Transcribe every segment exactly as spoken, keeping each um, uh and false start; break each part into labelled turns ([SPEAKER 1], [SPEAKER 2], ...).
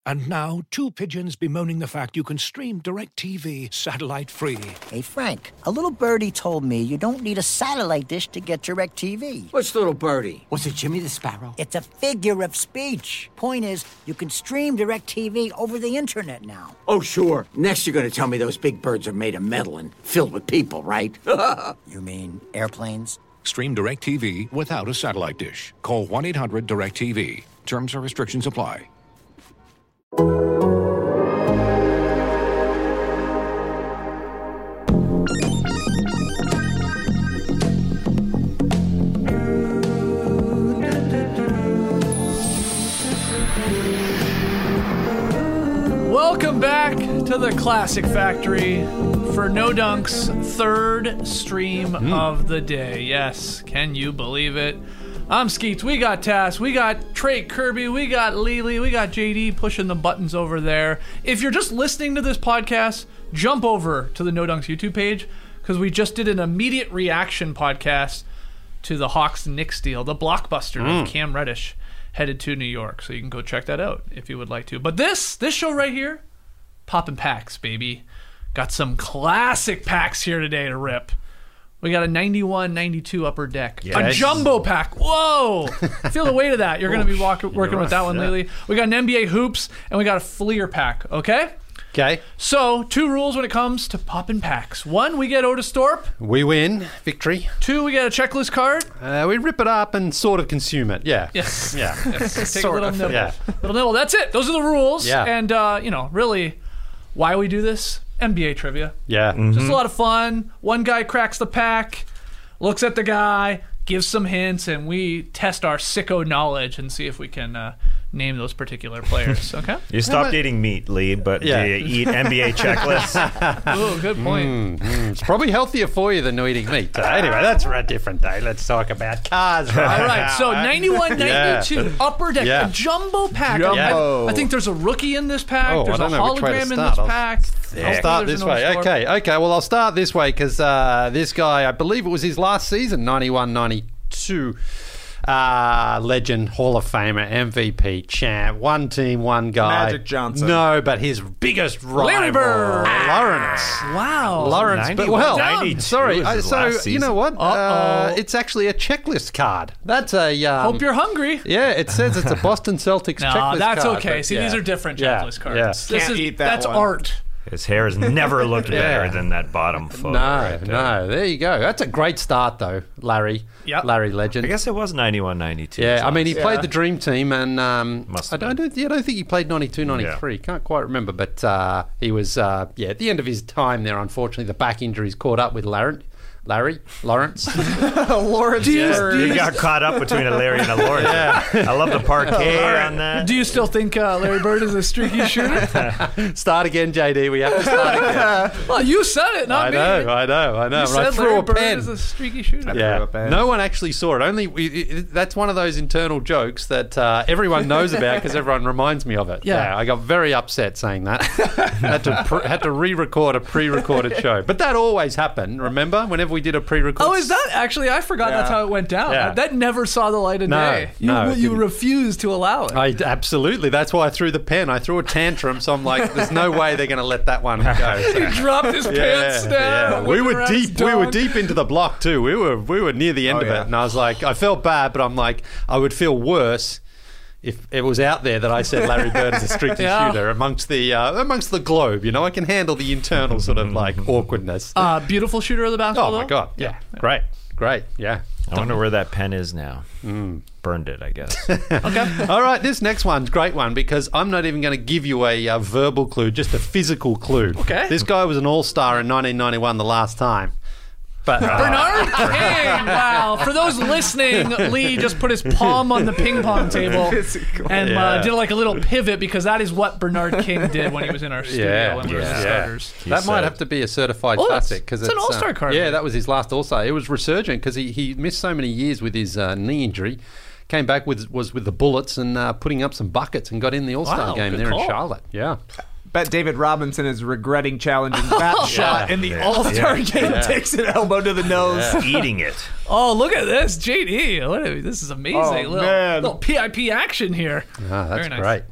[SPEAKER 1] And now, two pigeons bemoaning the fact you can stream DirecTV satellite-free.
[SPEAKER 2] Hey, Frank, a little birdie told me you don't need a satellite dish to get DirecTV.
[SPEAKER 3] What's little birdie?
[SPEAKER 4] Was it Jimmy the Sparrow?
[SPEAKER 2] It's a figure of speech. Point is, you can stream DirecTV over the internet now.
[SPEAKER 3] Oh, sure. Next you're going to tell me those big birds are made of metal and filled with people, right?
[SPEAKER 2] You mean airplanes?
[SPEAKER 1] Stream DirecTV without a satellite dish. Call one eight hundred direct T V. Terms and restrictions apply.
[SPEAKER 5] Welcome back to the Classic Factory for No Dunk's third stream mm. of the day. Yes, can you believe it? I'm Skeets, we got Tass, we got Trey Kirby, we got Lily, we got J D pushing the buttons over there. If you're just listening to this podcast, jump over to the No Dunks YouTube page, because we just did an immediate reaction podcast to the Hawks-Knicks deal, the blockbuster mm. of Cam Reddish headed to New York. So you can go check that out if you would like to. But this, this show right here, popping packs, baby. Got some classic packs here today to rip. We got a ninety-one ninety-two Upper Deck. Yes. A jumbo pack. Whoa! Feel the weight of that. You're going to be walk, working with that one, yeah. Lily. We got an N B A Hoops, and we got a Fleer pack, okay?
[SPEAKER 6] Okay.
[SPEAKER 5] So, two rules when it comes to popping packs. One, we get Otis Thorpe.
[SPEAKER 6] We win. Victory.
[SPEAKER 5] Two, we get a checklist card.
[SPEAKER 6] Uh, we rip it up and sort of consume it. Yeah.
[SPEAKER 5] Yes.
[SPEAKER 6] Yeah.
[SPEAKER 5] Yes. Take
[SPEAKER 6] sort
[SPEAKER 5] a little
[SPEAKER 6] of.
[SPEAKER 5] nibble.
[SPEAKER 6] Yeah.
[SPEAKER 5] Little nibble. That's it. Those are the rules.
[SPEAKER 6] Yeah.
[SPEAKER 5] And, uh, you know, really, why we do this? N B A trivia.
[SPEAKER 6] Yeah. Mm-hmm.
[SPEAKER 5] Just a lot of fun. One guy cracks the pack, looks at the guy, gives some hints, and we test our sicko knowledge and see if we can uh, name those particular players. Okay?
[SPEAKER 7] You stopped yeah, eating meat, Lee, but yeah. do you eat N B A checklists?
[SPEAKER 5] Ooh, good point.
[SPEAKER 6] Mm, mm. It's probably healthier for you than eating meat. Uh, anyway, that's a different day. Let's talk about cars. Right
[SPEAKER 5] All right,
[SPEAKER 6] now,
[SPEAKER 5] so
[SPEAKER 6] right?
[SPEAKER 5] ninety-one ninety-two
[SPEAKER 6] yeah.
[SPEAKER 5] Upper Deck,
[SPEAKER 6] yeah.
[SPEAKER 5] a jumbo pack.
[SPEAKER 6] Jumbo.
[SPEAKER 5] I, I think there's a rookie in this pack.
[SPEAKER 6] Oh,
[SPEAKER 5] there's
[SPEAKER 6] I
[SPEAKER 5] a
[SPEAKER 6] don't know which way to
[SPEAKER 5] hologram in
[SPEAKER 6] start.
[SPEAKER 5] this pack.
[SPEAKER 6] I'll start this way.
[SPEAKER 5] Store.
[SPEAKER 6] Okay, okay. Well, I'll start this way because uh, this guy, I believe it was his last season, ninety-one ninety-two. Uh, legend, Hall of Famer, M V P, champ, one team, one guy.
[SPEAKER 8] Magic Johnson.
[SPEAKER 6] No, but his biggest rival,
[SPEAKER 5] Larry Bird.
[SPEAKER 6] Lawrence.
[SPEAKER 5] Wow.
[SPEAKER 6] Lawrence. But, well,
[SPEAKER 7] ninety-two
[SPEAKER 6] sorry.
[SPEAKER 7] was his
[SPEAKER 6] So,
[SPEAKER 7] last
[SPEAKER 6] you know
[SPEAKER 7] season.
[SPEAKER 6] what?
[SPEAKER 5] Uh-oh.
[SPEAKER 6] Uh, it's actually a checklist card. That's a... Um,
[SPEAKER 5] Hope you're hungry.
[SPEAKER 6] Yeah, it says it's a Boston Celtics
[SPEAKER 5] no,
[SPEAKER 6] checklist
[SPEAKER 5] that's
[SPEAKER 6] card.
[SPEAKER 5] okay.
[SPEAKER 6] but,
[SPEAKER 5] See,
[SPEAKER 6] yeah.
[SPEAKER 5] these are different
[SPEAKER 6] Yeah,
[SPEAKER 5] checklist cards.
[SPEAKER 6] yeah.
[SPEAKER 5] This
[SPEAKER 8] Can't
[SPEAKER 5] is,
[SPEAKER 8] eat that
[SPEAKER 5] that's
[SPEAKER 8] one.
[SPEAKER 5] art.
[SPEAKER 7] His hair has never looked
[SPEAKER 6] Yeah.
[SPEAKER 7] better than that bottom photo.
[SPEAKER 6] No,
[SPEAKER 7] right there.
[SPEAKER 6] no. There you go. That's a great start, though, Larry.
[SPEAKER 5] Yep.
[SPEAKER 6] Larry Legend.
[SPEAKER 7] I guess it was ninety-one ninety-two.
[SPEAKER 6] Yeah, I mean, he
[SPEAKER 8] Yeah.
[SPEAKER 6] played the Dream Team, and um,
[SPEAKER 7] Must
[SPEAKER 6] I
[SPEAKER 7] have
[SPEAKER 6] don't, I
[SPEAKER 7] been.
[SPEAKER 6] don't, yeah, I don't think he played ninety-two ninety-three. Can't quite remember, but uh, he was, uh, yeah, at the end of his time there, unfortunately, the back injuries caught up with Larry. Larry? Lawrence?
[SPEAKER 8] Lawrence Bird.
[SPEAKER 7] You got caught up between a Larry and a Lawrence. I love the parquet on that.
[SPEAKER 5] Do you still think uh, Larry Bird is a streaky shooter?
[SPEAKER 6] Start again, J D. We have to start again.
[SPEAKER 5] Well, you said it, not
[SPEAKER 6] I
[SPEAKER 5] me.
[SPEAKER 6] know, I know, I know.
[SPEAKER 5] You
[SPEAKER 6] I
[SPEAKER 5] said
[SPEAKER 6] threw
[SPEAKER 5] Larry
[SPEAKER 6] a
[SPEAKER 5] Bird
[SPEAKER 6] pen.
[SPEAKER 5] is a streaky shooter.
[SPEAKER 6] Yeah,
[SPEAKER 8] threw a pen.
[SPEAKER 6] no one actually saw it. Only we, it, that's one of those internal jokes that uh, everyone knows about because everyone reminds me of it.
[SPEAKER 5] Yeah.
[SPEAKER 6] I got very upset saying that. had to pre- had to re-record a pre-recorded show, but that always happened. Remember, whenever we did a pre-record.
[SPEAKER 5] Oh, is that actually? I forgot
[SPEAKER 6] Yeah.
[SPEAKER 5] that's how it went down.
[SPEAKER 6] Yeah.
[SPEAKER 5] That never saw the light of
[SPEAKER 6] No,
[SPEAKER 5] day. You,
[SPEAKER 6] no, it
[SPEAKER 5] you
[SPEAKER 6] didn't.
[SPEAKER 5] refused to allow it.
[SPEAKER 6] I absolutely. That's why I threw the pen. I threw a tantrum, so I'm like, "There's no way they're going to let that one go."
[SPEAKER 5] He dropped his pants down.
[SPEAKER 6] We
[SPEAKER 5] looking
[SPEAKER 6] were
[SPEAKER 5] around his
[SPEAKER 6] deep. We were
[SPEAKER 5] dog.
[SPEAKER 6] deep into the block too. We were we were near the end
[SPEAKER 8] Oh,
[SPEAKER 6] of
[SPEAKER 8] yeah.
[SPEAKER 6] it, and I was like, I felt bad, but I'm like, I would feel worse if it was out there that I said Larry Bird is a streaky
[SPEAKER 5] Yeah.
[SPEAKER 6] shooter amongst the uh, amongst the globe. You know, I can handle the internal sort of like awkwardness.
[SPEAKER 5] Uh, beautiful shooter of the basketball.
[SPEAKER 6] oh my
[SPEAKER 5] though?
[SPEAKER 6] god! Yeah, great, great. Yeah.
[SPEAKER 7] I wonder where that pen is now. Burned it, I guess.
[SPEAKER 5] Okay.
[SPEAKER 6] All right, this next one's a great one because I'm not even going to give you a uh, verbal clue, just a physical clue.
[SPEAKER 5] Okay.
[SPEAKER 6] This guy was an all-star in nineteen ninety-one the last time. But
[SPEAKER 5] Bernard King. Wow. For those listening, Lee just put his palm on the ping pong table and
[SPEAKER 6] Yeah.
[SPEAKER 5] uh, did like a little pivot because that is what Bernard King did when he was in our studio
[SPEAKER 6] Yeah,
[SPEAKER 5] when we were
[SPEAKER 6] yeah.
[SPEAKER 5] the starters.
[SPEAKER 6] that
[SPEAKER 7] He
[SPEAKER 6] might
[SPEAKER 7] said-
[SPEAKER 6] have to be a certified
[SPEAKER 5] Oh, it's-
[SPEAKER 6] classic because
[SPEAKER 5] it's an all-star
[SPEAKER 6] uh,
[SPEAKER 5] card,
[SPEAKER 6] Yeah,
[SPEAKER 5] right?
[SPEAKER 6] that was his last all-star. It was resurgent because he, he missed so many years with his uh, knee injury. Came back with was with the Bullets and uh, putting up some buckets and got in the all-star
[SPEAKER 5] Wow,
[SPEAKER 6] game
[SPEAKER 5] good
[SPEAKER 6] there
[SPEAKER 5] call.
[SPEAKER 6] in Charlotte. Yeah.
[SPEAKER 8] Bet David Robinson is regretting challenging that shot in the
[SPEAKER 7] Yeah.
[SPEAKER 8] All-Star
[SPEAKER 7] Yeah.
[SPEAKER 8] game.
[SPEAKER 6] Yeah.
[SPEAKER 8] Takes an elbow to the nose.
[SPEAKER 7] Eating it.
[SPEAKER 5] Oh, look at this, J D. What a, this is amazing.
[SPEAKER 8] Oh,
[SPEAKER 5] little,
[SPEAKER 8] man.
[SPEAKER 5] little P I P action here.
[SPEAKER 6] Ah, that's
[SPEAKER 5] Very nice.
[SPEAKER 6] great.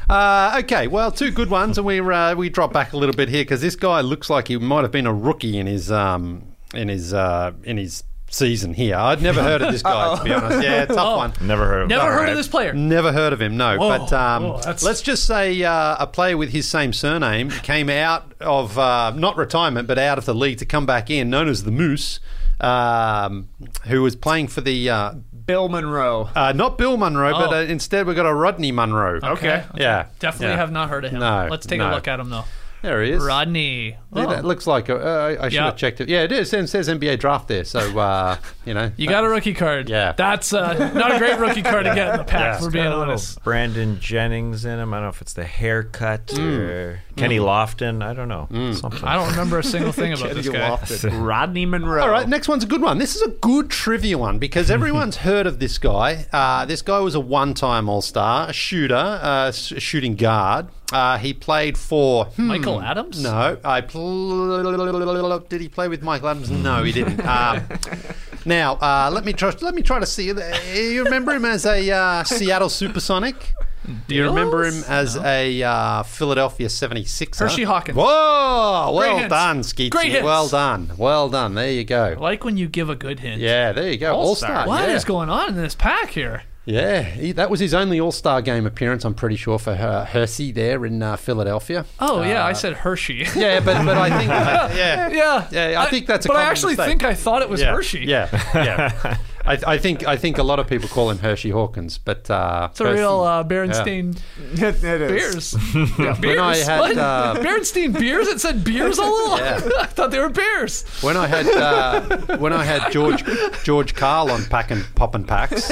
[SPEAKER 6] Uh, okay, well, two good ones, and we uh, we drop back a little bit here because this guy looks like he might have been a rookie in his um in his uh, in his season here. I'd never heard of this guy, to be honest. Yeah, tough
[SPEAKER 5] Oh.
[SPEAKER 6] one.
[SPEAKER 7] Never heard of
[SPEAKER 5] Never
[SPEAKER 7] All
[SPEAKER 5] heard
[SPEAKER 7] right.
[SPEAKER 5] of this player.
[SPEAKER 6] Never heard of him, no.
[SPEAKER 5] Whoa,
[SPEAKER 6] but um,
[SPEAKER 5] whoa, that's-
[SPEAKER 6] let's just say uh, a player with his same surname came out of, uh, not retirement, but out of the league to come back in, known as the Moose, um, who was playing for the... Uh,
[SPEAKER 8] Bill Monroe.
[SPEAKER 6] uh, not Bill Monroe, but
[SPEAKER 5] Oh.
[SPEAKER 6] uh, instead we've got a Rodney Monroe.
[SPEAKER 5] Okay.
[SPEAKER 6] Yeah.
[SPEAKER 5] Definitely
[SPEAKER 6] Yeah.
[SPEAKER 5] have not heard of him.
[SPEAKER 6] No,
[SPEAKER 5] Let's take
[SPEAKER 6] no.
[SPEAKER 5] a look at him, though.
[SPEAKER 6] There he is.
[SPEAKER 5] Rodney.
[SPEAKER 6] Yeah,
[SPEAKER 5] Oh.
[SPEAKER 6] that looks like a, uh, I should
[SPEAKER 5] Yeah.
[SPEAKER 6] have checked it. Yeah, it is. It says N B A draft there, so uh, you know.
[SPEAKER 5] You got a rookie card.
[SPEAKER 6] Yeah.
[SPEAKER 5] That's uh, not a great rookie card to get in the pack,
[SPEAKER 6] Yeah.
[SPEAKER 5] for
[SPEAKER 7] It's
[SPEAKER 5] being
[SPEAKER 7] got a little
[SPEAKER 5] honest.
[SPEAKER 7] Brandon Jennings in him. I don't know if it's the haircut or Kenny Lofton. I don't know. Something.
[SPEAKER 5] I don't remember a single thing about this guy.
[SPEAKER 8] Rodney Monroe.
[SPEAKER 6] All right, next one's a good one. This is a good trivia one because everyone's heard of this guy. Uh, this guy was a one-time All-Star, a shooter, uh, s- a shooting guard. Uh, he played for hmm,
[SPEAKER 5] Michael Adams?
[SPEAKER 6] No, I pl- did he play with Michael Adams? No, he didn't. Um, now, uh, let me try. Let me try to see. You remember him as a uh, Seattle Supersonic? Do you remember him as a uh, Philadelphia seventy-sixer?
[SPEAKER 5] Hershey Hawkins.
[SPEAKER 6] Whoa!
[SPEAKER 5] Great
[SPEAKER 6] Well
[SPEAKER 5] hits.
[SPEAKER 6] done, Skeetsy.
[SPEAKER 5] Great hits.
[SPEAKER 6] Well done. Well done. There you
[SPEAKER 5] I
[SPEAKER 6] go.
[SPEAKER 5] like when you give a good hint.
[SPEAKER 6] Yeah, there you go. All-Star.
[SPEAKER 5] What is
[SPEAKER 6] yeah.
[SPEAKER 5] going on in this pack here?
[SPEAKER 6] Yeah, he, that was his only All-Star game appearance, I'm pretty sure, for uh, Hershey there in uh, Philadelphia.
[SPEAKER 5] Oh, yeah,
[SPEAKER 6] Uh,
[SPEAKER 5] I said Hershey.
[SPEAKER 6] Yeah, but but I think uh, yeah,
[SPEAKER 5] yeah.
[SPEAKER 6] yeah, I think that's a
[SPEAKER 5] But I
[SPEAKER 6] common
[SPEAKER 5] actually
[SPEAKER 6] mistake.
[SPEAKER 5] think I thought it was
[SPEAKER 6] yeah,
[SPEAKER 5] Hershey.
[SPEAKER 6] Yeah, yeah. I, I think I think a lot of people call him Hershey Hawkins, but uh,
[SPEAKER 5] It's a real uh, Berenstain
[SPEAKER 8] it, it is.
[SPEAKER 5] beers. Yeah, beers.
[SPEAKER 6] When I had,
[SPEAKER 5] what?
[SPEAKER 6] uh,
[SPEAKER 5] Berenstain beers? It said beers all along.
[SPEAKER 6] Yeah.
[SPEAKER 5] I thought they were beers.
[SPEAKER 6] when I had uh, when I had George George Carl on packing popping packs.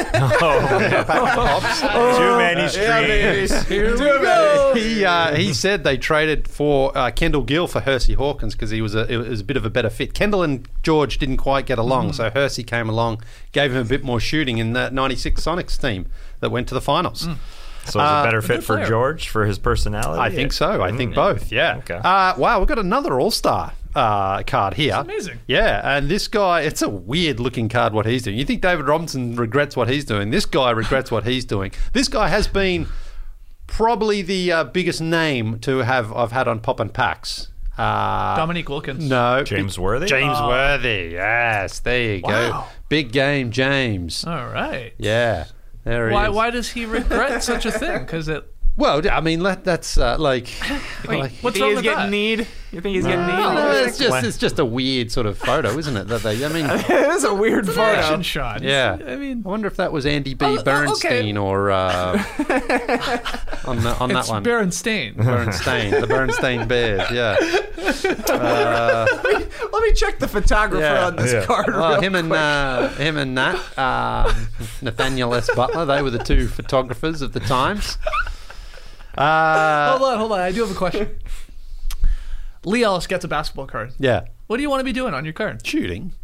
[SPEAKER 7] Too many streams.
[SPEAKER 5] Here we go.
[SPEAKER 6] He uh, he said they traded for uh, Kendall Gill for Hershey Hawkins because he was a it was a bit of a better fit. Kendall and George didn't quite get along,
[SPEAKER 5] Mm.
[SPEAKER 6] so Hershey came along, gave him a bit more shooting in that ninety-six Sonics team that went to the finals.
[SPEAKER 5] Mm.
[SPEAKER 7] So is it better
[SPEAKER 5] good
[SPEAKER 7] fit for
[SPEAKER 5] player.
[SPEAKER 7] George for his personality?
[SPEAKER 6] I think so. I think both. Yeah.
[SPEAKER 7] Okay.
[SPEAKER 6] Uh, wow, we've got another All Star uh, card here.
[SPEAKER 5] That's amazing.
[SPEAKER 6] Yeah, and this guy, it's a weird looking card. What he's doing. You think David Robinson regrets what he's doing? This guy regrets what he's doing. This guy has been probably the uh, biggest name to have I've had on Pop and Packs. Uh,
[SPEAKER 5] Dominique Wilkins.
[SPEAKER 6] No,
[SPEAKER 7] James Worthy?
[SPEAKER 6] James Worthy. Yes, there you go.
[SPEAKER 5] Wow.
[SPEAKER 6] Big game, James.
[SPEAKER 5] All right.
[SPEAKER 6] Yeah, there he
[SPEAKER 5] Why,
[SPEAKER 6] is.
[SPEAKER 5] why does he regret such a thing? Because it.
[SPEAKER 6] Well, I mean, that, that's uh, like,
[SPEAKER 5] Wait,
[SPEAKER 6] like
[SPEAKER 5] what's
[SPEAKER 8] You think
[SPEAKER 5] wrong
[SPEAKER 8] he's
[SPEAKER 5] with
[SPEAKER 8] getting
[SPEAKER 5] that?
[SPEAKER 8] need? You think he's getting need?
[SPEAKER 6] well, it's just
[SPEAKER 7] When-
[SPEAKER 6] it's just a weird sort of photo, isn't it? That they, I mean,
[SPEAKER 8] It is a weird
[SPEAKER 5] It's an action
[SPEAKER 8] photo.
[SPEAKER 5] shot.
[SPEAKER 6] yeah.
[SPEAKER 5] I mean,
[SPEAKER 6] I wonder if that was Andy B.
[SPEAKER 5] Oh, oh,
[SPEAKER 6] Bernstein
[SPEAKER 5] okay.
[SPEAKER 6] or uh, on the, on that
[SPEAKER 5] it's
[SPEAKER 6] one.
[SPEAKER 5] Berenstain.
[SPEAKER 6] Bernstein, the Bernstein Bears. Yeah. Uh,
[SPEAKER 8] Let me check the photographer
[SPEAKER 6] Yeah.
[SPEAKER 8] on this
[SPEAKER 7] Yeah.
[SPEAKER 8] card.
[SPEAKER 6] well,
[SPEAKER 8] real
[SPEAKER 6] him and
[SPEAKER 8] quick.
[SPEAKER 6] uh, him and Nat, um, Nathaniel S. Butler. They were the two photographers of the Times. Uh,
[SPEAKER 5] Hold on, hold on. I do have a question. Lee Ellis gets a basketball card.
[SPEAKER 6] yeah.
[SPEAKER 5] What do you want to be doing on your card?
[SPEAKER 6] Shooting.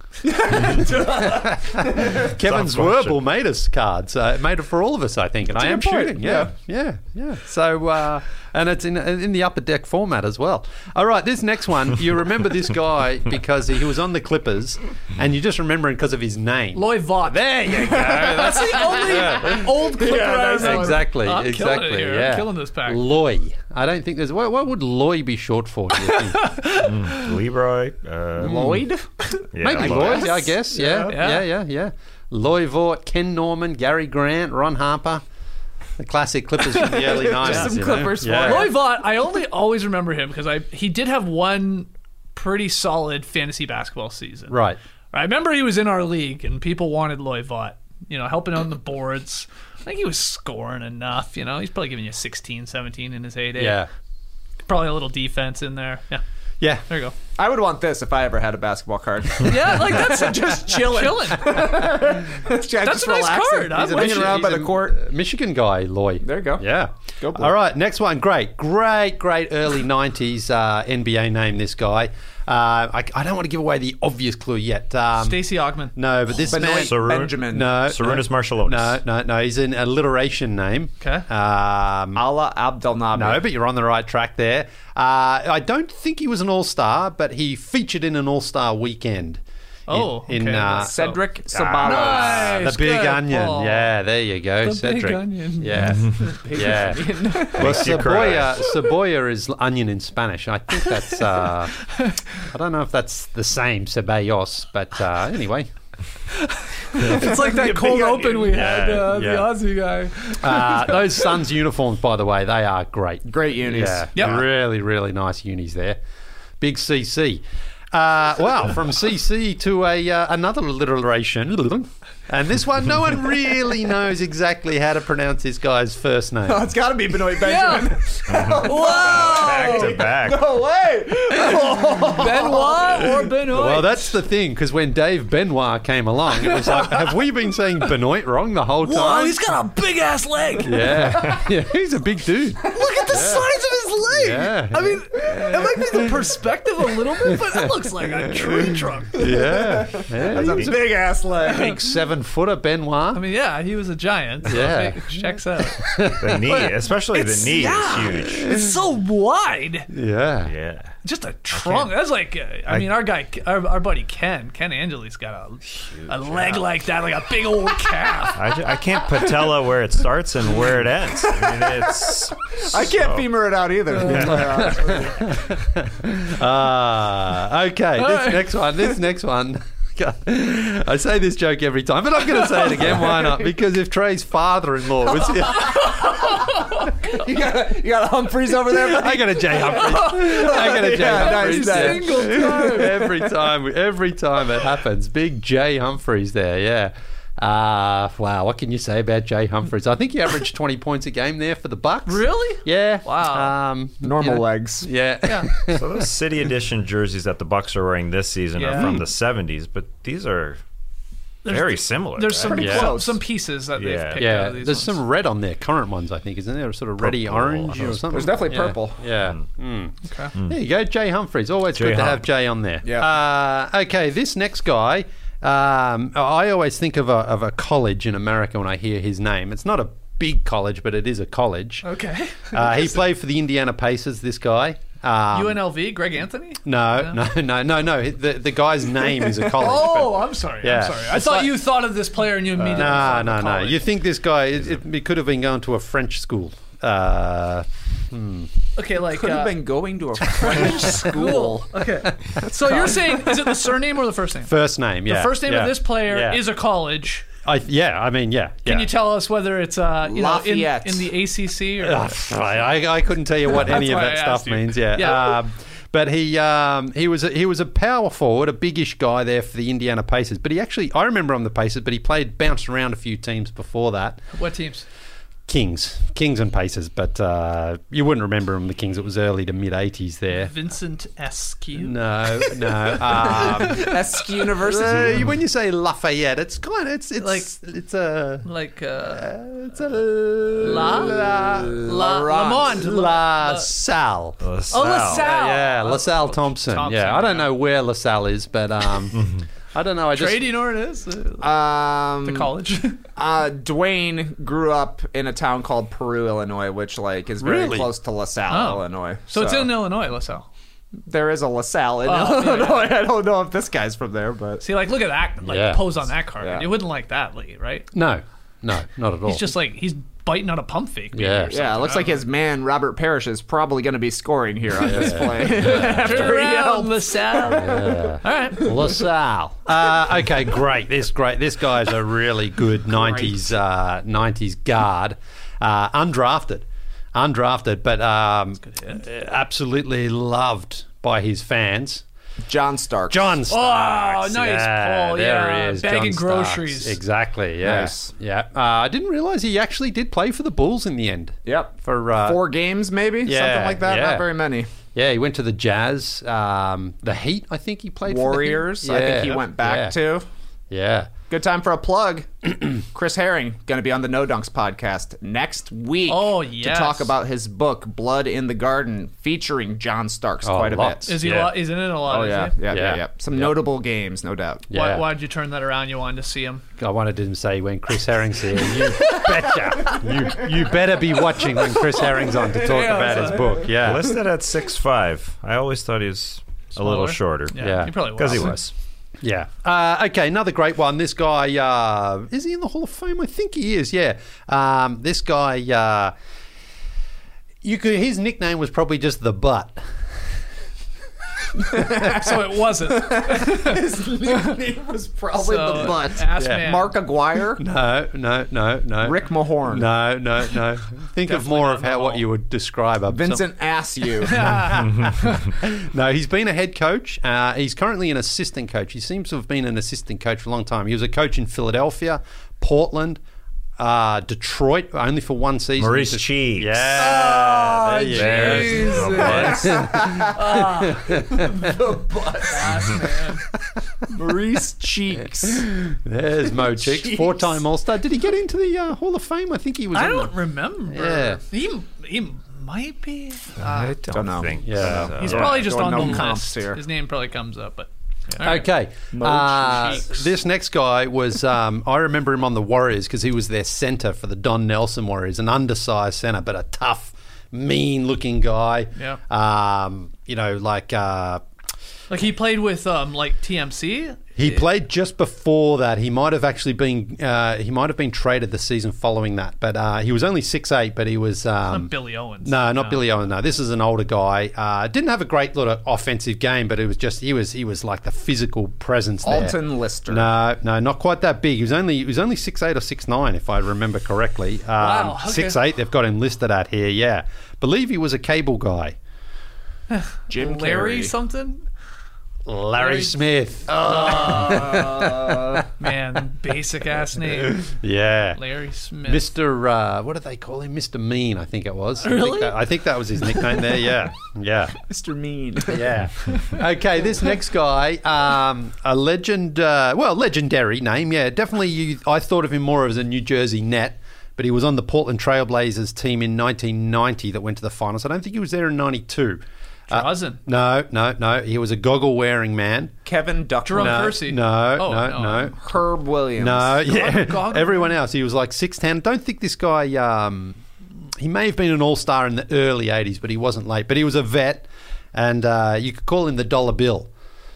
[SPEAKER 6] Kevin's
[SPEAKER 7] Some
[SPEAKER 6] Werble made us cards. Uh, it made it for all of us, I think, and I
[SPEAKER 8] a
[SPEAKER 6] am
[SPEAKER 8] good point.
[SPEAKER 6] shooting. Yeah, yeah, yeah. So, uh, and it's in in the upper deck format as well. All right, this next one, you remember this guy because he was on the Clippers, and you just remember him because of his name.
[SPEAKER 5] Loy Vaught.
[SPEAKER 6] There you go. That's
[SPEAKER 5] That's the only old Clipper
[SPEAKER 8] Yeah,
[SPEAKER 5] I
[SPEAKER 8] that's
[SPEAKER 5] remember.
[SPEAKER 6] exactly,
[SPEAKER 5] I'm killing
[SPEAKER 6] exactly.
[SPEAKER 5] it here.
[SPEAKER 6] Yeah,
[SPEAKER 5] I'm killing this pack.
[SPEAKER 6] Loy. I don't think there's. What, what would Loy be short for? Do you think?
[SPEAKER 7] Leroy. Uh,
[SPEAKER 8] Lloyd?
[SPEAKER 7] yeah,
[SPEAKER 6] Maybe
[SPEAKER 7] Lloyd.
[SPEAKER 6] Loy. I guess. Yeah,
[SPEAKER 5] Yeah.
[SPEAKER 6] yeah, yeah, yeah. Loy Vaught, Ken Norman, Gary Grant, Ron Harper. The classic Clippers from the early nineties.
[SPEAKER 8] some
[SPEAKER 6] you know?
[SPEAKER 8] Clippers for
[SPEAKER 6] Yeah.
[SPEAKER 8] you.
[SPEAKER 5] Loy Vaught, I only always remember him because I he did have one pretty solid fantasy basketball season.
[SPEAKER 6] Right.
[SPEAKER 5] I remember he was in our league and people wanted Loy Vaught, you know, helping out on the boards. I think he was scoring enough, you know. He's probably giving you sixteen, seventeen in his heyday.
[SPEAKER 6] Yeah.
[SPEAKER 5] Probably a little defense in there. Yeah.
[SPEAKER 6] Yeah.
[SPEAKER 5] There you go.
[SPEAKER 8] I would want this if I ever had a basketball card.
[SPEAKER 5] Yeah, like that's just chilling. Chilling.
[SPEAKER 8] That's
[SPEAKER 5] That's a nice card. I'm
[SPEAKER 8] He's
[SPEAKER 5] with
[SPEAKER 8] hanging
[SPEAKER 5] you.
[SPEAKER 8] around by
[SPEAKER 6] He's
[SPEAKER 8] the
[SPEAKER 6] a
[SPEAKER 8] court.
[SPEAKER 6] Michigan guy, Loy.
[SPEAKER 8] There you go.
[SPEAKER 6] Yeah.
[SPEAKER 8] Go Blue.
[SPEAKER 6] All right, next one. Great, great, great early nineties uh, N B A name, this guy. Uh, I, I don't want to give away the obvious clue yet. Um,
[SPEAKER 5] Stacey Ogman.
[SPEAKER 6] no, but this
[SPEAKER 8] Benoit
[SPEAKER 6] man...
[SPEAKER 7] Sarun-
[SPEAKER 8] Benjamin.
[SPEAKER 6] No,
[SPEAKER 7] Sarunas
[SPEAKER 6] no,
[SPEAKER 7] Marshalonis.
[SPEAKER 6] No, no, no. He's an alliteration name.
[SPEAKER 5] Okay.
[SPEAKER 6] Um,
[SPEAKER 8] Allah Abdel Nabi.
[SPEAKER 6] No, but you're on the right track there. Uh, I don't think he was an all-star, but he featured in an all-star weekend
[SPEAKER 5] Oh,
[SPEAKER 6] in,
[SPEAKER 5] okay.
[SPEAKER 6] in uh,
[SPEAKER 8] Cedric
[SPEAKER 5] So-
[SPEAKER 8] Sabalos.
[SPEAKER 5] Nice.
[SPEAKER 6] the Big
[SPEAKER 5] Good,
[SPEAKER 6] Onion.
[SPEAKER 5] Paul.
[SPEAKER 6] Yeah, there you go,
[SPEAKER 5] The
[SPEAKER 6] Cedric.
[SPEAKER 5] Big Onion.
[SPEAKER 6] Yeah, yeah. Well,
[SPEAKER 7] Makes you cry.
[SPEAKER 6] cebolla, cebolla is onion in Spanish. I think that's. Uh, I don't know if that's the same, ceballos, but uh, anyway.
[SPEAKER 5] It's like that cold open we had,
[SPEAKER 6] Yeah,
[SPEAKER 5] uh,
[SPEAKER 6] yeah.
[SPEAKER 5] the Aussie guy.
[SPEAKER 6] Uh, those Suns uniforms, by the way, they are great.
[SPEAKER 8] Great unis.
[SPEAKER 6] Yeah,
[SPEAKER 5] Yep.
[SPEAKER 6] really, really nice unis there. Big C C. Uh, well, from C C to a uh, another alliteration. And this one, no one really knows exactly how to pronounce this guy's first name.
[SPEAKER 8] Oh, it's got to be Benoit Benjamin.
[SPEAKER 5] Whoa!
[SPEAKER 7] Back to back.
[SPEAKER 8] No way.
[SPEAKER 5] Benoit or Benoit?
[SPEAKER 6] Well, that's the thing, because when Dave Benoit came along, it was like, have we been saying Benoit wrong the whole time?
[SPEAKER 5] Whoa, he's got a big ass leg.
[SPEAKER 6] Yeah. Yeah, he's a big dude.
[SPEAKER 5] Look at the size of his leg.
[SPEAKER 6] Yeah.
[SPEAKER 5] I mean, it might be the perspective a little bit, but it looks like a tree trunk.
[SPEAKER 6] Yeah. Yeah.
[SPEAKER 8] That's a big ass leg.
[SPEAKER 6] Big seven footer Benoit.
[SPEAKER 5] I mean, yeah, he was a giant. So
[SPEAKER 6] Yeah.
[SPEAKER 5] it checks out.
[SPEAKER 7] The knee, especially the knee,
[SPEAKER 5] yeah,
[SPEAKER 7] is huge.
[SPEAKER 5] It's so wide.
[SPEAKER 6] Yeah.
[SPEAKER 7] Yeah.
[SPEAKER 5] Just a trunk. That's like, uh, I,
[SPEAKER 7] I-
[SPEAKER 5] mean, our guy, our, our buddy Ken, Ken Angeli's got a, a leg like that, like a big old calf.
[SPEAKER 7] I, ju- I can't patella where it starts and where it ends. I mean, it's.
[SPEAKER 8] I can't
[SPEAKER 7] so-
[SPEAKER 8] femur it out either.
[SPEAKER 6] Ah, okay. This
[SPEAKER 5] right.
[SPEAKER 6] next one. This next one. I say this joke every time, but I'm going to say it again. Why not? Because if Trey's father-in-law was here,
[SPEAKER 8] you got a, you got a Humphreys over there.
[SPEAKER 6] I got a Jay Humphries. I got a Jay
[SPEAKER 8] Yeah,
[SPEAKER 6] Humphries.
[SPEAKER 8] nice,
[SPEAKER 6] there.
[SPEAKER 8] nice.
[SPEAKER 5] Single time.
[SPEAKER 6] every time, every time it happens, big Jay Humphries there. Yeah. Uh, wow. What can you say about Jay Humphries? I think he averaged twenty points a game there for the Bucks.
[SPEAKER 5] Really?
[SPEAKER 6] Yeah.
[SPEAKER 5] Wow.
[SPEAKER 6] Um,
[SPEAKER 8] Normal
[SPEAKER 6] you know,
[SPEAKER 8] legs.
[SPEAKER 6] Yeah.
[SPEAKER 5] Yeah.
[SPEAKER 7] So those City Edition jerseys that the Bucks are wearing this season
[SPEAKER 5] Yeah.
[SPEAKER 7] are from the seventies, but these are very similar.
[SPEAKER 5] There's some
[SPEAKER 7] right?
[SPEAKER 6] Yeah.
[SPEAKER 5] some, some pieces that they've
[SPEAKER 7] Yeah.
[SPEAKER 5] picked out
[SPEAKER 6] Yeah,
[SPEAKER 5] of these
[SPEAKER 6] there's
[SPEAKER 5] ones.
[SPEAKER 6] some red on there, current ones, I think, isn't there? Sort of reddy
[SPEAKER 7] Purple.
[SPEAKER 6] orange or
[SPEAKER 7] There's-
[SPEAKER 6] something.
[SPEAKER 8] there's definitely
[SPEAKER 6] Yeah.
[SPEAKER 8] purple.
[SPEAKER 6] Yeah. Mm.
[SPEAKER 5] Okay.
[SPEAKER 6] There you go, Jay Humphries. Always
[SPEAKER 7] Jay
[SPEAKER 6] good to
[SPEAKER 7] Hump.
[SPEAKER 6] have Jay on there.
[SPEAKER 8] Yeah.
[SPEAKER 6] Uh, okay, this next guy, um, I always think of a, of a college in America when I hear his name. It's not a big college, but it is a college.
[SPEAKER 5] Okay.
[SPEAKER 6] Uh, he played for the Indiana Pacers, this guy. Um,
[SPEAKER 5] U N L V, Greg Anthony?
[SPEAKER 6] No, no, no, no, no. The, the guy's name is a college.
[SPEAKER 5] Oh, I'm sorry.
[SPEAKER 6] Yeah.
[SPEAKER 5] I'm sorry. I
[SPEAKER 6] It's
[SPEAKER 5] thought
[SPEAKER 6] like-
[SPEAKER 5] you thought of this player and you immediately
[SPEAKER 6] No,
[SPEAKER 5] thought of
[SPEAKER 6] no, no.
[SPEAKER 5] college.
[SPEAKER 6] You think this guy, it, it, it could have been going to a French school. Uh,
[SPEAKER 5] Okay, like
[SPEAKER 8] Could have
[SPEAKER 5] uh,
[SPEAKER 8] been going to a French school.
[SPEAKER 5] Okay. So you're saying, is it the surname or the first name?
[SPEAKER 6] first name, yeah.
[SPEAKER 5] The first name
[SPEAKER 6] yeah,
[SPEAKER 5] of this player
[SPEAKER 6] yeah.
[SPEAKER 5] is a college.
[SPEAKER 6] I, yeah, I mean, yeah.
[SPEAKER 5] Can
[SPEAKER 6] yeah.
[SPEAKER 5] you tell us whether it's uh, you know in,
[SPEAKER 8] Lafayette.
[SPEAKER 5] in the A C C or?
[SPEAKER 6] Ugh, I, I couldn't tell you what any
[SPEAKER 5] That's
[SPEAKER 6] of
[SPEAKER 5] why
[SPEAKER 6] that
[SPEAKER 5] I
[SPEAKER 6] stuff
[SPEAKER 5] asked you.
[SPEAKER 6] means. Yeah,
[SPEAKER 5] Yeah.
[SPEAKER 6] Um, but he um, he was a, he was a power forward, a biggish guy there for the Indiana Pacers. But he actually, I remember on the Pacers, but he played bounced around a few teams before that.
[SPEAKER 5] What teams?
[SPEAKER 6] Kings, Kings and Pacers, but uh, you wouldn't remember him. The Kings. It was early to mid eighties there.
[SPEAKER 5] Vincent Askew.
[SPEAKER 6] No, no. Um,
[SPEAKER 8] Esk University.
[SPEAKER 6] uh, when you say Lafayette, it's kind of it's it's
[SPEAKER 5] Like-
[SPEAKER 6] it's a
[SPEAKER 5] Like uh,
[SPEAKER 6] it's a
[SPEAKER 5] La
[SPEAKER 6] La
[SPEAKER 5] La Lamont.
[SPEAKER 6] La Salle.
[SPEAKER 7] LaSalle.
[SPEAKER 5] Oh, LaSalle.
[SPEAKER 6] Yeah, LaSalle Thompson.
[SPEAKER 5] Thompson,
[SPEAKER 6] Yeah, I don't
[SPEAKER 5] yeah.
[SPEAKER 6] know where LaSalle is, but um, I don't know. I just
[SPEAKER 5] Trey, do you know where it is? Uh,
[SPEAKER 8] Um,
[SPEAKER 5] the college.
[SPEAKER 8] Uh, Dwayne grew up in a town called Peru, Illinois, which like is very
[SPEAKER 6] Really?
[SPEAKER 8] close to LaSalle,
[SPEAKER 5] Oh.
[SPEAKER 8] Illinois.
[SPEAKER 5] so it's in Illinois, LaSalle.
[SPEAKER 8] there is a LaSalle in
[SPEAKER 5] Oh, yeah,
[SPEAKER 8] Illinois. I don't know if this guy's from there, but
[SPEAKER 5] See, like, look at that. Like,
[SPEAKER 6] Yeah.
[SPEAKER 5] pose on that card.
[SPEAKER 8] Yeah.
[SPEAKER 5] You wouldn't like that, Lee, right?
[SPEAKER 6] no, no, not at all.
[SPEAKER 5] He's just like he's biting on a pump fake. maybe,
[SPEAKER 6] Yeah.
[SPEAKER 5] or
[SPEAKER 8] yeah, it looks like his man Robert Parrish is probably going to be scoring here on this play.
[SPEAKER 5] Turn
[SPEAKER 8] After he
[SPEAKER 5] around,
[SPEAKER 8] helped.
[SPEAKER 5] LaSalle. All right.
[SPEAKER 6] LaSalle. Uh, okay, great. This great. This guy's a really good nineties uh, nineties guard, uh, undrafted, undrafted, but um, absolutely loved by his fans.
[SPEAKER 8] John Starks.
[SPEAKER 6] John Starks.
[SPEAKER 5] Oh, nice
[SPEAKER 6] yeah,
[SPEAKER 5] pull,
[SPEAKER 6] There
[SPEAKER 5] yeah.
[SPEAKER 6] he is.
[SPEAKER 5] Bagging
[SPEAKER 6] John Starks.
[SPEAKER 5] groceries.
[SPEAKER 6] Exactly. Yeah.
[SPEAKER 8] Nice.
[SPEAKER 6] Yeah. Uh, I didn't realize he actually did play for the Bulls in the end.
[SPEAKER 8] Yep.
[SPEAKER 6] For uh,
[SPEAKER 8] Four games, maybe
[SPEAKER 6] yeah,
[SPEAKER 8] something like that.
[SPEAKER 6] yeah.
[SPEAKER 8] Not very many.
[SPEAKER 6] Yeah, he went to the Jazz, um, the Heat. I think he played
[SPEAKER 8] Warriors.
[SPEAKER 6] for the Heat.
[SPEAKER 8] I think
[SPEAKER 6] Yeah.
[SPEAKER 8] he went back
[SPEAKER 6] yeah.
[SPEAKER 8] to.
[SPEAKER 6] Yeah.
[SPEAKER 8] Good time for a plug. Chris Herring going to be on the No Dunks podcast next week.
[SPEAKER 5] Oh,
[SPEAKER 8] to
[SPEAKER 5] yes.
[SPEAKER 8] talk about his book Blood in the Garden, featuring John Starks
[SPEAKER 6] Oh,
[SPEAKER 8] quite a
[SPEAKER 6] lots.
[SPEAKER 8] bit.
[SPEAKER 5] Is he?
[SPEAKER 6] Yeah.
[SPEAKER 5] A lot, he's in it a lot.
[SPEAKER 8] Oh
[SPEAKER 5] is
[SPEAKER 8] yeah,
[SPEAKER 5] he?
[SPEAKER 8] yeah, yeah,
[SPEAKER 6] Yeah.
[SPEAKER 8] yeah. Some notable games, no doubt.
[SPEAKER 6] Yeah.
[SPEAKER 5] Why, why did you turn that around? You wanted to see him.
[SPEAKER 6] I wanted him to say when Chris Herring's here. You betcha. You you better be watching when Chris Herring's on to talk
[SPEAKER 5] Yeah,
[SPEAKER 6] about his
[SPEAKER 5] sorry.
[SPEAKER 6] book. Yeah.
[SPEAKER 7] Listed at six five. I always thought he was a little
[SPEAKER 5] Smaller?
[SPEAKER 7] shorter.
[SPEAKER 5] Yeah,
[SPEAKER 6] Yeah.
[SPEAKER 5] he probably was.
[SPEAKER 7] Because he was.
[SPEAKER 6] Yeah. Uh, okay, another great one. This guy, uh, is he in the Hall of Fame? I think he is, yeah. Um, this guy, uh, you could. His nickname was probably just the Butt.
[SPEAKER 5] So it wasn't.
[SPEAKER 3] His nickname was probably
[SPEAKER 5] So,
[SPEAKER 3] the butt.
[SPEAKER 5] Ass
[SPEAKER 6] Yeah.
[SPEAKER 5] man.
[SPEAKER 8] Mark Aguirre?
[SPEAKER 6] No, no, no, no.
[SPEAKER 8] Rick Mahorn?
[SPEAKER 6] No, no, no. Think of
[SPEAKER 5] Definitely
[SPEAKER 6] more
[SPEAKER 5] not
[SPEAKER 6] of how
[SPEAKER 5] at
[SPEAKER 6] what
[SPEAKER 5] all.
[SPEAKER 6] you would describe a
[SPEAKER 8] Vincent Askew.
[SPEAKER 6] No, he's been a head coach. Uh, he's currently an assistant coach. He seems to have been an assistant coach for a long time. He was a coach in Philadelphia, Portland, uh, Detroit, only for one season.
[SPEAKER 7] Maurice
[SPEAKER 6] He's a-
[SPEAKER 7] Cheeks.
[SPEAKER 6] Yeah, there you go.
[SPEAKER 7] There's the butt.
[SPEAKER 8] Maurice Cheeks.
[SPEAKER 6] There's Mo Cheeks, four-time All-Star. Did he get into the uh, Hall of Fame? I think he was.
[SPEAKER 5] I
[SPEAKER 6] in
[SPEAKER 5] don't
[SPEAKER 6] the-
[SPEAKER 5] remember.
[SPEAKER 6] Yeah.
[SPEAKER 5] He, he might be.
[SPEAKER 7] I don't,
[SPEAKER 8] Don't know.
[SPEAKER 7] think
[SPEAKER 6] Yeah.
[SPEAKER 7] so.
[SPEAKER 5] He's
[SPEAKER 8] Yeah.
[SPEAKER 5] probably just
[SPEAKER 8] Doing
[SPEAKER 5] on
[SPEAKER 8] no
[SPEAKER 5] the
[SPEAKER 8] comps
[SPEAKER 5] list.
[SPEAKER 8] here.
[SPEAKER 5] His name probably comes up, but. All right.
[SPEAKER 6] Okay.
[SPEAKER 8] Mo
[SPEAKER 6] Uh,
[SPEAKER 8] Cheeks.
[SPEAKER 6] this next guy was, um, I remember him on the Warriors because he was their center for the Don Nelson Warriors, an undersized center, but a tough, mean looking guy.
[SPEAKER 5] Yeah.
[SPEAKER 6] Um, you know, like uh,
[SPEAKER 5] Like he played with um like T M C.
[SPEAKER 6] he played just before that. He might have actually been, uh, he might have been traded the season following that, but uh, he was only six eight, but he was. Um,
[SPEAKER 5] Not Billy Owens.
[SPEAKER 6] No, not Billy Owens. No, this is an older guy. Uh, didn't have a great lot of offensive game, but it was just he was he was like the physical presence there.
[SPEAKER 8] Alton Lister.
[SPEAKER 6] No, no, not quite that big. He was only he was only six eight or six nine, if I remember correctly. Um,
[SPEAKER 5] Wow, okay.
[SPEAKER 6] six eight. They've got him listed at here. Yeah, believe he was a cable guy.
[SPEAKER 8] Jim
[SPEAKER 5] Larry
[SPEAKER 8] Carrey.
[SPEAKER 5] something.
[SPEAKER 6] Larry
[SPEAKER 5] Larry-
[SPEAKER 6] Smith.
[SPEAKER 5] Man, basic ass name.
[SPEAKER 6] Yeah.
[SPEAKER 5] Larry Smith.
[SPEAKER 6] Mister Uh, what did they call him? Mister Mean, I think it was. I
[SPEAKER 5] Really?
[SPEAKER 6] think that, I think that was his nickname there. Yeah, yeah.
[SPEAKER 8] Mister Mean.
[SPEAKER 6] Yeah. Okay, this next guy, um, a legend, uh, well, legendary name, yeah. Definitely, you, I thought of him more as a New Jersey Net, but he was on the Portland Trailblazers team in nineteen ninety that went to the finals. I don't think he was there in ninety-two.
[SPEAKER 5] Drazen.
[SPEAKER 6] No, no, no. He was a goggle-wearing man.
[SPEAKER 8] Kevin Duckman.
[SPEAKER 5] Jerome
[SPEAKER 6] No,
[SPEAKER 5] Kersey.
[SPEAKER 6] no,
[SPEAKER 5] Oh,
[SPEAKER 6] no,
[SPEAKER 5] no.
[SPEAKER 6] no.
[SPEAKER 8] Herb Williams.
[SPEAKER 6] No, yeah.
[SPEAKER 5] goggle-
[SPEAKER 6] Everyone else, he was like six ten. Don't think this guy, um, he may have been an all-star in the early eighties, but he wasn't late. But he was a vet, and uh, you could call him the dollar bill.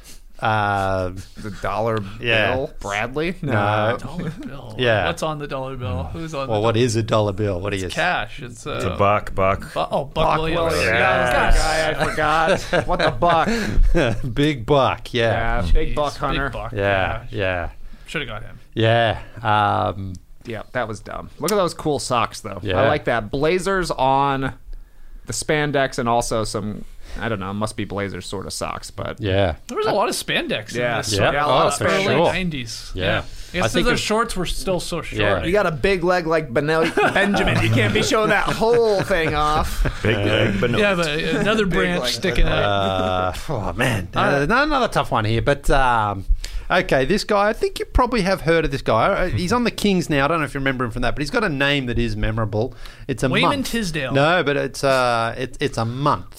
[SPEAKER 6] Uh,
[SPEAKER 8] The dollar
[SPEAKER 6] Yeah.
[SPEAKER 8] bill. Bradley?
[SPEAKER 6] No.
[SPEAKER 5] Dollar bill.
[SPEAKER 6] Yeah.
[SPEAKER 5] What's on the dollar bill? Who's on
[SPEAKER 6] well,
[SPEAKER 5] the
[SPEAKER 6] what is a dollar bill? What do you
[SPEAKER 5] cash? It's, uh,
[SPEAKER 7] It's a buck, buck.
[SPEAKER 5] Bu- oh, Buck,
[SPEAKER 8] Buck
[SPEAKER 5] Williams.
[SPEAKER 8] Williams.
[SPEAKER 6] Yeah.
[SPEAKER 8] That was the guy I forgot. What the buck?
[SPEAKER 6] Big buck, yeah.
[SPEAKER 8] Yeah, big
[SPEAKER 5] Jeez,
[SPEAKER 8] buck hunter.
[SPEAKER 5] Big buck.
[SPEAKER 6] Yeah, yeah,
[SPEAKER 5] Should have got him.
[SPEAKER 6] yeah. Um,
[SPEAKER 8] Yeah, that was dumb. Look at those cool socks, though.
[SPEAKER 6] Yeah.
[SPEAKER 8] I like that. Blazers on the spandex and also some, I don't know, must be Blazers sort of socks, but
[SPEAKER 6] yeah.
[SPEAKER 5] There was a lot of spandex
[SPEAKER 8] Yeah.
[SPEAKER 5] in this.
[SPEAKER 6] Yeah.
[SPEAKER 8] Yeah, a lot
[SPEAKER 6] Oh,
[SPEAKER 8] of
[SPEAKER 6] for
[SPEAKER 8] spandex.
[SPEAKER 5] early
[SPEAKER 6] sure.
[SPEAKER 5] nineties.
[SPEAKER 6] Yeah.
[SPEAKER 5] I
[SPEAKER 6] I
[SPEAKER 5] guess
[SPEAKER 6] think
[SPEAKER 5] the
[SPEAKER 6] it-
[SPEAKER 5] shorts were still so short.
[SPEAKER 6] Yeah.
[SPEAKER 8] you got a big leg like Benel- Benjamin. You can't be showing that whole thing off.
[SPEAKER 7] Big leg, but no.
[SPEAKER 5] Yeah, but another branch
[SPEAKER 8] like
[SPEAKER 5] sticking out.
[SPEAKER 6] Uh, oh man, uh, another tough one here. But um, okay, this guy, I think you probably have heard of this guy. Uh, He's on the Kings now. I don't know if you remember him from that, but he's got a name that is memorable. It's a
[SPEAKER 5] Wayman
[SPEAKER 6] month.
[SPEAKER 5] Tisdale.
[SPEAKER 6] No, but it's uh, it, it's a month.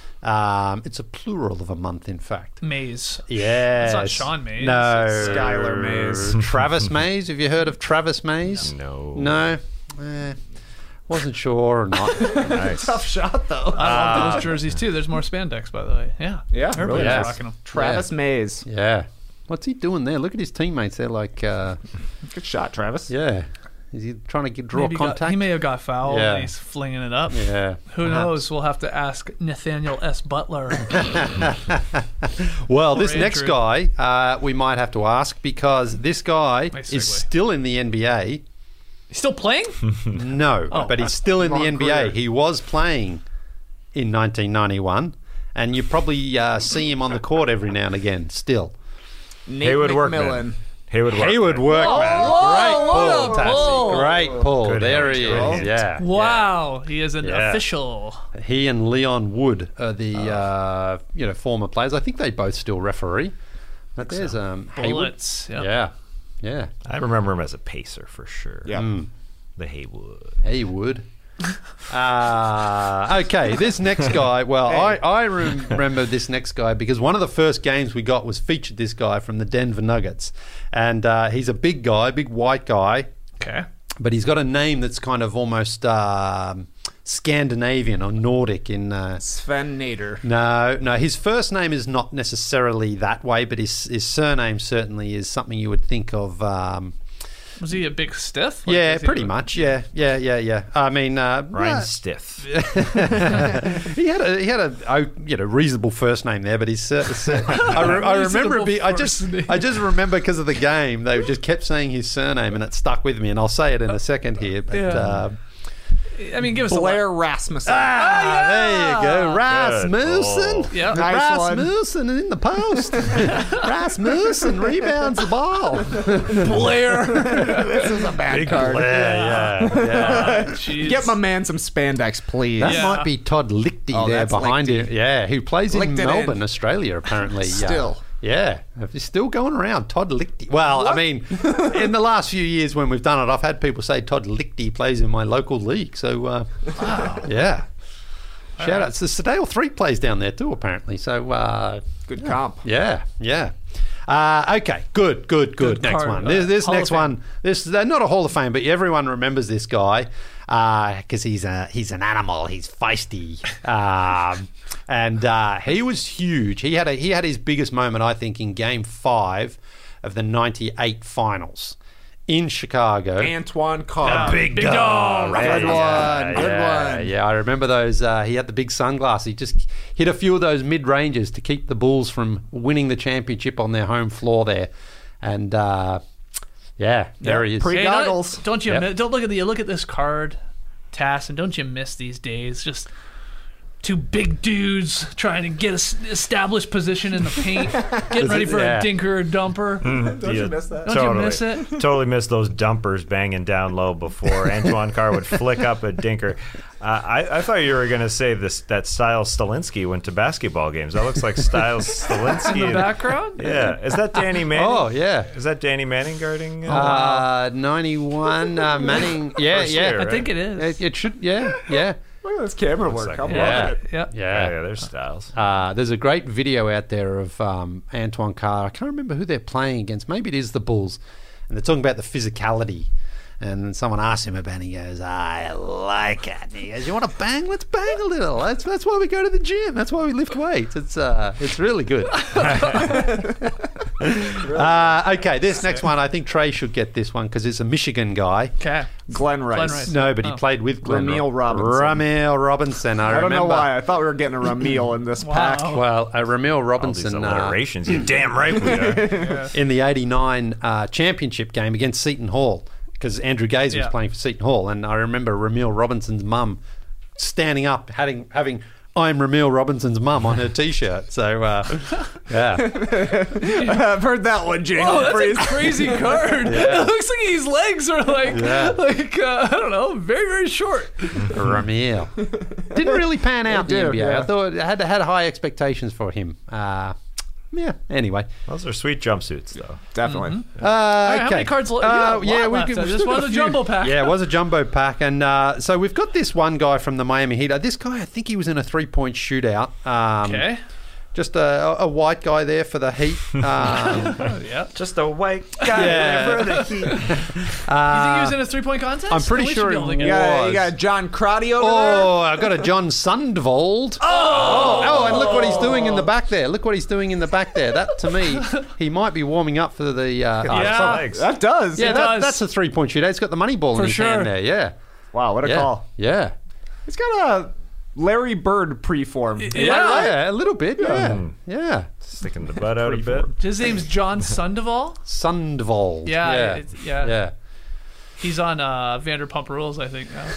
[SPEAKER 6] Um, it's a plural of a month, in fact.
[SPEAKER 5] Maze.
[SPEAKER 6] Yeah,
[SPEAKER 5] It's not Sean Mays.
[SPEAKER 6] No,
[SPEAKER 8] It's Skylar Mays.
[SPEAKER 6] Travis Mays. Have you heard of Travis Mays?
[SPEAKER 7] No.
[SPEAKER 6] No. Eh, wasn't sure or not.
[SPEAKER 7] Nice.
[SPEAKER 8] Tough shot, though.
[SPEAKER 5] I love those jerseys too. There's more spandex, by the way. Yeah.
[SPEAKER 8] Yeah,
[SPEAKER 5] Everybody's
[SPEAKER 8] really
[SPEAKER 6] nice.
[SPEAKER 5] rocking them.
[SPEAKER 8] Travis Mays.
[SPEAKER 6] Yeah. What's he doing there? Look at his teammates. They're like, uh,
[SPEAKER 8] Good shot, Travis.
[SPEAKER 6] yeah. Is he trying to get, draw
[SPEAKER 5] Maybe got-
[SPEAKER 6] contact?
[SPEAKER 5] he may have got fouled
[SPEAKER 6] Yeah.
[SPEAKER 5] and he's flinging it up.
[SPEAKER 6] Yeah.
[SPEAKER 5] Who
[SPEAKER 6] Perhaps.
[SPEAKER 5] knows? We'll have to ask Nathaniel S. Butler.
[SPEAKER 6] Well, this
[SPEAKER 5] Or
[SPEAKER 6] next
[SPEAKER 5] Andrew.
[SPEAKER 6] guy, uh, we might have to ask because this guy
[SPEAKER 5] Nice
[SPEAKER 6] is
[SPEAKER 5] segue.
[SPEAKER 6] still in the N B A.
[SPEAKER 5] He's still playing?
[SPEAKER 6] No,
[SPEAKER 5] Oh.
[SPEAKER 6] but he's still in the
[SPEAKER 8] Long
[SPEAKER 6] N B A.
[SPEAKER 8] career.
[SPEAKER 6] He was playing in nineteen ninety-one, and you probably uh, see him on the court every now and again still.
[SPEAKER 8] Nate
[SPEAKER 7] Hayward Workman.
[SPEAKER 8] McMillan.
[SPEAKER 7] Hayward Workman.
[SPEAKER 6] Hayward Workman. Great pull,
[SPEAKER 5] what a pull.
[SPEAKER 6] Tassie. Great pull.
[SPEAKER 7] Good
[SPEAKER 6] there
[SPEAKER 7] hit,
[SPEAKER 6] he
[SPEAKER 7] good
[SPEAKER 6] is.
[SPEAKER 7] hit.
[SPEAKER 6] Yeah.
[SPEAKER 5] Wow. He is an
[SPEAKER 6] Yeah.
[SPEAKER 5] official.
[SPEAKER 6] He and Leon Wood are the
[SPEAKER 5] Oh.
[SPEAKER 6] uh, you know former players. I think they both still referee. But there's um, Hayward.
[SPEAKER 5] Bullets. Yep.
[SPEAKER 6] Yeah, yeah.
[SPEAKER 7] I remember him as a pacer for sure.
[SPEAKER 8] Yeah.
[SPEAKER 7] The Haywood.
[SPEAKER 6] Haywood. Uh, okay, this next guy. Well, I, I rem- remember this next guy because one of the first games we got was featured this guy from the Denver Nuggets. And uh, he's a big guy, big white guy,
[SPEAKER 5] Okay.
[SPEAKER 6] but he's got a name that's kind of almost um, Scandinavian or Nordic in. Uh,
[SPEAKER 8] Sven Nader.
[SPEAKER 6] no, no. His first name is not necessarily that way, but his his surname certainly is something you would think of. Um,
[SPEAKER 5] Was he a big stiff? Like,
[SPEAKER 6] yeah,
[SPEAKER 5] was he
[SPEAKER 6] pretty
[SPEAKER 5] a-
[SPEAKER 6] much. Yeah, yeah, yeah, yeah. I mean, uh,
[SPEAKER 7] Ryan
[SPEAKER 6] uh,
[SPEAKER 7] Stiff.
[SPEAKER 6] he had a he had a oh, you know reasonable first name there, but he's. Uh, uh, I, re- I remember it being. I just
[SPEAKER 5] Reasonable first
[SPEAKER 6] I just remember because of the game they just kept saying his surname and it stuck with me, and I'll say it in a second here. But
[SPEAKER 5] Yeah.
[SPEAKER 6] uh,
[SPEAKER 5] I mean, give us
[SPEAKER 8] Blair
[SPEAKER 5] a
[SPEAKER 8] Rasmussen.
[SPEAKER 6] ah, there you go,
[SPEAKER 7] Good
[SPEAKER 6] Rasmussen.
[SPEAKER 7] ball.
[SPEAKER 5] Yeah.
[SPEAKER 8] Nice one.
[SPEAKER 6] Rasmussen in the post. Rasmussen rebounds the ball.
[SPEAKER 5] Blair.
[SPEAKER 8] This is a bad card.
[SPEAKER 7] Yeah, yeah.
[SPEAKER 6] Yeah.
[SPEAKER 5] Jeez.
[SPEAKER 8] Get my man some spandex, please.
[SPEAKER 6] That
[SPEAKER 5] Yeah.
[SPEAKER 6] might be Todd Lichty
[SPEAKER 8] Oh,
[SPEAKER 6] there
[SPEAKER 8] that's
[SPEAKER 6] behind
[SPEAKER 8] Lichty.
[SPEAKER 6] him. Yeah, who plays in
[SPEAKER 8] Licked it
[SPEAKER 6] Melbourne,
[SPEAKER 8] in.
[SPEAKER 6] Australia, apparently. Yeah.
[SPEAKER 8] Still.
[SPEAKER 6] Yeah, he's still going around. Todd Lichty. Well, I mean, in the last few years when we've done it, I've had people say Todd Lichty plays in my local league. So, uh, yeah. Shout out. So Sedale three plays down there too, apparently. So, uh,
[SPEAKER 8] Good comp.
[SPEAKER 6] yeah, yeah. Uh, okay, good, good, good.
[SPEAKER 5] Good
[SPEAKER 6] next
[SPEAKER 5] card.
[SPEAKER 6] one. This, this
[SPEAKER 5] Hall of
[SPEAKER 6] next
[SPEAKER 5] Fame.
[SPEAKER 6] one. This uh, not a Hall of Fame, but everyone remembers this guy because he's a he's an animal. He's feisty, um, and uh, he was huge. He had a he had his biggest moment, I think, in Game Five of the ninety-eight finals in Chicago.
[SPEAKER 8] Antoine Carr.
[SPEAKER 5] Big dog.
[SPEAKER 8] Good
[SPEAKER 6] Yeah,
[SPEAKER 8] one. Good
[SPEAKER 6] yeah,
[SPEAKER 8] one.
[SPEAKER 6] Yeah, I remember those. Uh, he had the big sunglasses. He just hit a few of those mid ranges to keep the Bulls from winning the championship on their home floor there. And uh, yeah, there he is.
[SPEAKER 8] Pre-
[SPEAKER 5] Hey, don't-
[SPEAKER 8] Goggles.
[SPEAKER 5] Don't you
[SPEAKER 6] Yep.
[SPEAKER 5] mi- don't look at the look at this card, Tass, and don't you miss these days? Just two big dudes trying to get a s- established position in the paint, getting ready for
[SPEAKER 6] Yeah.
[SPEAKER 5] a dinker or dumper.
[SPEAKER 7] Don't you miss that?
[SPEAKER 5] Don't you
[SPEAKER 7] Totally.
[SPEAKER 5] miss it?
[SPEAKER 7] Totally missed those dumpers banging down low before Antoine Carr would flick up a dinker. Uh, I, I thought you were going to say this that Styles Stalinsky went to basketball games. That looks like Styles Stalinsky.
[SPEAKER 5] In the background?
[SPEAKER 7] Yeah. Is that Danny Manning?
[SPEAKER 6] Oh, yeah.
[SPEAKER 7] Is that Danny Manning guarding? Uh,
[SPEAKER 6] Uh, ninety-one, uh, Manning. Yeah,
[SPEAKER 7] First
[SPEAKER 6] yeah.
[SPEAKER 7] year,
[SPEAKER 5] I
[SPEAKER 7] right?
[SPEAKER 5] think it is.
[SPEAKER 6] It, it should, yeah, yeah.
[SPEAKER 8] Look at this camera work.
[SPEAKER 7] like
[SPEAKER 8] I'm
[SPEAKER 7] it.
[SPEAKER 8] loving
[SPEAKER 6] Yeah.
[SPEAKER 8] it.
[SPEAKER 5] Yeah.
[SPEAKER 7] yeah,
[SPEAKER 6] Yeah.
[SPEAKER 7] yeah, there's Styles.
[SPEAKER 6] Uh, there's a great video out there of um, Antoine Carr. I can't remember who they're playing against. Maybe it is the Bulls. And they're talking about the physicality. And then someone asked him about it. And he goes, I like it. And he goes, you want to bang? Let's bang a little. That's that's why we go to the gym. That's why we lift weights. It's uh, it's really good. uh, okay, this next one, I think Trey should get this one because it's a Michigan guy.
[SPEAKER 5] Okay.
[SPEAKER 8] Glenn Rice.
[SPEAKER 5] Glenn Rice.
[SPEAKER 6] No, but he
[SPEAKER 5] Oh.
[SPEAKER 6] played with Glenn
[SPEAKER 8] Ramil Robinson.
[SPEAKER 6] Ramil Robinson. I,
[SPEAKER 8] I don't
[SPEAKER 6] remember.
[SPEAKER 8] know why. I thought we were getting a Ramil in this pack.
[SPEAKER 5] Wow.
[SPEAKER 6] Well, uh, Ramil
[SPEAKER 7] All these
[SPEAKER 6] Robinson uh,
[SPEAKER 7] alliterations. You're damn right we are.
[SPEAKER 6] in the eighty-nine uh, championship game against Seton Hall because Andrew Gaze was
[SPEAKER 5] Yeah.
[SPEAKER 6] playing for Seton Hall, and I remember Ramil Robinson's mum standing up, having having "I'm Ramil Robinson's mum" on her T-shirt. So uh, yeah,
[SPEAKER 8] I've heard that one, Jalen.
[SPEAKER 5] Oh, that's
[SPEAKER 8] Freeze.
[SPEAKER 5] a crazy card. It looks like his legs are like,
[SPEAKER 6] Yeah.
[SPEAKER 5] like uh, I don't know, very very short.
[SPEAKER 6] Ramil didn't really pan out in the
[SPEAKER 8] did,
[SPEAKER 6] N B A.
[SPEAKER 8] yeah.
[SPEAKER 6] I thought I had had high expectations for him. Uh, yeah. Anyway,
[SPEAKER 7] Those are sweet jumpsuits, though.
[SPEAKER 8] Definitely.
[SPEAKER 6] uh,
[SPEAKER 5] right,
[SPEAKER 6] okay.
[SPEAKER 5] how many cards le- you
[SPEAKER 6] Uh,
[SPEAKER 5] got a lot
[SPEAKER 6] yeah,
[SPEAKER 5] left.
[SPEAKER 6] we've,
[SPEAKER 5] I
[SPEAKER 6] we've
[SPEAKER 5] just
[SPEAKER 6] still got
[SPEAKER 5] wanted a
[SPEAKER 6] few-
[SPEAKER 5] jumbo pack.
[SPEAKER 6] Yeah, it was a jumbo pack, and uh, so we've got this one guy from the Miami Heat. Uh, This guy, I think he was in a three-point shootout. Um,
[SPEAKER 5] Okay.
[SPEAKER 6] Just a, a white guy there for the Heat. Um,
[SPEAKER 5] Oh, yeah.
[SPEAKER 7] Just a white guy
[SPEAKER 6] Yeah.
[SPEAKER 7] for the Heat.
[SPEAKER 5] You think he was in a three point contest?
[SPEAKER 6] I'm pretty
[SPEAKER 5] We should
[SPEAKER 6] sure
[SPEAKER 5] be
[SPEAKER 6] he
[SPEAKER 5] able to get
[SPEAKER 8] You
[SPEAKER 5] it.
[SPEAKER 8] got,
[SPEAKER 6] was.
[SPEAKER 8] you got John Crotty over
[SPEAKER 6] oh, I got a John Sundvold. Oh, oh, and look what he's doing in the back there. Look what he's doing in the back there. That to me, he might be warming up for the. Uh, oh,
[SPEAKER 5] Yeah.
[SPEAKER 6] sorry.
[SPEAKER 7] Legs.
[SPEAKER 8] there. That does.
[SPEAKER 6] yeah,
[SPEAKER 5] It
[SPEAKER 6] that,
[SPEAKER 5] does.
[SPEAKER 6] that's a three-point shootout. He's got the money ball
[SPEAKER 5] For
[SPEAKER 6] in his
[SPEAKER 5] sure.
[SPEAKER 6] hand there. Yeah,
[SPEAKER 8] Wow, what a
[SPEAKER 6] yeah,
[SPEAKER 8] call.
[SPEAKER 6] yeah.
[SPEAKER 8] He's got a Larry Bird preform.
[SPEAKER 5] Yeah.
[SPEAKER 6] Yeah, a little bit. Yeah, yeah.
[SPEAKER 7] Sticking the butt out a bit.
[SPEAKER 5] His name's John Sandoval.
[SPEAKER 6] Sundvold.
[SPEAKER 5] Yeah,
[SPEAKER 6] yeah,
[SPEAKER 5] it's- yeah.
[SPEAKER 6] yeah.
[SPEAKER 5] He's on uh, Vanderpump Rules, I think now.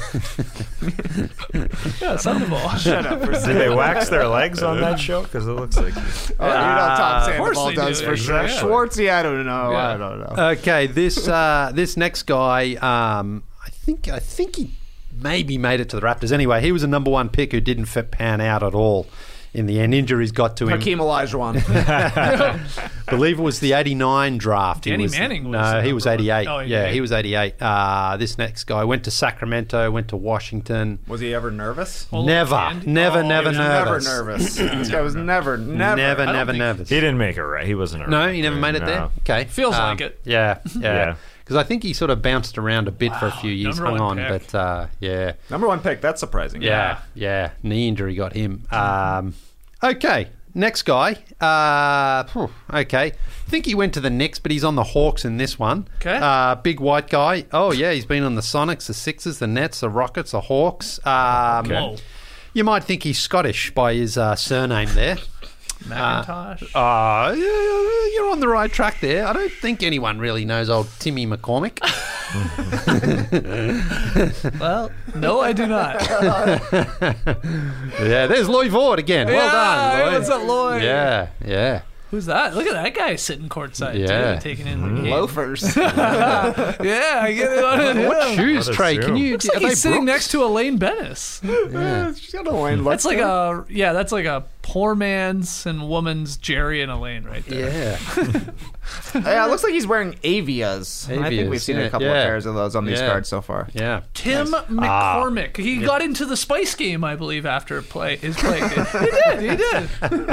[SPEAKER 5] Yeah, Sandoval. Shut up.
[SPEAKER 7] Did they wax their legs on that show? Because it looks like.
[SPEAKER 8] Oh, you know Tom
[SPEAKER 5] of course
[SPEAKER 8] Sandoval
[SPEAKER 5] they
[SPEAKER 8] does
[SPEAKER 5] do,
[SPEAKER 8] for sure.
[SPEAKER 7] exactly.
[SPEAKER 8] Schwartzy, I don't know.
[SPEAKER 5] Yeah.
[SPEAKER 8] I don't know.
[SPEAKER 6] Okay, this uh, this next guy, um, I think I think he maybe made it to the Raptors. Anyway, he was a number one pick who didn't fit pan out at all. In the end, injuries got to him.
[SPEAKER 8] Hakeem Olajuwon.
[SPEAKER 6] believe it was the eighty-nine draft. He
[SPEAKER 5] Danny
[SPEAKER 6] was,
[SPEAKER 5] Manning was
[SPEAKER 6] no,
[SPEAKER 5] the
[SPEAKER 6] he was
[SPEAKER 5] number one.
[SPEAKER 6] eighty-eight.
[SPEAKER 5] Oh,
[SPEAKER 6] Yeah,
[SPEAKER 5] eighty-eight.
[SPEAKER 6] he was eighty-eight. Uh, this next guy went to Sacramento, went to Washington.
[SPEAKER 8] Was he ever nervous?
[SPEAKER 5] Hold
[SPEAKER 6] Never,
[SPEAKER 5] hand.
[SPEAKER 6] never,
[SPEAKER 5] Oh,
[SPEAKER 6] never
[SPEAKER 5] he was
[SPEAKER 6] nervous.
[SPEAKER 8] Never nervous. This guy was never, never.
[SPEAKER 6] Never,
[SPEAKER 5] I don't
[SPEAKER 6] never
[SPEAKER 5] think-
[SPEAKER 6] nervous.
[SPEAKER 7] He didn't make it right. He wasn't.
[SPEAKER 6] No,
[SPEAKER 7] around.
[SPEAKER 6] he never made it
[SPEAKER 7] No.
[SPEAKER 6] there. Okay,
[SPEAKER 5] Feels
[SPEAKER 6] Um,
[SPEAKER 5] like it.
[SPEAKER 6] Yeah, yeah.
[SPEAKER 7] Yeah.
[SPEAKER 6] because I think he sort of bounced around a bit for a few years,
[SPEAKER 5] number
[SPEAKER 6] hung
[SPEAKER 5] one
[SPEAKER 6] on,
[SPEAKER 5] pick.
[SPEAKER 6] but uh, yeah,
[SPEAKER 8] Number one pick. That's surprising.
[SPEAKER 6] yeah, yeah, knee injury got him. Um, okay, next guy. Uh, phew, okay, I think he went to the Knicks, but he's on the Hawks in this one.
[SPEAKER 5] Okay.
[SPEAKER 6] uh, big white guy. Oh yeah, he's been on the Sonics, the Sixers, the Nets, the Rockets, the Hawks. Um,
[SPEAKER 5] Whoa.
[SPEAKER 6] You might think he's Scottish by his uh, surname there.
[SPEAKER 5] Macintosh.
[SPEAKER 6] Uh, yeah, you're on the right track there. I don't think anyone really knows old Timmy McCormick.
[SPEAKER 5] well, no, I do not.
[SPEAKER 6] Yeah, there's Lloyd Vaught again. Well
[SPEAKER 5] Yeah,
[SPEAKER 6] done,
[SPEAKER 5] hey,
[SPEAKER 6] Lloyd.
[SPEAKER 5] what's up, Lloyd?
[SPEAKER 6] Yeah, yeah.
[SPEAKER 5] Who's that? Look at that guy sitting courtside,
[SPEAKER 6] Yeah.
[SPEAKER 5] too, taking in the game.
[SPEAKER 8] Loafers.
[SPEAKER 5] Yeah, I get it on it.
[SPEAKER 6] What shoes,
[SPEAKER 7] What a
[SPEAKER 6] Trey? Can
[SPEAKER 7] zoom.
[SPEAKER 6] you?
[SPEAKER 5] Looks like
[SPEAKER 6] are they
[SPEAKER 5] he's sitting
[SPEAKER 6] Brooks?
[SPEAKER 5] next to Elaine Bennis.
[SPEAKER 8] She's got a lane.
[SPEAKER 5] That's like a yeah, that's like a poor man's and woman's Jerry and Elaine right there.
[SPEAKER 6] Yeah.
[SPEAKER 8] Yeah, it looks like he's wearing Avias. I think
[SPEAKER 6] Avias,
[SPEAKER 8] we've seen
[SPEAKER 6] yeah,
[SPEAKER 8] a couple
[SPEAKER 6] yeah.
[SPEAKER 8] of pairs of those on these
[SPEAKER 6] Yeah.
[SPEAKER 8] cards so far.
[SPEAKER 6] Yeah.
[SPEAKER 5] Tim McCormick. He got into the Spice game, I believe, after play his play. He did. He did.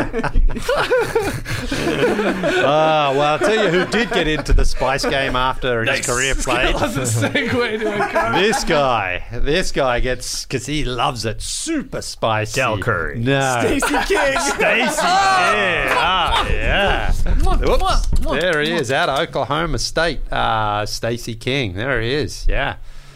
[SPEAKER 6] Ah, well, I'll tell you who did get into the Spice game after his career played.
[SPEAKER 5] That was a segue to a card.
[SPEAKER 6] This guy, this guy gets, because he loves it, super spicy.
[SPEAKER 7] Del Curry.
[SPEAKER 6] No.
[SPEAKER 8] Stacey King.
[SPEAKER 6] Stacey King. Ah, yeah. Whoops. There he is, out of Oklahoma State. Uh, Stacey King. There he is. Yeah.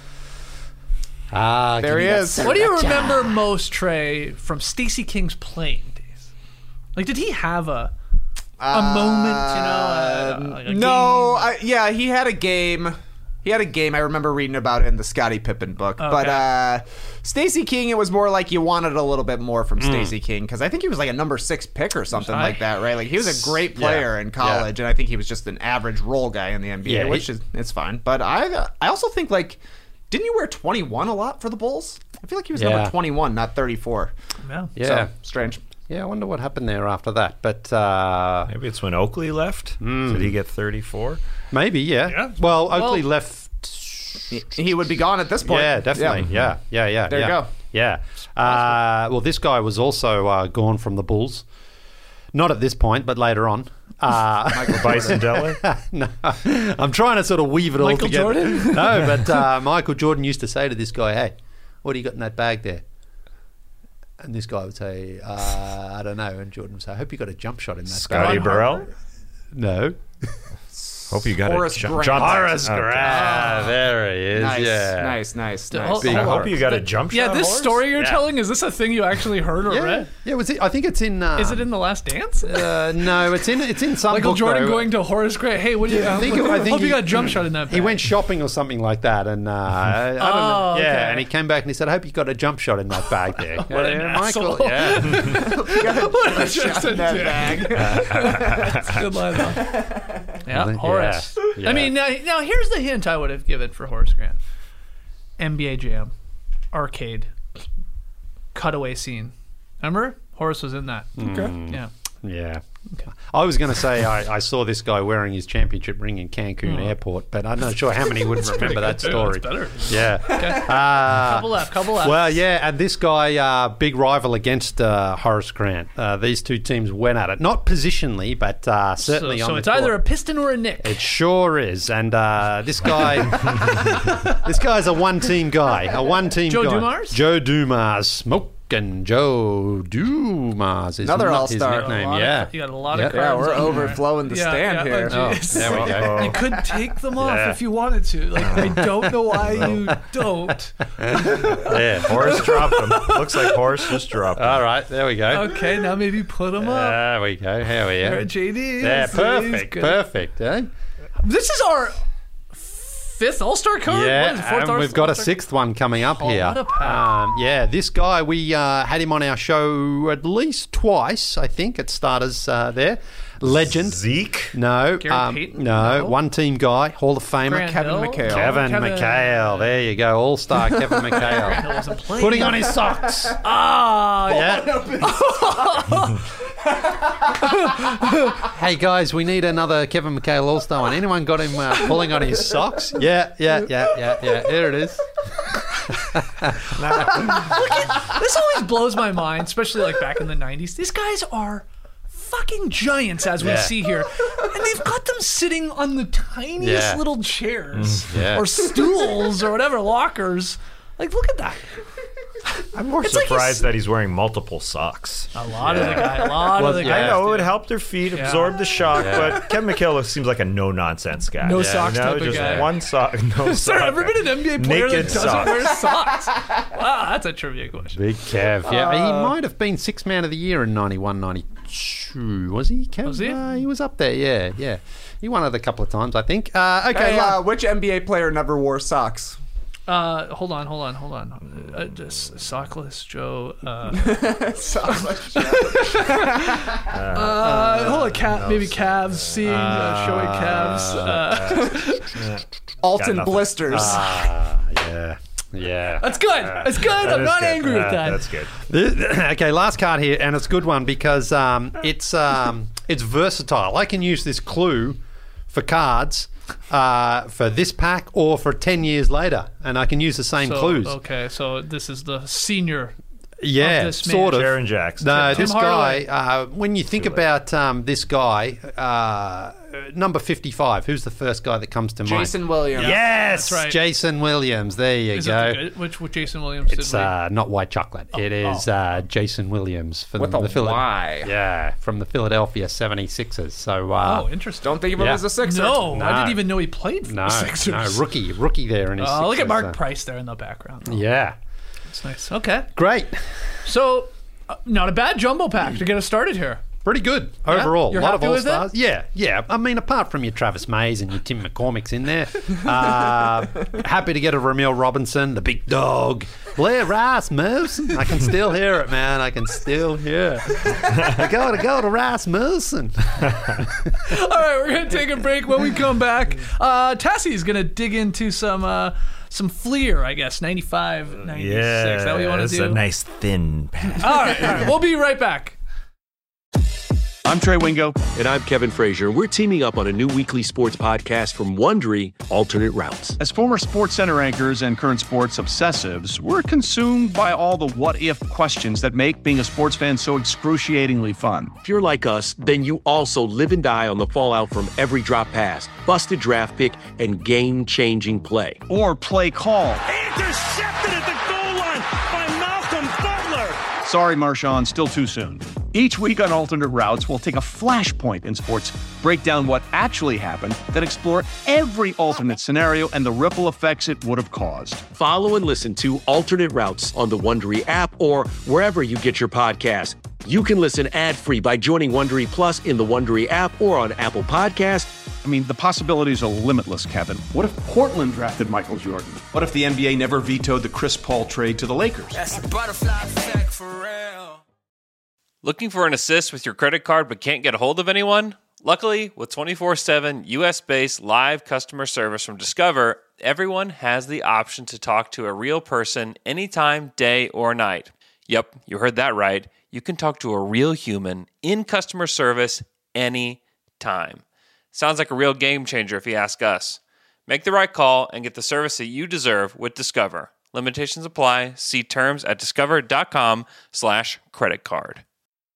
[SPEAKER 6] Ah,
[SPEAKER 8] There
[SPEAKER 6] give
[SPEAKER 8] he
[SPEAKER 6] me that
[SPEAKER 8] is.
[SPEAKER 6] sir-
[SPEAKER 5] What do you remember most, Trey, from Stacey King's playing days? Like, did he have a a moment? You know, a, like a
[SPEAKER 8] No,
[SPEAKER 5] game?
[SPEAKER 8] I, yeah, he had a game. He had a game. I remember reading about it in the Scottie Pippen book.
[SPEAKER 5] Okay.
[SPEAKER 8] But uh, Stacey King, it was more like you wanted a little bit more
[SPEAKER 6] Hmm.
[SPEAKER 8] from Stacey King because I think he was like a number six pick or something
[SPEAKER 5] high.
[SPEAKER 8] like that, right? Like he was a great player
[SPEAKER 6] Yeah.
[SPEAKER 8] in college, and I think he was just an average role guy in the N B A,
[SPEAKER 6] Yeah, he-
[SPEAKER 8] which is it's fine. But I, I also think like, didn't you wear twenty-one a lot for the Bulls? I feel like he was
[SPEAKER 6] Yeah.
[SPEAKER 8] number twenty-one, not thirty-four.
[SPEAKER 5] Yeah.
[SPEAKER 6] Yeah.
[SPEAKER 8] So, strange.
[SPEAKER 6] Yeah, I wonder what happened there after that. But uh,
[SPEAKER 7] Maybe it's when Oakley left. Did he get thirty-four?
[SPEAKER 6] maybe, yeah.
[SPEAKER 5] Yeah.
[SPEAKER 6] Well, Oakley
[SPEAKER 5] Well-
[SPEAKER 6] left.
[SPEAKER 8] He, he would be gone at this point.
[SPEAKER 6] Yeah, definitely. Yeah, yeah, yeah.
[SPEAKER 8] There you
[SPEAKER 6] yeah.
[SPEAKER 8] go.
[SPEAKER 6] Yeah. Uh, well, this guy was also uh, gone from the Bulls. Not at this point, but later on. Uh,
[SPEAKER 7] Bison Dele?
[SPEAKER 6] no, I'm trying to sort of weave it all
[SPEAKER 5] Michael
[SPEAKER 6] together.
[SPEAKER 5] Jordan?
[SPEAKER 6] No, but uh, Michael Jordan used to say to this guy, "Hey, what do you got in that bag there?" And this guy would say, uh, "I don't know." And Jordan would say, "I hope you got a jump shot in that
[SPEAKER 7] Scotty
[SPEAKER 6] bag."
[SPEAKER 7] Burrell?
[SPEAKER 6] No.
[SPEAKER 7] Hope you got
[SPEAKER 8] Horace
[SPEAKER 7] it. John,
[SPEAKER 8] Grant.
[SPEAKER 7] John
[SPEAKER 6] Horace
[SPEAKER 7] Okay.
[SPEAKER 6] Grant. Ah, there he is.
[SPEAKER 8] Nice,
[SPEAKER 6] yeah.
[SPEAKER 8] nice, nice,
[SPEAKER 5] Hold-
[SPEAKER 8] nice.
[SPEAKER 6] Big
[SPEAKER 7] I
[SPEAKER 5] hold
[SPEAKER 7] hope you got a jump shot.
[SPEAKER 5] Yeah, this
[SPEAKER 7] Horace?
[SPEAKER 5] story you're
[SPEAKER 6] Yeah.
[SPEAKER 5] telling, is this a thing you actually heard or
[SPEAKER 6] Yeah.
[SPEAKER 5] read?
[SPEAKER 6] Yeah. Was it? I think it's in. Uh,
[SPEAKER 5] Is it in The Last Dance?
[SPEAKER 6] Uh, no, it's in. It's in some
[SPEAKER 5] Michael
[SPEAKER 6] book,
[SPEAKER 5] Jordan
[SPEAKER 6] though.
[SPEAKER 5] going to Horace Grant. Hey, what do you?
[SPEAKER 6] I think,
[SPEAKER 5] I
[SPEAKER 6] I think
[SPEAKER 5] hope
[SPEAKER 6] he,
[SPEAKER 5] you got a jump shot in that.
[SPEAKER 6] He
[SPEAKER 5] bag.
[SPEAKER 6] went shopping or something like that, and uh, I, I don't know.
[SPEAKER 5] Oh,
[SPEAKER 6] Yeah,
[SPEAKER 5] okay.
[SPEAKER 6] and he came back and he said, "I hope you got a jump shot in that bag there."
[SPEAKER 5] What an
[SPEAKER 6] yeah, Michael.
[SPEAKER 5] asshole.
[SPEAKER 6] Yeah.
[SPEAKER 5] What a just a
[SPEAKER 8] that
[SPEAKER 5] dick.
[SPEAKER 8] bag.
[SPEAKER 5] That's a good line, though. Yeah,
[SPEAKER 6] Yeah,
[SPEAKER 5] Horace.
[SPEAKER 6] yeah.
[SPEAKER 5] I mean, now, now here's the hint I would have given for Horace Grant: N B A Jam, arcade, cutaway scene. Remember, Horace was in that. Okay. Yeah.
[SPEAKER 6] Yeah. I was going to say I, I saw this guy wearing his championship ring in Cancun Airport, but I'm not sure how many would remember that
[SPEAKER 5] Dude,
[SPEAKER 6] story.
[SPEAKER 5] that's better.
[SPEAKER 6] Yeah.
[SPEAKER 5] Okay.
[SPEAKER 6] Uh,
[SPEAKER 5] couple left. Couple left.
[SPEAKER 6] Well, yeah, and this guy, uh, big rival against uh, Horace Grant. Uh, these two teams went at it, not positionally, but uh,
[SPEAKER 5] so
[SPEAKER 6] certainly on
[SPEAKER 5] so
[SPEAKER 6] the
[SPEAKER 5] it's either a
[SPEAKER 6] court.
[SPEAKER 5] Piston or a Nick.
[SPEAKER 6] It sure is, and uh, this guy, this guy's a one-team guy, a one-team
[SPEAKER 5] Joe
[SPEAKER 6] guy.
[SPEAKER 5] Dumars?
[SPEAKER 6] Joe Dumars, smoking Joe Dumars is
[SPEAKER 8] Another
[SPEAKER 6] not
[SPEAKER 8] all-star.
[SPEAKER 6] his nickname.
[SPEAKER 5] A lot of-
[SPEAKER 6] Yeah,
[SPEAKER 5] you got a lot
[SPEAKER 6] Yeah.
[SPEAKER 5] of
[SPEAKER 8] Yeah,
[SPEAKER 5] cards.
[SPEAKER 8] we're
[SPEAKER 5] on there.
[SPEAKER 8] overflowing the
[SPEAKER 5] Yeah,
[SPEAKER 8] stand
[SPEAKER 5] yeah,
[SPEAKER 8] here.
[SPEAKER 5] oh,
[SPEAKER 6] Oh,
[SPEAKER 5] geez.
[SPEAKER 6] there we go.
[SPEAKER 5] You could take them off
[SPEAKER 6] Yeah.
[SPEAKER 5] if you wanted to. Like, I don't know why you don't.
[SPEAKER 6] Yeah.
[SPEAKER 7] Horace dropped him. Looks like Horace just dropped him.
[SPEAKER 6] All right, there we go.
[SPEAKER 5] Okay, now maybe put them up.
[SPEAKER 6] There we go. Here we
[SPEAKER 5] There,
[SPEAKER 6] are.
[SPEAKER 5] J D.
[SPEAKER 6] Yeah,
[SPEAKER 5] Yes, he's
[SPEAKER 6] perfect,
[SPEAKER 5] good.
[SPEAKER 6] perfect. Eh?
[SPEAKER 5] This is our fifth All-Star card. What is it,
[SPEAKER 6] Yeah,
[SPEAKER 5] fourth
[SPEAKER 6] and
[SPEAKER 5] All-
[SPEAKER 6] we've got a
[SPEAKER 5] All-Star?
[SPEAKER 6] sixth one coming up
[SPEAKER 5] Oh,
[SPEAKER 6] here.
[SPEAKER 5] what a pack.
[SPEAKER 6] Um, yeah, this guy, we uh, had him on our show at least twice, I think, at starters uh, there. Legend.
[SPEAKER 7] Zeke?
[SPEAKER 6] No,
[SPEAKER 5] Gary
[SPEAKER 6] um,
[SPEAKER 5] Payton?
[SPEAKER 6] no,
[SPEAKER 5] No.
[SPEAKER 6] one-team guy, Hall of Famer.
[SPEAKER 5] Grant
[SPEAKER 8] Kevin
[SPEAKER 5] Hill?
[SPEAKER 8] McHale.
[SPEAKER 5] No,
[SPEAKER 6] Kevin, McHale. There you go, All-Star Kevin
[SPEAKER 5] Hill
[SPEAKER 6] McHale.
[SPEAKER 5] wasn't playing.
[SPEAKER 6] Putting on his socks.
[SPEAKER 5] Ah,
[SPEAKER 6] Yeah. Hey guys, we need another Kevin McHale All-Star one. Anyone got him uh, pulling on his socks? Yeah, yeah, yeah, yeah, yeah. Here it is.
[SPEAKER 5] This always blows my mind, especially like back in the nineties. These guys are fucking giants, as we
[SPEAKER 6] Yeah.
[SPEAKER 5] see here. And they've got them sitting on the tiniest
[SPEAKER 6] Yeah.
[SPEAKER 5] little chairs
[SPEAKER 6] Yeah.
[SPEAKER 5] or stools or whatever, lockers. Like, look at that.
[SPEAKER 7] I'm more
[SPEAKER 5] It's like
[SPEAKER 7] surprised
[SPEAKER 5] he's-
[SPEAKER 7] that he's wearing multiple socks.
[SPEAKER 5] A lot of the guy, a lot
[SPEAKER 6] Well,
[SPEAKER 5] of the
[SPEAKER 6] yeah.
[SPEAKER 5] guys.
[SPEAKER 7] I know it would
[SPEAKER 5] do.
[SPEAKER 7] help their feet absorb the shock, but Kevin McHale seems like a no-nonsense guy.
[SPEAKER 5] No
[SPEAKER 7] You
[SPEAKER 5] socks
[SPEAKER 7] know,
[SPEAKER 5] type of
[SPEAKER 7] just
[SPEAKER 5] guy.
[SPEAKER 7] one sock, no
[SPEAKER 5] Is there
[SPEAKER 7] sock.
[SPEAKER 5] ever been an N B A player
[SPEAKER 7] Naked
[SPEAKER 5] that doesn't
[SPEAKER 7] socks.
[SPEAKER 5] wear socks? Wow, that's a trivia question.
[SPEAKER 6] Big Kev. Yeah, he might have been six man of the year in ninety-one ninety-two. Was he, Kev?
[SPEAKER 5] Was he?
[SPEAKER 6] Uh, he was up there, yeah, yeah. He won it a couple of times, I think. Uh, okay,
[SPEAKER 8] Hey,
[SPEAKER 6] la-
[SPEAKER 8] uh, which N B A player never wore socks?
[SPEAKER 5] Uh, hold on, hold on, hold on. Uh, just sockless Joe. Uh,
[SPEAKER 8] Socks.
[SPEAKER 5] uh, hold on, cat, maybe calves. Seeing, uh, showing calves. Uh,
[SPEAKER 8] Alton
[SPEAKER 7] nothing.
[SPEAKER 8] Blisters.
[SPEAKER 6] Ah, yeah, yeah.
[SPEAKER 5] that's good. That's good.
[SPEAKER 7] That
[SPEAKER 5] I'm
[SPEAKER 7] is
[SPEAKER 5] not
[SPEAKER 7] good.
[SPEAKER 5] angry with
[SPEAKER 7] Uh,
[SPEAKER 5] that.
[SPEAKER 7] That's good.
[SPEAKER 6] Okay, last card here, and it's a good one because um, it's um, it's versatile. I can use this clue for cards uh, for this pack or for ten years later, and I can use the same
[SPEAKER 5] So,
[SPEAKER 6] clues.
[SPEAKER 5] Okay, so this is the senior.
[SPEAKER 6] Yeah,
[SPEAKER 5] this man.
[SPEAKER 6] sort of.
[SPEAKER 7] Jaron Jackson.
[SPEAKER 6] No,
[SPEAKER 5] Tim
[SPEAKER 6] this
[SPEAKER 5] Hardaway.
[SPEAKER 6] guy. Uh, when you think about um, this guy, uh, number fifty-five. Who's the first guy that comes to mind?
[SPEAKER 8] Jason Williams.
[SPEAKER 6] Yes,
[SPEAKER 5] That's right.
[SPEAKER 6] Jason Williams. There you
[SPEAKER 5] Is
[SPEAKER 6] go.
[SPEAKER 5] it the good, which, which Jason Williams
[SPEAKER 6] It's
[SPEAKER 5] did we-
[SPEAKER 6] uh, not white chocolate. It is uh, Jason Williams from
[SPEAKER 8] With
[SPEAKER 6] the
[SPEAKER 8] a
[SPEAKER 6] Phila-
[SPEAKER 8] Y.
[SPEAKER 6] Yeah, from the Philadelphia seventy-sixers. So uh,
[SPEAKER 5] Oh, interesting.
[SPEAKER 8] Don't think of him
[SPEAKER 6] Yeah.
[SPEAKER 8] as a Sixer.
[SPEAKER 5] No, I
[SPEAKER 6] No.
[SPEAKER 5] didn't even know he played for
[SPEAKER 6] no,
[SPEAKER 5] the Sixers.
[SPEAKER 6] no, rookie, rookie there in his.
[SPEAKER 5] Oh, look at
[SPEAKER 6] Sixers,
[SPEAKER 5] Mark
[SPEAKER 6] uh,
[SPEAKER 5] Price there in the background.
[SPEAKER 6] Yeah,
[SPEAKER 5] That's nice. Okay.
[SPEAKER 6] great,
[SPEAKER 5] So, uh, not a bad jumbo pack to get us started here.
[SPEAKER 6] pretty good overall.
[SPEAKER 5] You're
[SPEAKER 6] a lot
[SPEAKER 5] happy
[SPEAKER 6] of all
[SPEAKER 5] with it?
[SPEAKER 6] stars. Yeah, yeah. I mean, apart from your Travis Mays and your Tim McCormick's in there, uh, happy to get a Ramil Robinson, the big dog, Blair Rasmussen. I can still hear it, man. I can still hear it. I gotta go to Rasmussen.
[SPEAKER 5] All right, we're going to take a break. When we come back, uh, Tassie's going to dig into some uh, some Fleer, I guess, ninety-five, ninety-six.
[SPEAKER 7] Yeah,
[SPEAKER 5] Is that what you want to
[SPEAKER 7] it's
[SPEAKER 5] do?
[SPEAKER 7] a nice thin pack.
[SPEAKER 5] All right, all right. We'll be right back.
[SPEAKER 4] I'm Trey Wingo. And I'm Kevin Frazier. We're teaming up on a new weekly sports podcast from Wondery, Alternate Routes.
[SPEAKER 9] As former Sports Center anchors and current sports obsessives, we're consumed by all the what-if questions that make being a sports fan so excruciatingly fun.
[SPEAKER 4] If you're like us, then you also live and die on the fallout from every drop pass, busted draft pick, and game-changing play.
[SPEAKER 9] Or play call.
[SPEAKER 10] Intercepted at the goal line by Malcolm Butler.
[SPEAKER 9] Sorry, Marshawn, still too soon. Each week on Alternate Routes, we'll take a flashpoint in sports, break down what actually happened, then explore every alternate scenario and the ripple effects it would have caused.
[SPEAKER 4] Follow and listen to Alternate Routes on the Wondery app or wherever you get your podcasts. You can listen ad-free by joining Wondery Plus in the Wondery app or on Apple Podcasts.
[SPEAKER 9] I mean, the possibilities are limitless, Kevin.
[SPEAKER 11] What if Portland drafted Michael Jordan? What if the N B A never vetoed the Chris Paul trade to the Lakers?
[SPEAKER 10] That's the butterfly effect for real.
[SPEAKER 12] Looking for an assist with your credit card but can't get a hold of anyone? Luckily, with twenty-four seven U S-based live customer service from Discover, everyone has the option to talk to a real person anytime, day or night. Yep, you heard that right. You can talk to a real human in customer service anytime. Sounds like a real game changer if you ask us. Make the right call and get the service that you deserve with Discover. Limitations apply. See terms at discover.com slash credit card.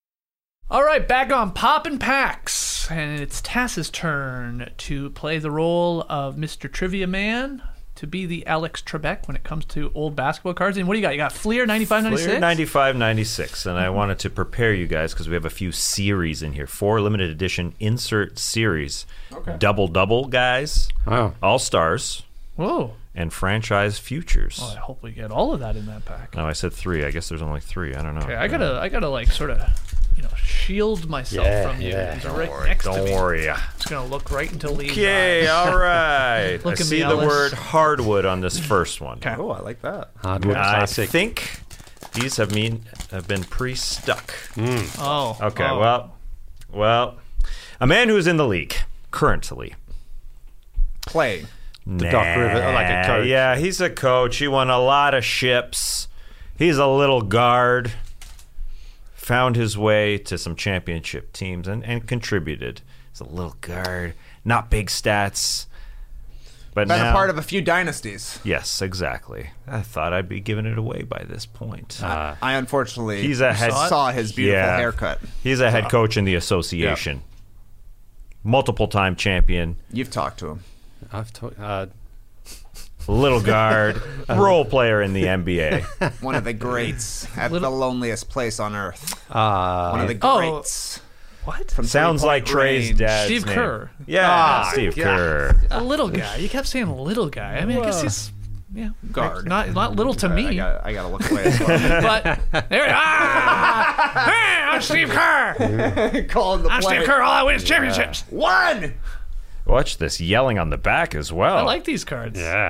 [SPEAKER 5] All right, back on Poppin' Packs, and it's Tass's turn to play the role of Mister Trivia Man, to be the Alex Trebek when it comes to old basketball cards. And what do you got? You got Fleer ninety-five ninety-six?
[SPEAKER 7] Fleer ninety-five ninety-six, and I wanted to prepare you guys because we have a few series in here. Four limited edition insert series.
[SPEAKER 5] Okay.
[SPEAKER 7] Double-double, guys.
[SPEAKER 6] Wow.
[SPEAKER 7] All-stars.
[SPEAKER 5] Whoa.
[SPEAKER 7] And franchise futures.
[SPEAKER 5] Oh, I hope we get all of that in that pack.
[SPEAKER 7] No, I said three. I guess there's only three. I don't know.
[SPEAKER 5] Okay, I gotta, I gotta like sort of, you know, shield myself
[SPEAKER 7] Yeah,
[SPEAKER 5] from you.
[SPEAKER 7] yeah.
[SPEAKER 5] He's
[SPEAKER 7] Don't
[SPEAKER 5] right
[SPEAKER 7] worry,
[SPEAKER 5] next
[SPEAKER 7] don't
[SPEAKER 5] to me.
[SPEAKER 7] worry.
[SPEAKER 5] Just gonna look right into Lee's
[SPEAKER 7] Okay,
[SPEAKER 5] eyes.
[SPEAKER 7] all right.
[SPEAKER 5] Look
[SPEAKER 7] I
[SPEAKER 5] at
[SPEAKER 7] see
[SPEAKER 5] me,
[SPEAKER 7] the
[SPEAKER 5] Ellis.
[SPEAKER 7] word hardwood on this first one.
[SPEAKER 5] Okay.
[SPEAKER 8] Oh, I like that.
[SPEAKER 6] Hardwood
[SPEAKER 7] I
[SPEAKER 6] classic.
[SPEAKER 7] think these have mean have been pre-stuck.
[SPEAKER 5] Oh.
[SPEAKER 7] Okay.
[SPEAKER 5] oh.
[SPEAKER 7] Well, well, a man who's in the league currently.
[SPEAKER 8] Playing.
[SPEAKER 6] The Doc River, like a coach.
[SPEAKER 7] Yeah, he's a coach. He won a lot of ships. He's a little guard. Found his way to some championship teams and, and contributed. He's a little guard. Not big stats. But
[SPEAKER 8] Been
[SPEAKER 7] now,
[SPEAKER 8] a part of a few dynasties.
[SPEAKER 7] Yes, exactly. I thought I'd be giving it away by this point.
[SPEAKER 8] Uh, I unfortunately
[SPEAKER 7] He's a head,
[SPEAKER 8] saw his beautiful
[SPEAKER 7] yeah.
[SPEAKER 8] haircut.
[SPEAKER 7] He's a head coach in the association. Multiple time champion.
[SPEAKER 8] You've talked to him.
[SPEAKER 6] I've talked. Uh,
[SPEAKER 7] Little guard, role player in the N B A.
[SPEAKER 8] One of the greats at the loneliest place on earth.
[SPEAKER 6] uh,
[SPEAKER 8] One of the
[SPEAKER 5] Oh.
[SPEAKER 8] greats.
[SPEAKER 5] What?
[SPEAKER 8] From
[SPEAKER 7] Sounds like
[SPEAKER 8] three-point
[SPEAKER 7] Trey's
[SPEAKER 8] range.
[SPEAKER 7] dad's
[SPEAKER 5] Steve
[SPEAKER 7] name.
[SPEAKER 5] Kerr.
[SPEAKER 7] Yeah,
[SPEAKER 8] Ah,
[SPEAKER 7] Steve
[SPEAKER 8] yeah.
[SPEAKER 7] Kerr.
[SPEAKER 5] A little guy. You kept saying little guy. I mean, I guess he's yeah,
[SPEAKER 8] Guard.
[SPEAKER 5] Not not little to me.
[SPEAKER 8] I got I got to look away as well.
[SPEAKER 5] But there, ah, hey, I'm Steve Kerr.
[SPEAKER 8] Calling the
[SPEAKER 5] I'm
[SPEAKER 8] play.
[SPEAKER 5] Steve Kerr. All I win is championships.
[SPEAKER 8] One.
[SPEAKER 7] Watch this yelling on the back as well.
[SPEAKER 5] I like these cards.
[SPEAKER 6] yeah.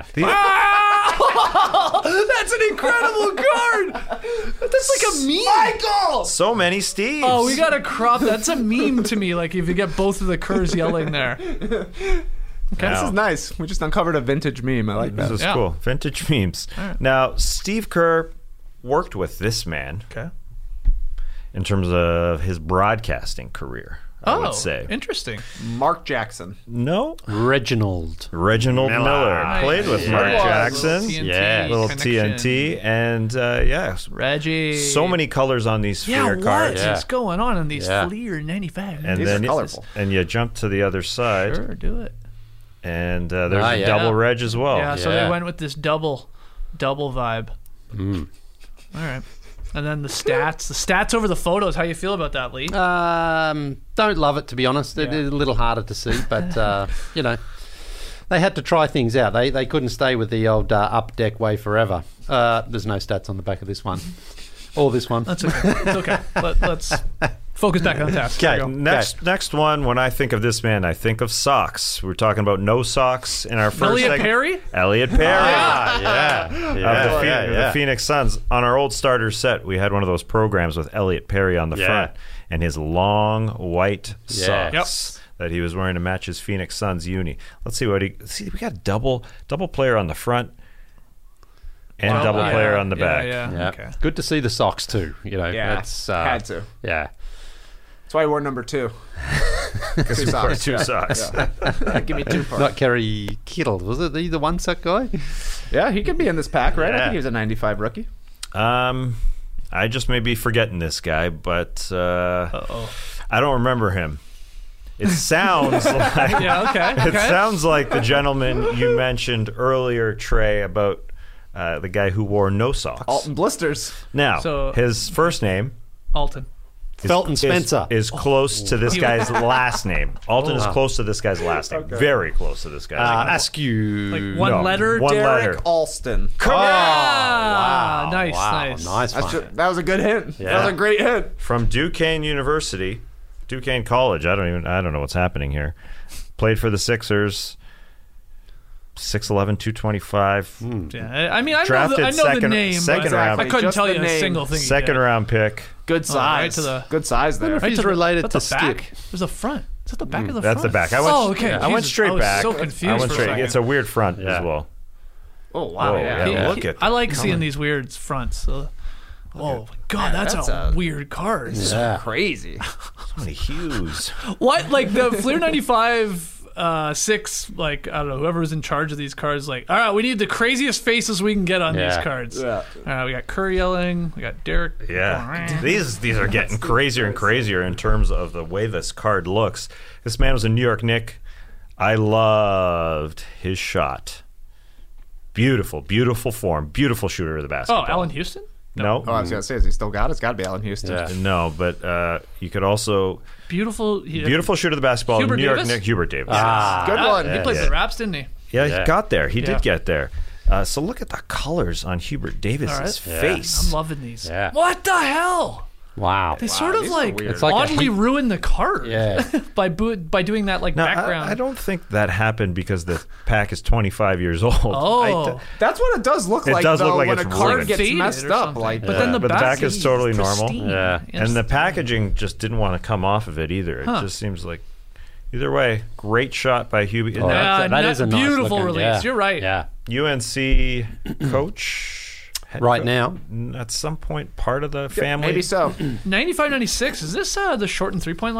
[SPEAKER 5] Ah! That's an incredible card. That's like a meme.
[SPEAKER 8] Michael.
[SPEAKER 7] So many Steves.
[SPEAKER 5] Oh, we gotta crop. That's a meme to me. Like if you get both of the Kerrs yelling there. Okay.
[SPEAKER 8] This is nice. We just uncovered a vintage meme. I like
[SPEAKER 7] This
[SPEAKER 8] that.
[SPEAKER 7] is
[SPEAKER 5] Yeah.
[SPEAKER 7] cool. Vintage memes.
[SPEAKER 5] right.
[SPEAKER 7] Now, Steve Kerr worked with this man
[SPEAKER 5] Okay.
[SPEAKER 7] in terms of his broadcasting career, I
[SPEAKER 5] Oh,
[SPEAKER 7] would say.
[SPEAKER 5] interesting.
[SPEAKER 8] Mark Jackson.
[SPEAKER 7] No.
[SPEAKER 6] Reginald.
[SPEAKER 7] Reginald Miller,
[SPEAKER 6] Miller.
[SPEAKER 7] played with
[SPEAKER 5] Yeah.
[SPEAKER 7] Mark
[SPEAKER 5] Little
[SPEAKER 7] Jackson.
[SPEAKER 5] T N T
[SPEAKER 6] Yeah.
[SPEAKER 7] Little
[SPEAKER 5] connection.
[SPEAKER 7] T N T. And, uh, yeah,
[SPEAKER 5] Reggie.
[SPEAKER 7] so many colors on these
[SPEAKER 5] Yeah,
[SPEAKER 7] Fleer
[SPEAKER 5] what
[SPEAKER 7] cards.
[SPEAKER 5] is going on in these
[SPEAKER 6] Yeah.
[SPEAKER 5] Fleer ninety-five?
[SPEAKER 7] And
[SPEAKER 8] These
[SPEAKER 7] then
[SPEAKER 8] are
[SPEAKER 7] you-
[SPEAKER 8] colorful.
[SPEAKER 7] and you jump to the other side,
[SPEAKER 5] Sure, do it.
[SPEAKER 7] and uh, there's
[SPEAKER 6] Ah,
[SPEAKER 7] a
[SPEAKER 6] yeah.
[SPEAKER 7] double reg as well.
[SPEAKER 5] Yeah, so
[SPEAKER 6] Yeah.
[SPEAKER 5] they went with this double, double vibe.
[SPEAKER 6] Mm.
[SPEAKER 5] All right, and then the stats, the stats over the photos. How you feel about that, Lee?
[SPEAKER 6] Um, don't love it, to be honest. They're,
[SPEAKER 5] Yeah.
[SPEAKER 6] they're a little harder to see, but uh, you know, they had to try things out. They they couldn't stay with the old uh, up deck way forever. Uh, there's no stats on the back of this one, or this one.
[SPEAKER 5] That's okay. It's okay. Let, let's focus back on the task.
[SPEAKER 6] Okay.
[SPEAKER 5] There we go.
[SPEAKER 7] Next, next one. When I think of this man, I think of socks. We were talking about no socks in our first.
[SPEAKER 5] Elliot
[SPEAKER 7] segment.
[SPEAKER 5] Perry?
[SPEAKER 7] Elliot Perry.
[SPEAKER 6] Ah, yeah,
[SPEAKER 7] Of the,
[SPEAKER 6] yeah,
[SPEAKER 7] Phe-
[SPEAKER 6] yeah,
[SPEAKER 7] the
[SPEAKER 6] yeah.
[SPEAKER 7] Phoenix Suns. On our old starter set, we had one of those programs with Elliot Perry on the
[SPEAKER 6] Yeah.
[SPEAKER 7] front and his long white
[SPEAKER 6] Yeah.
[SPEAKER 7] socks that he was wearing to match his Phoenix Suns uni. Let's see what he. See, we got a double double player on the front and
[SPEAKER 5] Well,
[SPEAKER 7] double
[SPEAKER 5] yeah,
[SPEAKER 7] player on the
[SPEAKER 5] yeah,
[SPEAKER 7] back.
[SPEAKER 5] Yeah.
[SPEAKER 6] Yeah.
[SPEAKER 5] Okay.
[SPEAKER 6] Good to see the socks too. You know,
[SPEAKER 8] Yeah,
[SPEAKER 6] that's uh,
[SPEAKER 8] had to.
[SPEAKER 6] Yeah,
[SPEAKER 8] That's why I wore number two.
[SPEAKER 7] Because
[SPEAKER 8] Two
[SPEAKER 7] he wore
[SPEAKER 8] socks,
[SPEAKER 7] two
[SPEAKER 8] yeah.
[SPEAKER 7] socks.
[SPEAKER 8] Yeah, give me two parts.
[SPEAKER 6] not Kerry Kittle. Was it the, the one sock guy?
[SPEAKER 8] Yeah, he could be in this pack, right? I
[SPEAKER 7] Yeah.
[SPEAKER 8] think he was a ninety-five rookie.
[SPEAKER 7] Um, I just may be forgetting this guy, but uh,
[SPEAKER 5] Uh-oh.
[SPEAKER 7] I don't remember him. It sounds like
[SPEAKER 5] Yeah. Okay.
[SPEAKER 7] it
[SPEAKER 5] Okay.
[SPEAKER 7] sounds like the gentleman you mentioned earlier, Trey, about uh, the guy who wore no socks.
[SPEAKER 8] Alton Blisters.
[SPEAKER 7] Now,
[SPEAKER 5] So-
[SPEAKER 7] his first name
[SPEAKER 5] Alton.
[SPEAKER 7] is,
[SPEAKER 6] Felton
[SPEAKER 7] is-
[SPEAKER 6] Spencer.
[SPEAKER 7] is, close to this guy's last name. Alton is close to this guy's last name. Very close to this guy's
[SPEAKER 6] Uh,
[SPEAKER 7] name.
[SPEAKER 6] Askew.
[SPEAKER 5] Like one
[SPEAKER 7] No,
[SPEAKER 5] letter.
[SPEAKER 7] one
[SPEAKER 8] Derek
[SPEAKER 7] letter.
[SPEAKER 8] Alston.
[SPEAKER 5] Ah, nice,
[SPEAKER 6] wow,
[SPEAKER 5] nice.
[SPEAKER 6] nice
[SPEAKER 8] That's
[SPEAKER 6] one.
[SPEAKER 8] ju- that was a good hint. That
[SPEAKER 6] Yeah.
[SPEAKER 8] was a great hint.
[SPEAKER 7] From Duquesne University, Duquesne College. I don't even I don't know what's happening here. Played for the Sixers. six eleven, two twenty-five.
[SPEAKER 5] Yeah, I I mean, I know
[SPEAKER 7] Drafted
[SPEAKER 5] the, I know
[SPEAKER 7] second-
[SPEAKER 5] the name.
[SPEAKER 7] second
[SPEAKER 5] but
[SPEAKER 7] round.
[SPEAKER 5] I couldn't
[SPEAKER 8] Just
[SPEAKER 5] tell
[SPEAKER 8] the
[SPEAKER 5] you a
[SPEAKER 8] name.
[SPEAKER 5] single thing. he
[SPEAKER 7] Second
[SPEAKER 5] did.
[SPEAKER 7] round pick.
[SPEAKER 8] Good
[SPEAKER 5] Oh, right
[SPEAKER 8] size.
[SPEAKER 5] to the-
[SPEAKER 8] Good size there.
[SPEAKER 6] if
[SPEAKER 5] Right
[SPEAKER 6] he's
[SPEAKER 5] to the-
[SPEAKER 6] related
[SPEAKER 5] is that
[SPEAKER 6] to
[SPEAKER 5] the back?
[SPEAKER 6] Skip.
[SPEAKER 5] There's a front. Is that the back of the
[SPEAKER 7] That's
[SPEAKER 5] front?
[SPEAKER 7] the back. I went,
[SPEAKER 5] oh, okay.
[SPEAKER 7] I went
[SPEAKER 5] Jesus,
[SPEAKER 7] straight
[SPEAKER 5] I was
[SPEAKER 7] back.
[SPEAKER 5] So confused.
[SPEAKER 7] I went
[SPEAKER 5] for
[SPEAKER 7] straight.
[SPEAKER 5] A second.
[SPEAKER 7] It's a weird front
[SPEAKER 6] Yeah.
[SPEAKER 7] as well.
[SPEAKER 8] Oh wow.
[SPEAKER 7] Whoa,
[SPEAKER 8] yeah.
[SPEAKER 7] yeah.
[SPEAKER 5] He-
[SPEAKER 7] look
[SPEAKER 5] he-
[SPEAKER 7] at
[SPEAKER 5] I like
[SPEAKER 7] come
[SPEAKER 5] seeing
[SPEAKER 7] on.
[SPEAKER 5] these weird fronts. So, oh my god, that's,
[SPEAKER 8] that's
[SPEAKER 5] a,
[SPEAKER 8] a-
[SPEAKER 5] weird card.
[SPEAKER 6] Yeah.
[SPEAKER 8] Crazy.
[SPEAKER 7] So many hues.
[SPEAKER 5] What like the Fleer ninety-five uh, six? Like I don't know, whoever was in charge of these cards. Like, all right, we need the craziest faces we can get on
[SPEAKER 6] Yeah.
[SPEAKER 5] these cards.
[SPEAKER 8] Yeah.
[SPEAKER 5] All right, we got Curry yelling. We got Derek.
[SPEAKER 7] Yeah, these these are getting crazier and crazier in terms of the way this card looks. This man was a New York Knick. I loved his shot. Beautiful, beautiful form, beautiful shooter of the
[SPEAKER 5] Oh,
[SPEAKER 7] basketball.
[SPEAKER 5] Allen Houston.
[SPEAKER 7] No,
[SPEAKER 8] Oh, I was gonna say, has he still got it? It's got to be Allen Houston.
[SPEAKER 6] Yeah.
[SPEAKER 7] no, but uh, you could also
[SPEAKER 5] Beautiful. He,
[SPEAKER 7] beautiful shooter of the basketball.
[SPEAKER 5] Hubert
[SPEAKER 7] New York
[SPEAKER 5] Davis?
[SPEAKER 7] Knick, Hubert Davis.
[SPEAKER 6] Ah,
[SPEAKER 8] Good
[SPEAKER 5] Ah,
[SPEAKER 8] one.
[SPEAKER 5] He played
[SPEAKER 7] yeah.
[SPEAKER 5] for the Raps, didn't he?
[SPEAKER 7] Yeah,
[SPEAKER 6] Yeah.
[SPEAKER 7] he got there. He
[SPEAKER 5] Yeah.
[SPEAKER 7] did get there. Uh, so look at the colors on Hubert Davis's
[SPEAKER 5] All right.
[SPEAKER 6] Yeah.
[SPEAKER 7] face.
[SPEAKER 5] I'm loving these.
[SPEAKER 6] Yeah.
[SPEAKER 5] What the hell?
[SPEAKER 6] Wow.
[SPEAKER 5] They sort of
[SPEAKER 8] these are
[SPEAKER 5] like,
[SPEAKER 8] weird.
[SPEAKER 6] It's like a
[SPEAKER 5] oddly
[SPEAKER 6] heat-
[SPEAKER 5] ruin the card.
[SPEAKER 6] Yeah.
[SPEAKER 5] by bo- by doing that like
[SPEAKER 7] Now, I-
[SPEAKER 5] background.
[SPEAKER 7] I, don't think that happened because the pack is twenty-five years old.
[SPEAKER 5] Oh.
[SPEAKER 7] I-
[SPEAKER 8] That's what it does look
[SPEAKER 7] It
[SPEAKER 8] like.
[SPEAKER 7] does look
[SPEAKER 8] though,
[SPEAKER 7] like
[SPEAKER 8] when
[SPEAKER 7] it's
[SPEAKER 8] a card
[SPEAKER 7] ruined.
[SPEAKER 8] gets
[SPEAKER 5] Faded
[SPEAKER 8] messed
[SPEAKER 5] or
[SPEAKER 8] up.
[SPEAKER 5] something.
[SPEAKER 8] Like,
[SPEAKER 5] but
[SPEAKER 7] Yeah,
[SPEAKER 5] then the
[SPEAKER 7] but the
[SPEAKER 5] back,
[SPEAKER 7] back is totally normal.
[SPEAKER 5] pristine.
[SPEAKER 6] Yeah.
[SPEAKER 7] And the packaging just didn't want to come off of it either. It
[SPEAKER 5] Huh.
[SPEAKER 7] just seems like, either way, great shot by Hubie.
[SPEAKER 6] Oh,
[SPEAKER 5] Yeah,
[SPEAKER 6] that- that
[SPEAKER 5] no-
[SPEAKER 6] is a nice
[SPEAKER 5] beautiful
[SPEAKER 6] looking-
[SPEAKER 5] release.
[SPEAKER 6] yeah.
[SPEAKER 5] You're right.
[SPEAKER 6] Yeah.
[SPEAKER 7] U N C coach. head
[SPEAKER 6] Right
[SPEAKER 7] coach,
[SPEAKER 6] now.
[SPEAKER 7] at some point, part of the family.
[SPEAKER 8] maybe so.
[SPEAKER 5] ninety-five ninety-six. Is this uh, the short and three point line?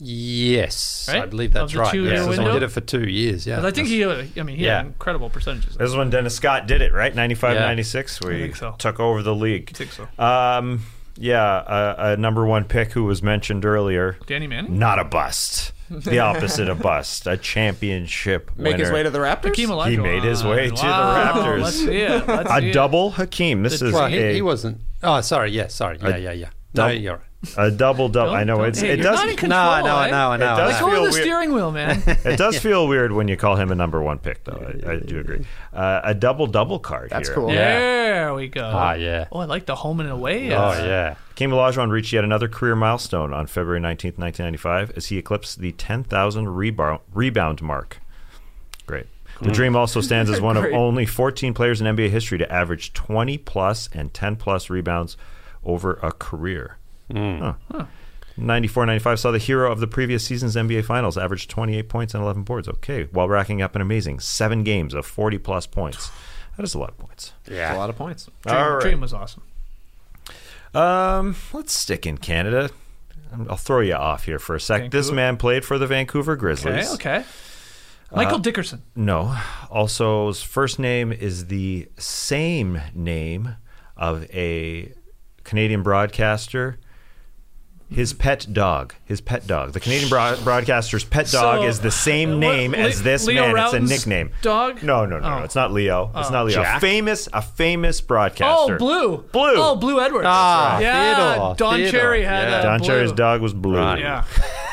[SPEAKER 6] Yes,
[SPEAKER 5] Right?
[SPEAKER 6] I believe that's
[SPEAKER 5] Of the
[SPEAKER 6] right.
[SPEAKER 5] two-year
[SPEAKER 6] Yeah,
[SPEAKER 5] window?
[SPEAKER 6] he did it for two years. Yeah,
[SPEAKER 5] 'Cause I think he, uh, I mean, he
[SPEAKER 6] Yeah.
[SPEAKER 5] had incredible percentages.
[SPEAKER 7] This is when Dennis Scott did it, right? ninety-five,
[SPEAKER 6] Yeah.
[SPEAKER 7] ninety-six, where
[SPEAKER 5] I
[SPEAKER 7] he
[SPEAKER 5] think so.
[SPEAKER 7] took over the league.
[SPEAKER 5] I think so.
[SPEAKER 7] Um, yeah, a, a number one pick who was mentioned earlier.
[SPEAKER 5] Danny Manning?
[SPEAKER 7] Not a bust. The opposite of bust. A championship
[SPEAKER 8] Make his
[SPEAKER 7] winner.
[SPEAKER 8] way to the Raptors?
[SPEAKER 5] Hakeem Olajuwon.
[SPEAKER 7] He made his way to
[SPEAKER 5] Wow,
[SPEAKER 7] the Raptors.
[SPEAKER 5] let's see it. Let's see
[SPEAKER 7] a
[SPEAKER 5] it.
[SPEAKER 7] double Hakeem. This is
[SPEAKER 6] well, he,
[SPEAKER 7] a,
[SPEAKER 6] he wasn't. Oh, sorry. Yeah, sorry. Yeah, yeah, yeah. No,
[SPEAKER 7] Double-
[SPEAKER 6] you're right.
[SPEAKER 7] a double double.
[SPEAKER 5] Don't-
[SPEAKER 7] I know
[SPEAKER 5] don't-
[SPEAKER 7] it's
[SPEAKER 5] hey,
[SPEAKER 7] it
[SPEAKER 5] you're
[SPEAKER 7] does
[SPEAKER 5] not in control,
[SPEAKER 6] No, I know, I
[SPEAKER 5] eh?
[SPEAKER 6] know, I know.
[SPEAKER 7] It does
[SPEAKER 5] Let go
[SPEAKER 7] feel
[SPEAKER 5] of the
[SPEAKER 7] weird.
[SPEAKER 5] steering wheel, man.
[SPEAKER 7] It does feel weird when you call him a number one pick, though. I, I do agree. Uh, a double double card.
[SPEAKER 8] That's
[SPEAKER 7] here.
[SPEAKER 8] cool.
[SPEAKER 5] There we go.
[SPEAKER 6] Ah, yeah.
[SPEAKER 5] Oh, I like the home and away.
[SPEAKER 6] Oh,
[SPEAKER 5] uh,
[SPEAKER 6] yeah.
[SPEAKER 7] Hakeem Olajuwon reached yet another career milestone on February nineteenth, nineteen ninety-five, as he eclipsed the ten thousand rebound, rebound mark. Great. The Dream also stands as one of
[SPEAKER 8] Great.
[SPEAKER 7] only fourteen players in N B A history to average twenty plus and ten plus rebounds over a career. Huh. ninety-four ninety-five saw the hero of the previous season's N B A Finals average twenty-eight points and eleven boards. Okay, while racking up an amazing seven games of forty plus points. That is a lot of points.
[SPEAKER 8] That's a lot of points.
[SPEAKER 5] Dream,
[SPEAKER 7] All right.
[SPEAKER 5] Dream was awesome.
[SPEAKER 7] Um, let's stick in Canada. I'll throw you off here for a sec. This
[SPEAKER 5] Vancouver?
[SPEAKER 7] man played for the Vancouver Grizzlies.
[SPEAKER 5] Okay, okay. Michael Dickerson.
[SPEAKER 7] No. Also, his first name is the same name of a Canadian broadcaster. His pet dog. His pet dog. The Canadian broad- broadcaster's pet dog
[SPEAKER 5] So,
[SPEAKER 7] is the same name
[SPEAKER 5] what-
[SPEAKER 7] as
[SPEAKER 5] Le-
[SPEAKER 7] this
[SPEAKER 5] Leo
[SPEAKER 7] man.
[SPEAKER 5] Rowton's
[SPEAKER 7] it's a nickname.
[SPEAKER 5] dog?
[SPEAKER 7] No, no, no,
[SPEAKER 5] Oh.
[SPEAKER 7] no. It's not Leo. It's not Leo.
[SPEAKER 6] Jack?
[SPEAKER 7] Famous, a famous broadcaster.
[SPEAKER 5] Oh, Blue.
[SPEAKER 7] Blue.
[SPEAKER 5] Oh, Blue Edwards.
[SPEAKER 6] Ah,
[SPEAKER 5] yeah.
[SPEAKER 6] Theodore,
[SPEAKER 5] Don
[SPEAKER 6] Theodore,
[SPEAKER 5] Cherry had
[SPEAKER 6] yeah.
[SPEAKER 5] uh,
[SPEAKER 7] Don
[SPEAKER 5] Blue.
[SPEAKER 7] Cherry's dog was Blue.
[SPEAKER 6] Right.
[SPEAKER 5] Yeah.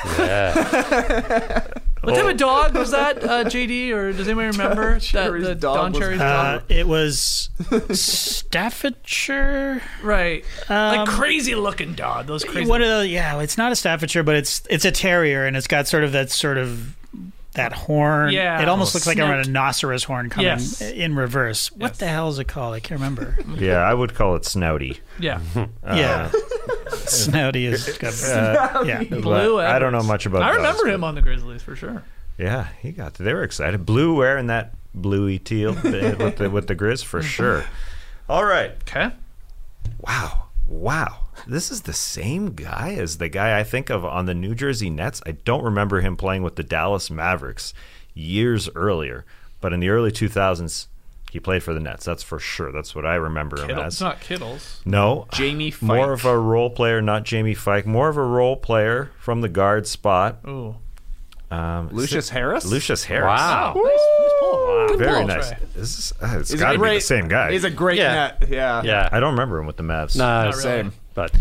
[SPEAKER 6] Yeah.
[SPEAKER 5] What type of dog was that, uh, J D? Or does anybody remember that
[SPEAKER 8] Cherry's
[SPEAKER 5] the
[SPEAKER 8] dog
[SPEAKER 5] Don
[SPEAKER 8] was-
[SPEAKER 5] Cherry's
[SPEAKER 13] Uh,
[SPEAKER 5] dog?
[SPEAKER 13] it was Staffordshire.
[SPEAKER 5] Right. like
[SPEAKER 13] um,
[SPEAKER 5] crazy looking dog. Those crazy.
[SPEAKER 13] What are the? Yeah, it's not a Staffordshire, but it's it's a terrier, and it's got sort of that sort of that horn.
[SPEAKER 5] Yeah.
[SPEAKER 13] it almost looks like a
[SPEAKER 5] Snout.
[SPEAKER 13] rhinoceros horn coming
[SPEAKER 5] Yes.
[SPEAKER 13] in reverse. What
[SPEAKER 5] Yes.
[SPEAKER 13] the hell is it called? I can't remember.
[SPEAKER 7] Yeah, I would call it Snouty.
[SPEAKER 5] Yeah.
[SPEAKER 13] yeah, Snouty is got,
[SPEAKER 7] Uh,
[SPEAKER 13] yeah.
[SPEAKER 5] Blue
[SPEAKER 7] But I don't know
[SPEAKER 5] Edwards.
[SPEAKER 7] much about
[SPEAKER 5] I
[SPEAKER 7] dogs,
[SPEAKER 5] remember
[SPEAKER 7] but-
[SPEAKER 5] him on the Grizzlies for sure.
[SPEAKER 7] Yeah, he got. They were excited. Blue wearing that bluey teal with the with the Grizz for sure. All right.
[SPEAKER 5] Okay.
[SPEAKER 7] Wow. Wow. This is the same guy as the guy I think of on the New Jersey Nets. I don't remember him playing with the Dallas Mavericks years earlier, but in the early two thousands, he played for the Nets. That's for sure. That's what I remember him
[SPEAKER 5] Kittle.
[SPEAKER 7] as.
[SPEAKER 5] It's not Kittles.
[SPEAKER 7] No.
[SPEAKER 8] Jamie Fike.
[SPEAKER 7] More of a role player, not Jamie Fike. More of a role player from the guard spot.
[SPEAKER 5] Ooh.
[SPEAKER 7] Um,
[SPEAKER 8] Lucius Harris?
[SPEAKER 7] Lucius Harris.
[SPEAKER 6] Wow.
[SPEAKER 5] Nice, nice pull. Good
[SPEAKER 7] Very
[SPEAKER 5] pull,
[SPEAKER 7] nice.
[SPEAKER 5] Trey.
[SPEAKER 7] This is, uh, it's
[SPEAKER 8] He's
[SPEAKER 7] got
[SPEAKER 8] a
[SPEAKER 7] to be
[SPEAKER 8] great,
[SPEAKER 7] the same guy.
[SPEAKER 8] He's a great
[SPEAKER 6] Yeah.
[SPEAKER 8] net. Yeah.
[SPEAKER 6] Yeah.
[SPEAKER 7] I don't remember him with the Mavs.
[SPEAKER 6] No,
[SPEAKER 5] Not really.
[SPEAKER 8] Same.
[SPEAKER 6] but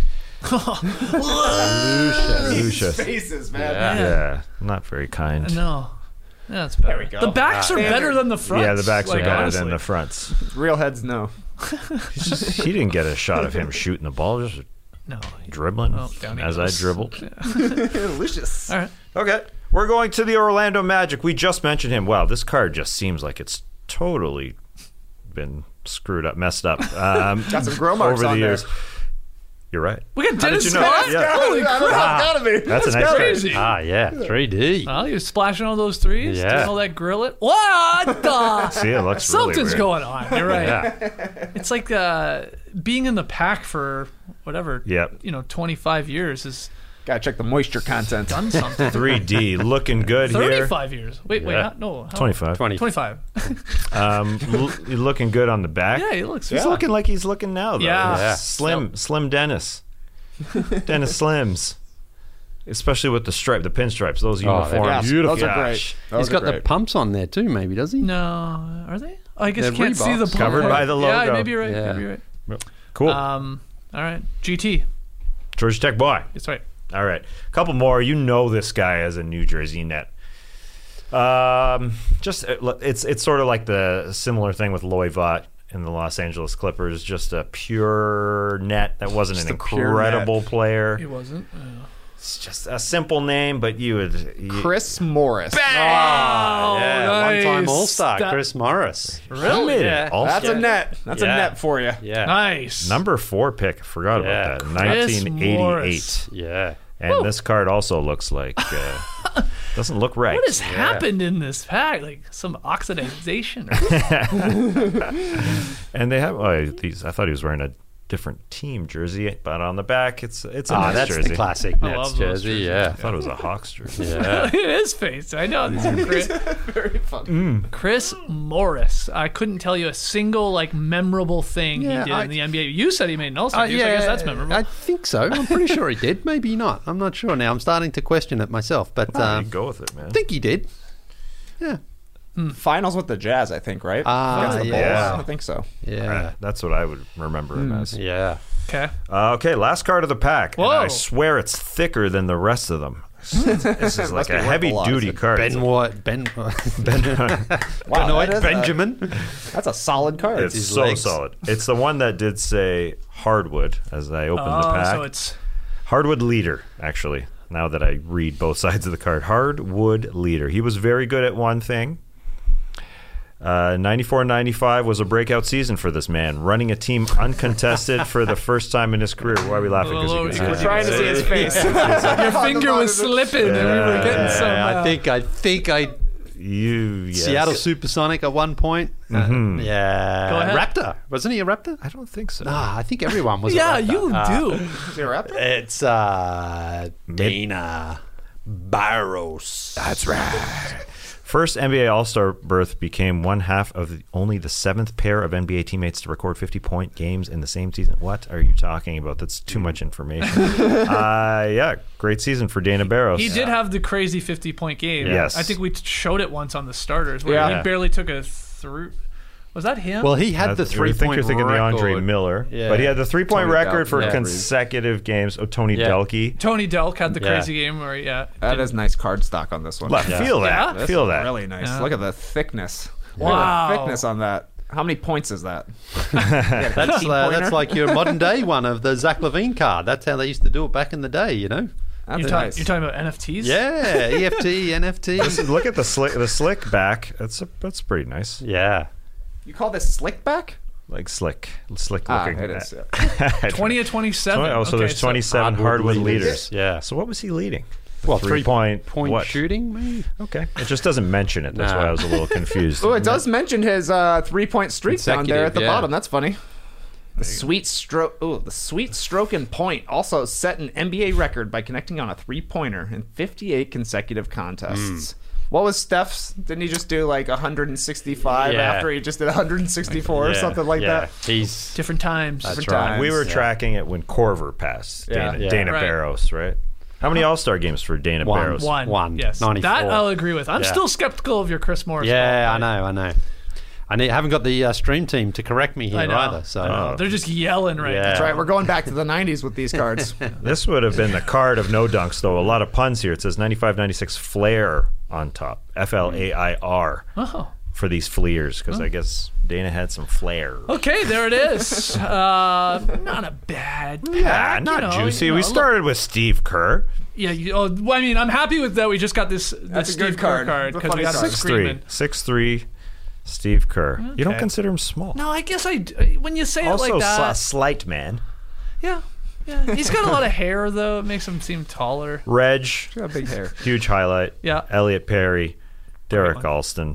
[SPEAKER 7] Lucius.
[SPEAKER 8] Faces, man.
[SPEAKER 6] Yeah.
[SPEAKER 7] Yeah, not very kind.
[SPEAKER 5] No. Yeah, it's better.
[SPEAKER 8] we go.
[SPEAKER 5] The backs are
[SPEAKER 8] Standard.
[SPEAKER 5] better than the fronts.
[SPEAKER 7] Yeah, the backs
[SPEAKER 5] like,
[SPEAKER 7] are better
[SPEAKER 5] honestly.
[SPEAKER 7] than the fronts.
[SPEAKER 8] Real heads, no.
[SPEAKER 7] He's just- he didn't get a shot of him shooting the ball, just
[SPEAKER 5] No.
[SPEAKER 7] dribbling
[SPEAKER 5] Oh, down he
[SPEAKER 7] as I
[SPEAKER 5] goes.
[SPEAKER 7] dribbled.
[SPEAKER 8] Lucius.
[SPEAKER 5] All right.
[SPEAKER 7] Okay, we're going to the Orlando Magic. We just mentioned him. Wow, this card just seems like it's totally been screwed up, messed up. Um,
[SPEAKER 8] Got some grow marks
[SPEAKER 7] over the
[SPEAKER 8] on there.
[SPEAKER 7] years. You're right.
[SPEAKER 5] We got
[SPEAKER 7] How did
[SPEAKER 5] Dennis
[SPEAKER 7] you know?
[SPEAKER 5] Scott.
[SPEAKER 7] Yeah.
[SPEAKER 5] Holy
[SPEAKER 8] I don't know,
[SPEAKER 5] crap.
[SPEAKER 8] it's gotta be.
[SPEAKER 7] That's a nice
[SPEAKER 8] gotta be.
[SPEAKER 5] Crazy.
[SPEAKER 6] ah, yeah, three D.
[SPEAKER 5] Well, he was splashing all those threes.
[SPEAKER 6] Yeah.
[SPEAKER 5] Doing all that grill it. What the?
[SPEAKER 7] See, it looks really
[SPEAKER 5] Something's
[SPEAKER 7] weird.
[SPEAKER 5] going on. You're right.
[SPEAKER 6] Yeah.
[SPEAKER 5] It's like uh, being in the pack for whatever.
[SPEAKER 7] Yep.
[SPEAKER 5] You know, twenty-five years has
[SPEAKER 8] Gotta check the moisture content.
[SPEAKER 5] done something.
[SPEAKER 7] three D, looking good here.
[SPEAKER 5] Thirty-five years. Wait, wait.
[SPEAKER 6] Yeah.
[SPEAKER 5] How, no. How,
[SPEAKER 7] twenty-five.
[SPEAKER 6] twenty.
[SPEAKER 5] Twenty-five.
[SPEAKER 7] Um, l- looking good on the back.
[SPEAKER 5] Yeah, he looks.
[SPEAKER 7] He's
[SPEAKER 5] yeah.
[SPEAKER 7] looking like he's looking now, though.
[SPEAKER 5] Yeah.
[SPEAKER 7] He's
[SPEAKER 6] Yeah.
[SPEAKER 7] Slim, Slim Dennis. Dennis Slims. Especially with the stripe, the pinstripes, those
[SPEAKER 6] Oh,
[SPEAKER 7] uniforms.
[SPEAKER 8] Yes,
[SPEAKER 6] Beautiful.
[SPEAKER 8] those are great.
[SPEAKER 7] Gosh.
[SPEAKER 8] Those
[SPEAKER 6] He's
[SPEAKER 8] are
[SPEAKER 6] got the
[SPEAKER 8] great.
[SPEAKER 6] pumps on there too, maybe, does he?
[SPEAKER 5] No, are they? Oh, I guess
[SPEAKER 6] They're
[SPEAKER 5] you can't see the
[SPEAKER 6] Reeboks.
[SPEAKER 7] Covered
[SPEAKER 5] pump.
[SPEAKER 7] by the
[SPEAKER 5] Yeah,
[SPEAKER 7] logo.
[SPEAKER 5] maybe you're right.
[SPEAKER 6] Yeah.
[SPEAKER 5] Maybe you're right.
[SPEAKER 7] Cool.
[SPEAKER 5] Um, all right. G T.
[SPEAKER 7] Georgia Tech boy.
[SPEAKER 5] That's right.
[SPEAKER 7] All right. A couple more. You know this guy as a New Jersey Net. Um, just uh, it's it's sort of like the similar thing with Loy Vaught in the Los Angeles Clippers. Just a pure net that wasn't
[SPEAKER 8] Just
[SPEAKER 7] an
[SPEAKER 8] a pure
[SPEAKER 7] incredible player.
[SPEAKER 5] He wasn't. Uh,
[SPEAKER 7] It's just a simple name, but you would you,
[SPEAKER 8] Chris Morris.
[SPEAKER 6] Ah, yeah,
[SPEAKER 5] nice.
[SPEAKER 6] one-time All-Star,
[SPEAKER 5] That-
[SPEAKER 6] Chris Morris.
[SPEAKER 7] He made
[SPEAKER 6] Yeah.
[SPEAKER 7] an all-star.
[SPEAKER 8] That's a net. That's
[SPEAKER 6] Yeah.
[SPEAKER 8] a net for you.
[SPEAKER 6] Yeah,
[SPEAKER 5] Nice.
[SPEAKER 7] Number four pick. Forgot
[SPEAKER 6] Yeah.
[SPEAKER 7] about that.
[SPEAKER 5] Chris
[SPEAKER 7] nineteen eighty-eight.
[SPEAKER 5] Morris.
[SPEAKER 6] yeah.
[SPEAKER 7] And this card also looks like uh, doesn't look right.
[SPEAKER 5] What has happened in this pack? Like some oxidization.
[SPEAKER 7] And they have oh, these. I thought he was wearing a different team jersey, but on the back, it's it's a
[SPEAKER 6] Ah,
[SPEAKER 7] Nets
[SPEAKER 6] that's
[SPEAKER 7] jersey.
[SPEAKER 6] the classic
[SPEAKER 5] I
[SPEAKER 6] Nets
[SPEAKER 5] love those
[SPEAKER 6] jersey.
[SPEAKER 5] jerseys.
[SPEAKER 6] Yeah.
[SPEAKER 7] I thought it was a Hawks jersey.
[SPEAKER 6] Yeah.
[SPEAKER 5] it is face. I know. These are great.
[SPEAKER 8] Very fun.
[SPEAKER 7] Mm.
[SPEAKER 5] Chris Morris. I couldn't tell you a single like memorable thing
[SPEAKER 6] Yeah,
[SPEAKER 5] he did
[SPEAKER 6] I-
[SPEAKER 5] in the N B A. You said he made an All-Star
[SPEAKER 6] Uh,
[SPEAKER 5] team, so I guess that's memorable.
[SPEAKER 6] I think so. I'm pretty sure he did. Maybe not. I'm not sure now. I'm starting to question it myself. But
[SPEAKER 7] Oh,
[SPEAKER 6] um,
[SPEAKER 7] you go with it, man.
[SPEAKER 6] I think he did. Yeah.
[SPEAKER 8] Finals with the Jazz, I think, right?
[SPEAKER 6] Ah,
[SPEAKER 8] Against the
[SPEAKER 6] yeah.
[SPEAKER 8] Bulls. I think so.
[SPEAKER 6] Yeah.
[SPEAKER 7] Uh, that's what I would remember him as.
[SPEAKER 6] Yeah.
[SPEAKER 5] Okay.
[SPEAKER 7] Uh, okay, last card of the pack. And
[SPEAKER 5] Whoa.
[SPEAKER 7] I swear it's thicker than the rest of them. This is like
[SPEAKER 8] Must be
[SPEAKER 7] a
[SPEAKER 8] worth a
[SPEAKER 7] heavy
[SPEAKER 8] lot,
[SPEAKER 7] duty
[SPEAKER 8] is it?
[SPEAKER 7] card.
[SPEAKER 6] Ben White. Ben.
[SPEAKER 7] Ben-
[SPEAKER 8] Wow,
[SPEAKER 6] Benoit
[SPEAKER 8] that is a-
[SPEAKER 6] Benjamin.
[SPEAKER 8] That's a solid card.
[SPEAKER 7] It's
[SPEAKER 6] his
[SPEAKER 7] so
[SPEAKER 6] legs.
[SPEAKER 7] solid. It's the one that did say hardwood as I opened the
[SPEAKER 5] Oh,
[SPEAKER 7] pack.
[SPEAKER 5] so it's
[SPEAKER 7] Hardwood leader, actually, now that I read both sides of the card. Hardwood leader. He was very good at one thing. Uh, ninety-four ninety-five was a breakout season for this man, running a team uncontested for the first time in his career. Why are we laughing? 'Cause you can see
[SPEAKER 5] We're
[SPEAKER 7] it.
[SPEAKER 8] trying to see his face.
[SPEAKER 5] your finger was slipping, and we were getting some.
[SPEAKER 6] Yeah,
[SPEAKER 5] Uh,
[SPEAKER 6] I think. I think I.
[SPEAKER 7] You, yes.
[SPEAKER 6] Seattle Supersonic at one point.
[SPEAKER 7] Mhm.
[SPEAKER 6] Uh, yeah.
[SPEAKER 5] Go ahead.
[SPEAKER 6] Raptor. Wasn't he a Raptor?
[SPEAKER 7] I don't think so.
[SPEAKER 6] Nah, I think everyone was.
[SPEAKER 5] yeah,
[SPEAKER 6] a Raptor.
[SPEAKER 5] you
[SPEAKER 6] Uh,
[SPEAKER 5] do.
[SPEAKER 8] Is he a Raptor?
[SPEAKER 6] It's uh, Dana Barros.
[SPEAKER 7] That's right. First N B A All-Star berth became one half of the, only the seventh pair of N B A teammates to record fifty-point games in the same season. What are you talking about? That's too much information. uh, yeah, great season for Dana Barros.
[SPEAKER 5] He did have the crazy fifty-point game.
[SPEAKER 7] Yes.
[SPEAKER 5] I think we t- showed it once on the starters where
[SPEAKER 8] Yeah.
[SPEAKER 5] he barely took a through. Was that him?
[SPEAKER 6] Well, he had
[SPEAKER 7] I
[SPEAKER 6] the
[SPEAKER 7] th-
[SPEAKER 6] three
[SPEAKER 7] I think
[SPEAKER 6] point
[SPEAKER 7] you're thinking
[SPEAKER 6] record.
[SPEAKER 7] the Andre Miller,
[SPEAKER 6] Yeah.
[SPEAKER 7] but he had the three-point
[SPEAKER 8] Tony
[SPEAKER 7] record
[SPEAKER 8] Delk,
[SPEAKER 7] for
[SPEAKER 8] yeah.
[SPEAKER 7] consecutive games. Oh, Tony
[SPEAKER 6] Yeah.
[SPEAKER 7] Delkey.
[SPEAKER 5] Tony Delk had the
[SPEAKER 6] Yeah.
[SPEAKER 5] crazy game where, yeah.
[SPEAKER 8] That is nice card stock on this one.
[SPEAKER 7] Look, Feel that.
[SPEAKER 5] Yeah?
[SPEAKER 7] Feel
[SPEAKER 8] This is
[SPEAKER 7] that.
[SPEAKER 8] Really nice.
[SPEAKER 5] Yeah.
[SPEAKER 8] Look at the thickness. Look
[SPEAKER 5] Wow.
[SPEAKER 8] at the thickness on that. How many points is that?
[SPEAKER 6] That's uh, that's like your modern day one of the Zach Levine card. That's how they used to do it back in the day, you know.
[SPEAKER 8] That's
[SPEAKER 5] You're, talk-
[SPEAKER 8] nice.
[SPEAKER 5] you're talking about N F Ts?
[SPEAKER 6] Yeah, E F T, N F T.
[SPEAKER 7] This is- look at the slick, the slick back. That's a, that's pretty nice.
[SPEAKER 6] Yeah.
[SPEAKER 8] You call this slick back?
[SPEAKER 7] Like slick, slick
[SPEAKER 8] Ah,
[SPEAKER 7] looking.
[SPEAKER 8] it is.
[SPEAKER 5] twenty of twenty-seven.
[SPEAKER 7] Oh, so
[SPEAKER 5] Okay,
[SPEAKER 7] there's twenty-seven
[SPEAKER 6] hardwood
[SPEAKER 7] hardwood
[SPEAKER 6] leaders.
[SPEAKER 7] leaders.
[SPEAKER 6] Yeah.
[SPEAKER 7] So what was he leading?
[SPEAKER 6] Well,
[SPEAKER 7] Three point
[SPEAKER 6] point
[SPEAKER 7] what?
[SPEAKER 6] shooting, maybe.
[SPEAKER 7] Okay. It just doesn't mention it. That's
[SPEAKER 6] Nah.
[SPEAKER 7] why I was a little confused.
[SPEAKER 8] Oh, it does mention his uh, three-point streak down there at the
[SPEAKER 6] Consecutive, yeah.
[SPEAKER 8] bottom. That's funny. The sweet stroke. Oh, the sweet stroke and point also set an N B A record by connecting on a three-pointer in fifty-eight consecutive contests. What was Steph's? Didn't he just do like one hundred sixty-five
[SPEAKER 6] Yeah.
[SPEAKER 8] after he just did one hundred sixty-four or
[SPEAKER 6] Yeah,
[SPEAKER 8] something like
[SPEAKER 6] yeah.
[SPEAKER 8] that?
[SPEAKER 6] He's
[SPEAKER 5] Different times.
[SPEAKER 6] That's
[SPEAKER 8] Different
[SPEAKER 6] right.
[SPEAKER 8] times.
[SPEAKER 7] we were
[SPEAKER 6] Yeah.
[SPEAKER 7] tracking it when Corver passed.
[SPEAKER 8] Yeah.
[SPEAKER 7] Dana,
[SPEAKER 6] Yeah.
[SPEAKER 7] Dana
[SPEAKER 5] Right.
[SPEAKER 7] Barros, right? How many All-Star games for Dana
[SPEAKER 6] One.
[SPEAKER 7] Barros?
[SPEAKER 5] One.
[SPEAKER 6] One.
[SPEAKER 5] Yes.
[SPEAKER 6] ninety-four.
[SPEAKER 5] That I'll agree with. I'm
[SPEAKER 6] Yeah.
[SPEAKER 5] still skeptical of your Chris Morris.
[SPEAKER 6] Yeah,
[SPEAKER 5] call,
[SPEAKER 6] I know, I know. I need, haven't got the uh, stream team to correct me here
[SPEAKER 5] I know.
[SPEAKER 6] either. So
[SPEAKER 5] I know. They're just yelling right
[SPEAKER 6] Yeah.
[SPEAKER 5] now.
[SPEAKER 8] That's right. We're going back to the nineties with these cards.
[SPEAKER 7] This would have been the card of no dunks, though. A lot of puns here. It says ninety-five ninety-six Flair on top. F L A I R
[SPEAKER 5] Oh.
[SPEAKER 7] for these fleers, because I guess Dana had some flair.
[SPEAKER 5] Okay, there it is. Uh, not a bad pack.
[SPEAKER 7] Yeah, not
[SPEAKER 5] you know,
[SPEAKER 7] juicy.
[SPEAKER 5] you know,
[SPEAKER 7] we
[SPEAKER 5] look-
[SPEAKER 7] started with Steve Kerr.
[SPEAKER 5] Yeah, you, oh, well, I mean, I'm happy with that. We just got this the
[SPEAKER 8] That's a
[SPEAKER 5] Steve
[SPEAKER 8] good
[SPEAKER 5] Kerr
[SPEAKER 8] card.
[SPEAKER 5] card
[SPEAKER 8] It's a
[SPEAKER 5] because we
[SPEAKER 8] funny
[SPEAKER 5] got him
[SPEAKER 8] card.
[SPEAKER 7] six three.
[SPEAKER 5] screaming.
[SPEAKER 7] six three Steve Kerr. You don't
[SPEAKER 5] Okay.
[SPEAKER 7] consider him small.
[SPEAKER 5] No, I guess I d- when you say
[SPEAKER 7] Also
[SPEAKER 5] it like
[SPEAKER 7] a
[SPEAKER 5] that,
[SPEAKER 7] slight man.
[SPEAKER 5] yeah, yeah. He's got a lot of hair though. It makes him seem taller.
[SPEAKER 7] Reg,
[SPEAKER 8] Got big hair.
[SPEAKER 7] huge highlight.
[SPEAKER 5] Yeah.
[SPEAKER 7] Elliot Perry, Derek
[SPEAKER 5] one.
[SPEAKER 7] Alston,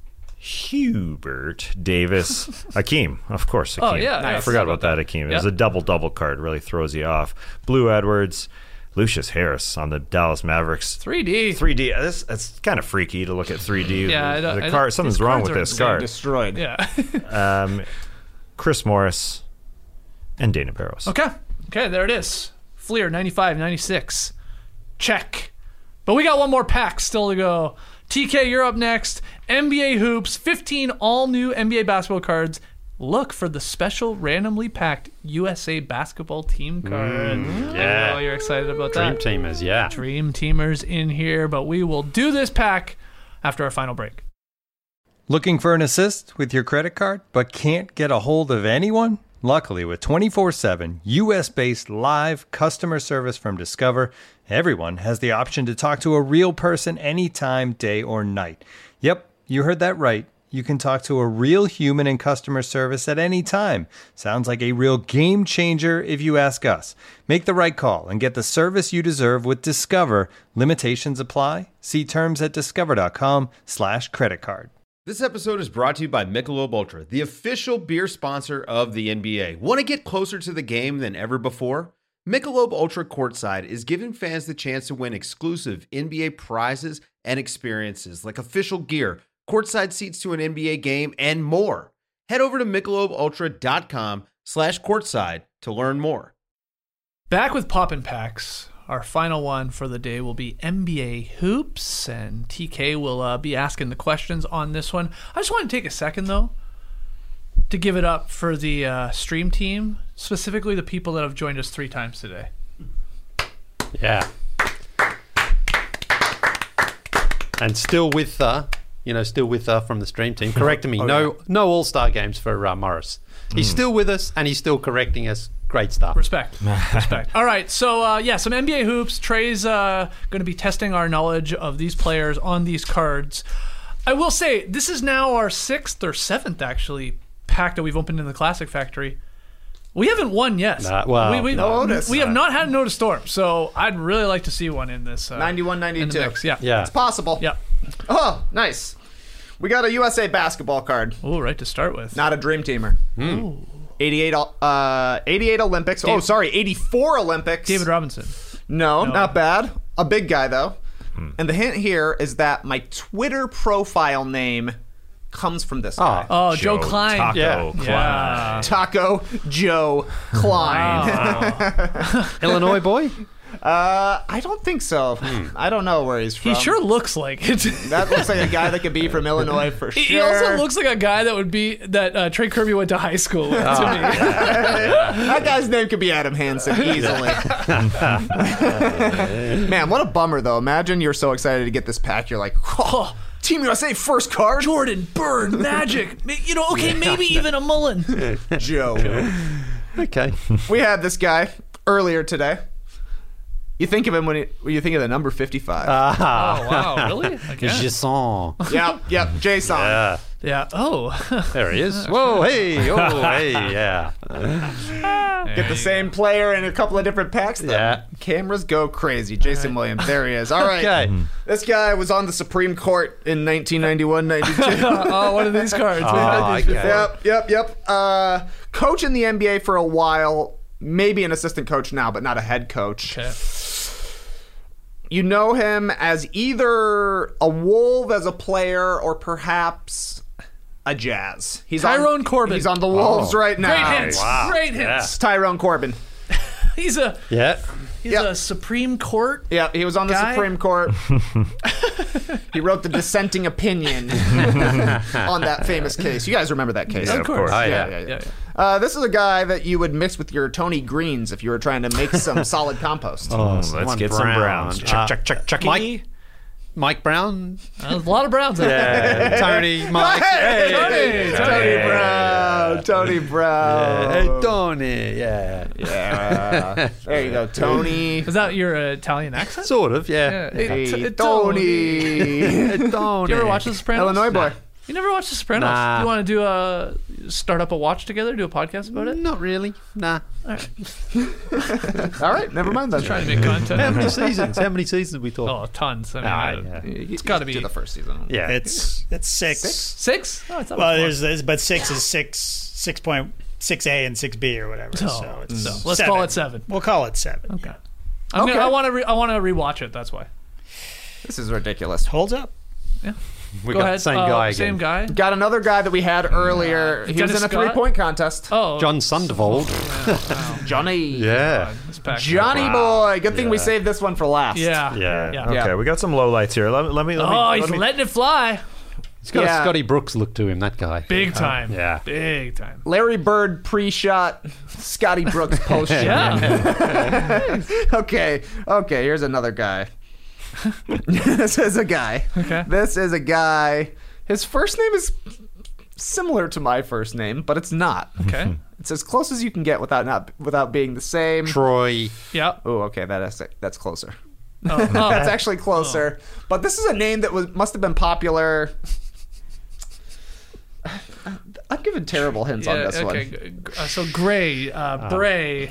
[SPEAKER 7] Hubert Davis, Akeem, of course. Hakeem.
[SPEAKER 5] Oh, yeah,
[SPEAKER 7] I
[SPEAKER 5] nice.
[SPEAKER 7] forgot
[SPEAKER 5] How
[SPEAKER 7] about
[SPEAKER 5] about
[SPEAKER 7] that. Akeem. It
[SPEAKER 5] Yeah.
[SPEAKER 7] was a double double card. Really throws you off. Blue Edwards, Lucius Harris on the Dallas Mavericks.
[SPEAKER 5] three D.
[SPEAKER 7] three D. This it's kind of freaky to look at three D.
[SPEAKER 5] Yeah, I
[SPEAKER 7] the,
[SPEAKER 5] don't-
[SPEAKER 7] the
[SPEAKER 5] I don't-
[SPEAKER 7] card. Something's
[SPEAKER 5] these
[SPEAKER 7] wrong
[SPEAKER 5] cards
[SPEAKER 7] with
[SPEAKER 5] are
[SPEAKER 7] this
[SPEAKER 5] insane.
[SPEAKER 7] card.
[SPEAKER 8] Destroyed.
[SPEAKER 5] Yeah.
[SPEAKER 7] Um, Chris Morris and Dana Barros.
[SPEAKER 5] Okay. Okay, there it is. Fleer ninety-five ninety-six. Check. But we got one more pack still to go. T K, you're up next. N B A Hoops, fifteen all new N B A basketball cards. Look for the special randomly packed U S A basketball team card.
[SPEAKER 6] yeah.
[SPEAKER 5] I know you're excited about
[SPEAKER 6] Dream
[SPEAKER 5] that.
[SPEAKER 6] teamers, yeah.
[SPEAKER 5] Dream Teamers in here, but we will do this pack after our final break.
[SPEAKER 14] Looking for an assist with your credit card, but can't get a hold of anyone? Luckily, with twenty-four seven U S-based live customer service from Discover, everyone has the option to talk to a real person anytime, day or night. Yep, you heard that right. You can talk to a real human in customer service at any time. Sounds like a real game changer if you ask us. Make the right call and get the service you deserve with Discover. Limitations apply. See terms at discover.com slash credit card.
[SPEAKER 15] This episode is brought to you by Michelob Ultra, the official beer sponsor of the N B A. Want to get closer to the game than ever before? Michelob Ultra Courtside is giving fans the chance to win exclusive N B A prizes and experiences like official gear, courtside seats to an N B A game, and more. Head over to michelobultra.com slash courtside to learn more.
[SPEAKER 5] Back with Poppin' Packs. Our final one for the day will be N B A hoops, and T K will uh, be asking the questions on this one. I just want to take a second, though, to give it up for the uh, stream team, specifically the people that have joined us three times today.
[SPEAKER 6] Yeah. And still with, uh, you know, still with uh, from the stream team, correcting me.
[SPEAKER 5] Oh,
[SPEAKER 6] no,
[SPEAKER 5] yeah.
[SPEAKER 6] no All-Star games for uh, Morris. He's
[SPEAKER 5] Mm.
[SPEAKER 6] still with us, and he's still correcting us. Great stuff.
[SPEAKER 5] Respect. Respect. All right, so uh, yeah, some N B A hoops. Trey's uh, going to be testing our knowledge of these players on these cards. I will say, this is now our sixth or seventh, actually, pack that we've opened in the Classic Factory. We haven't won yet.
[SPEAKER 6] Nah, well,
[SPEAKER 5] we, we,
[SPEAKER 6] no.
[SPEAKER 8] Notice.
[SPEAKER 5] we have not had a Notice Storm, so I'd really like to see one in this. Uh,
[SPEAKER 8] ninety-one
[SPEAKER 5] in the
[SPEAKER 8] ninety-two.
[SPEAKER 5] mix. Yeah.
[SPEAKER 6] Yeah.
[SPEAKER 8] It's possible.
[SPEAKER 5] Yeah.
[SPEAKER 8] Oh, nice. We got a U S A basketball card.
[SPEAKER 5] Oh, right to start with.
[SPEAKER 8] Not a dream teamer.
[SPEAKER 5] Ooh.
[SPEAKER 8] eighty-eight, uh, eighty-eight Olympics.
[SPEAKER 5] David-
[SPEAKER 8] oh, sorry, eighty-four Olympics.
[SPEAKER 5] David Robinson.
[SPEAKER 8] No,
[SPEAKER 5] No.
[SPEAKER 8] not bad. A big guy, though. And the hint here is that my Twitter profile name comes from this guy.
[SPEAKER 5] Oh, Joe, Klein.
[SPEAKER 7] Taco
[SPEAKER 5] yeah.
[SPEAKER 7] Klein.
[SPEAKER 5] Yeah.
[SPEAKER 8] Taco Joe Klein.
[SPEAKER 6] Illinois boy?
[SPEAKER 8] Uh, I don't think so. I don't know where he's from.
[SPEAKER 5] He sure looks like it.
[SPEAKER 8] That looks like a guy that could be from Illinois for sure.
[SPEAKER 5] He also looks like a guy that would be that uh, Trey Kirby went to high school with. To me.
[SPEAKER 8] That guy's name could be Adam Hansen easily. Man, what a bummer though. Imagine you're so excited to get this pack. You're like, oh, Team U S A first card.
[SPEAKER 5] Jordan, Bird, Magic. You know, okay, maybe even a Mullen.
[SPEAKER 8] Joe.
[SPEAKER 6] Okay.
[SPEAKER 8] We had this guy earlier today. You think of him when, he, when you think of the number fifty-five.
[SPEAKER 6] Ah.
[SPEAKER 5] Oh, wow, really? Again?
[SPEAKER 6] Jason.
[SPEAKER 8] Yep, yep, Jason.
[SPEAKER 6] Yeah.
[SPEAKER 5] Yeah. Oh.
[SPEAKER 6] There he is. Whoa, hey, oh, hey, yeah.
[SPEAKER 8] Get the same player in a couple of different packs. The
[SPEAKER 6] Yeah.
[SPEAKER 8] cameras go crazy. Jason Williams, there he is. All right.
[SPEAKER 6] Okay.
[SPEAKER 8] This guy was on the Supreme Court in nineteen ninety-one ninety-two.
[SPEAKER 5] Oh, one of these cards. We
[SPEAKER 6] Oh,
[SPEAKER 5] had these
[SPEAKER 6] okay.
[SPEAKER 5] before.
[SPEAKER 8] Yep, yep, yep. Uh, coach in the N B A for a while. Maybe an assistant coach now, but not a head coach.
[SPEAKER 5] Okay.
[SPEAKER 8] You know him as either a Wolves as a player or perhaps a Jazz. He's
[SPEAKER 5] Tyrone
[SPEAKER 8] on,
[SPEAKER 5] Corbin.
[SPEAKER 8] He's on the Wolves
[SPEAKER 6] Oh.
[SPEAKER 8] right now.
[SPEAKER 5] Great hints.
[SPEAKER 6] Wow.
[SPEAKER 5] Great
[SPEAKER 6] Yeah.
[SPEAKER 5] hints.
[SPEAKER 8] It's Tyrone Corbin.
[SPEAKER 5] He's a
[SPEAKER 6] Yeah.
[SPEAKER 5] he's
[SPEAKER 8] Yep.
[SPEAKER 5] a Supreme Court.
[SPEAKER 8] Yeah, he was on the
[SPEAKER 5] Guy?
[SPEAKER 8] Supreme Court. He wrote the dissenting opinion on that famous case. You guys remember that case?
[SPEAKER 7] Yeah,
[SPEAKER 5] Of
[SPEAKER 7] of
[SPEAKER 5] course.
[SPEAKER 7] course.
[SPEAKER 6] Oh,
[SPEAKER 8] Yeah,
[SPEAKER 6] yeah.
[SPEAKER 8] yeah, yeah.
[SPEAKER 5] Yeah, yeah.
[SPEAKER 8] Uh, this is a guy that you would mix with your Tony Greens if you were trying to make some solid compost.
[SPEAKER 6] Oh,
[SPEAKER 7] Let's
[SPEAKER 6] someone
[SPEAKER 7] get some
[SPEAKER 6] Brown.
[SPEAKER 7] Browns. Chuck,
[SPEAKER 6] Uh,
[SPEAKER 7] chuck, chuck, chucky.
[SPEAKER 6] Mike, Mike Brown.
[SPEAKER 5] Uh, there's a lot of Browns out there.
[SPEAKER 6] Yeah. Tony, Mike.
[SPEAKER 8] Hey,
[SPEAKER 6] Hey,
[SPEAKER 8] Tony, Tony Brown, Tony Brown.
[SPEAKER 6] Hey, Tony. Yeah.
[SPEAKER 8] Yeah. There you go, Tony.
[SPEAKER 5] Is that your uh, Italian accent?
[SPEAKER 6] Sort of, yeah.
[SPEAKER 5] Yeah.
[SPEAKER 8] Hey,
[SPEAKER 5] It's- it's
[SPEAKER 8] Tony.
[SPEAKER 6] Hey, Tony.
[SPEAKER 5] Do you ever watch The Sopranos?
[SPEAKER 8] Illinois boy.
[SPEAKER 5] You never watched The Sopranos?
[SPEAKER 6] Nah.
[SPEAKER 5] You want to do a start up a watch together? Do a podcast about it?
[SPEAKER 6] Not really. Nah.
[SPEAKER 5] All right.
[SPEAKER 8] All right, never mind that.
[SPEAKER 5] Trying to make content.
[SPEAKER 6] How many seasons? How many seasons we talking?
[SPEAKER 5] Oh, tons. I mean,
[SPEAKER 6] Ah,
[SPEAKER 5] uh,
[SPEAKER 6] yeah.
[SPEAKER 5] it's got to be
[SPEAKER 8] to the first season.
[SPEAKER 6] Yeah.
[SPEAKER 13] It's it's six.
[SPEAKER 5] six. Oh, I thought
[SPEAKER 13] Well,
[SPEAKER 5] it was
[SPEAKER 13] there's, there's but six is six six point six A and six B or whatever.
[SPEAKER 5] Oh,
[SPEAKER 13] so it's
[SPEAKER 5] so let's
[SPEAKER 13] seven.
[SPEAKER 5] call it seven.
[SPEAKER 13] We'll call it seven.
[SPEAKER 5] Okay. I'm
[SPEAKER 8] Okay.
[SPEAKER 5] Gonna, I want to. Re- I want to rewatch it. That's why.
[SPEAKER 8] This is ridiculous.
[SPEAKER 13] Holds up.
[SPEAKER 5] Yeah.
[SPEAKER 6] We
[SPEAKER 5] Go
[SPEAKER 6] got
[SPEAKER 5] ahead.
[SPEAKER 6] the same
[SPEAKER 5] Uh,
[SPEAKER 6] guy again.
[SPEAKER 5] Same guy.
[SPEAKER 8] Got another guy that we had earlier. He
[SPEAKER 5] Dennis
[SPEAKER 8] was in a
[SPEAKER 5] Scott?
[SPEAKER 8] three-point contest.
[SPEAKER 5] Oh,
[SPEAKER 6] John Sundervold.
[SPEAKER 8] Johnny.
[SPEAKER 6] Yeah.
[SPEAKER 5] this pack-
[SPEAKER 8] Johnny
[SPEAKER 7] Wow.
[SPEAKER 8] boy. Good thing we
[SPEAKER 7] Yeah.
[SPEAKER 8] saved this one for last.
[SPEAKER 5] Yeah.
[SPEAKER 6] Yeah.
[SPEAKER 5] Yeah.
[SPEAKER 7] Okay,
[SPEAKER 8] Yeah.
[SPEAKER 7] we got some lowlights here. Let, let me. Let me
[SPEAKER 5] Oh,
[SPEAKER 7] let
[SPEAKER 5] he's
[SPEAKER 7] me,
[SPEAKER 5] letting it fly.
[SPEAKER 6] He's got
[SPEAKER 8] Yeah.
[SPEAKER 6] a Scotty Brooks look to him, that guy.
[SPEAKER 5] Big time.
[SPEAKER 6] yeah.
[SPEAKER 5] Big time.
[SPEAKER 8] Larry Bird pre-shot, Scotty Brooks post-shot.
[SPEAKER 5] Yeah.
[SPEAKER 8] Okay, okay, here's another guy. This is a guy.
[SPEAKER 5] Okay.
[SPEAKER 8] This is a guy. His first name is similar to my first name, but it's not.
[SPEAKER 5] Okay.
[SPEAKER 8] It's as close as you can get without not without being the same.
[SPEAKER 6] Troy.
[SPEAKER 5] Yeah.
[SPEAKER 8] Oh, okay, that is that's closer.
[SPEAKER 5] Oh, oh.
[SPEAKER 8] That's actually closer. But this is a name that was must have been popular. I'm giving terrible hints on
[SPEAKER 5] Yeah,
[SPEAKER 8] this
[SPEAKER 5] okay.
[SPEAKER 8] one.
[SPEAKER 5] g- g- Uh, so Gray, uh, Bray,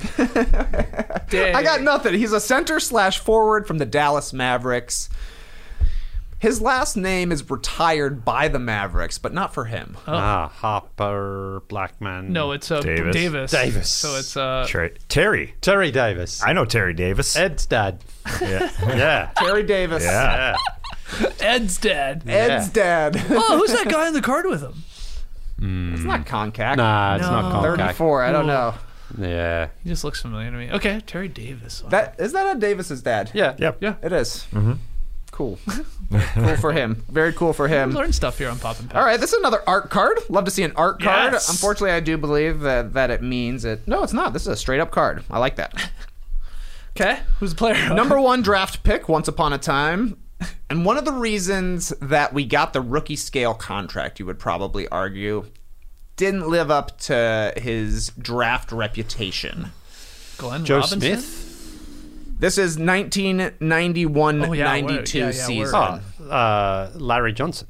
[SPEAKER 5] Day.
[SPEAKER 8] I got nothing. He's a center slash forward from the Dallas Mavericks. His last name is retired by the Mavericks, but not for him.
[SPEAKER 5] Oh.
[SPEAKER 6] Ah, Harper Blackman.
[SPEAKER 5] No, it's uh,
[SPEAKER 7] Davis.
[SPEAKER 5] Davis.
[SPEAKER 6] Davis.
[SPEAKER 5] So it's uh,
[SPEAKER 7] Ter- Terry.
[SPEAKER 6] Terry Davis.
[SPEAKER 7] I know Terry Davis.
[SPEAKER 6] Ed's dad.
[SPEAKER 7] Yeah.
[SPEAKER 6] Yeah.
[SPEAKER 8] Terry Davis.
[SPEAKER 7] Yeah.
[SPEAKER 5] Ed's dad.
[SPEAKER 8] Ed's dad.
[SPEAKER 5] Oh, who's that guy in the card with him?
[SPEAKER 8] It's not Concac.
[SPEAKER 6] Nah, it's not Concac.
[SPEAKER 8] thirty-four. I don't know.
[SPEAKER 6] Yeah.
[SPEAKER 5] He just looks familiar to me. Okay, Terry Davis. Wow.
[SPEAKER 8] That is that Ed Davis's dad?
[SPEAKER 6] Yeah.
[SPEAKER 7] Yep.
[SPEAKER 5] Yeah.
[SPEAKER 8] It is.
[SPEAKER 7] Mm-hmm.
[SPEAKER 8] Cool. Cool for him. Very cool for him.
[SPEAKER 5] Learn stuff here on Pop and Pack.
[SPEAKER 8] All right, this is another art card. Love to see an art card.
[SPEAKER 5] Yes.
[SPEAKER 8] Unfortunately, I do believe that, that it means it. No, it's not. This is a straight up card. I like that.
[SPEAKER 5] Okay, who's the player?
[SPEAKER 8] Number one draft pick, once upon a time. And one of the reasons that we got the rookie scale contract, you would probably argue, didn't live up to his draft reputation.
[SPEAKER 5] Glenn
[SPEAKER 6] Joe
[SPEAKER 5] Robinson?
[SPEAKER 6] Smith.
[SPEAKER 8] This is nineteen ninety-one
[SPEAKER 5] Oh, yeah,
[SPEAKER 8] ninety-two
[SPEAKER 5] word. Yeah, yeah,
[SPEAKER 8] season.
[SPEAKER 5] word.
[SPEAKER 6] Oh, uh, Larry Johnson.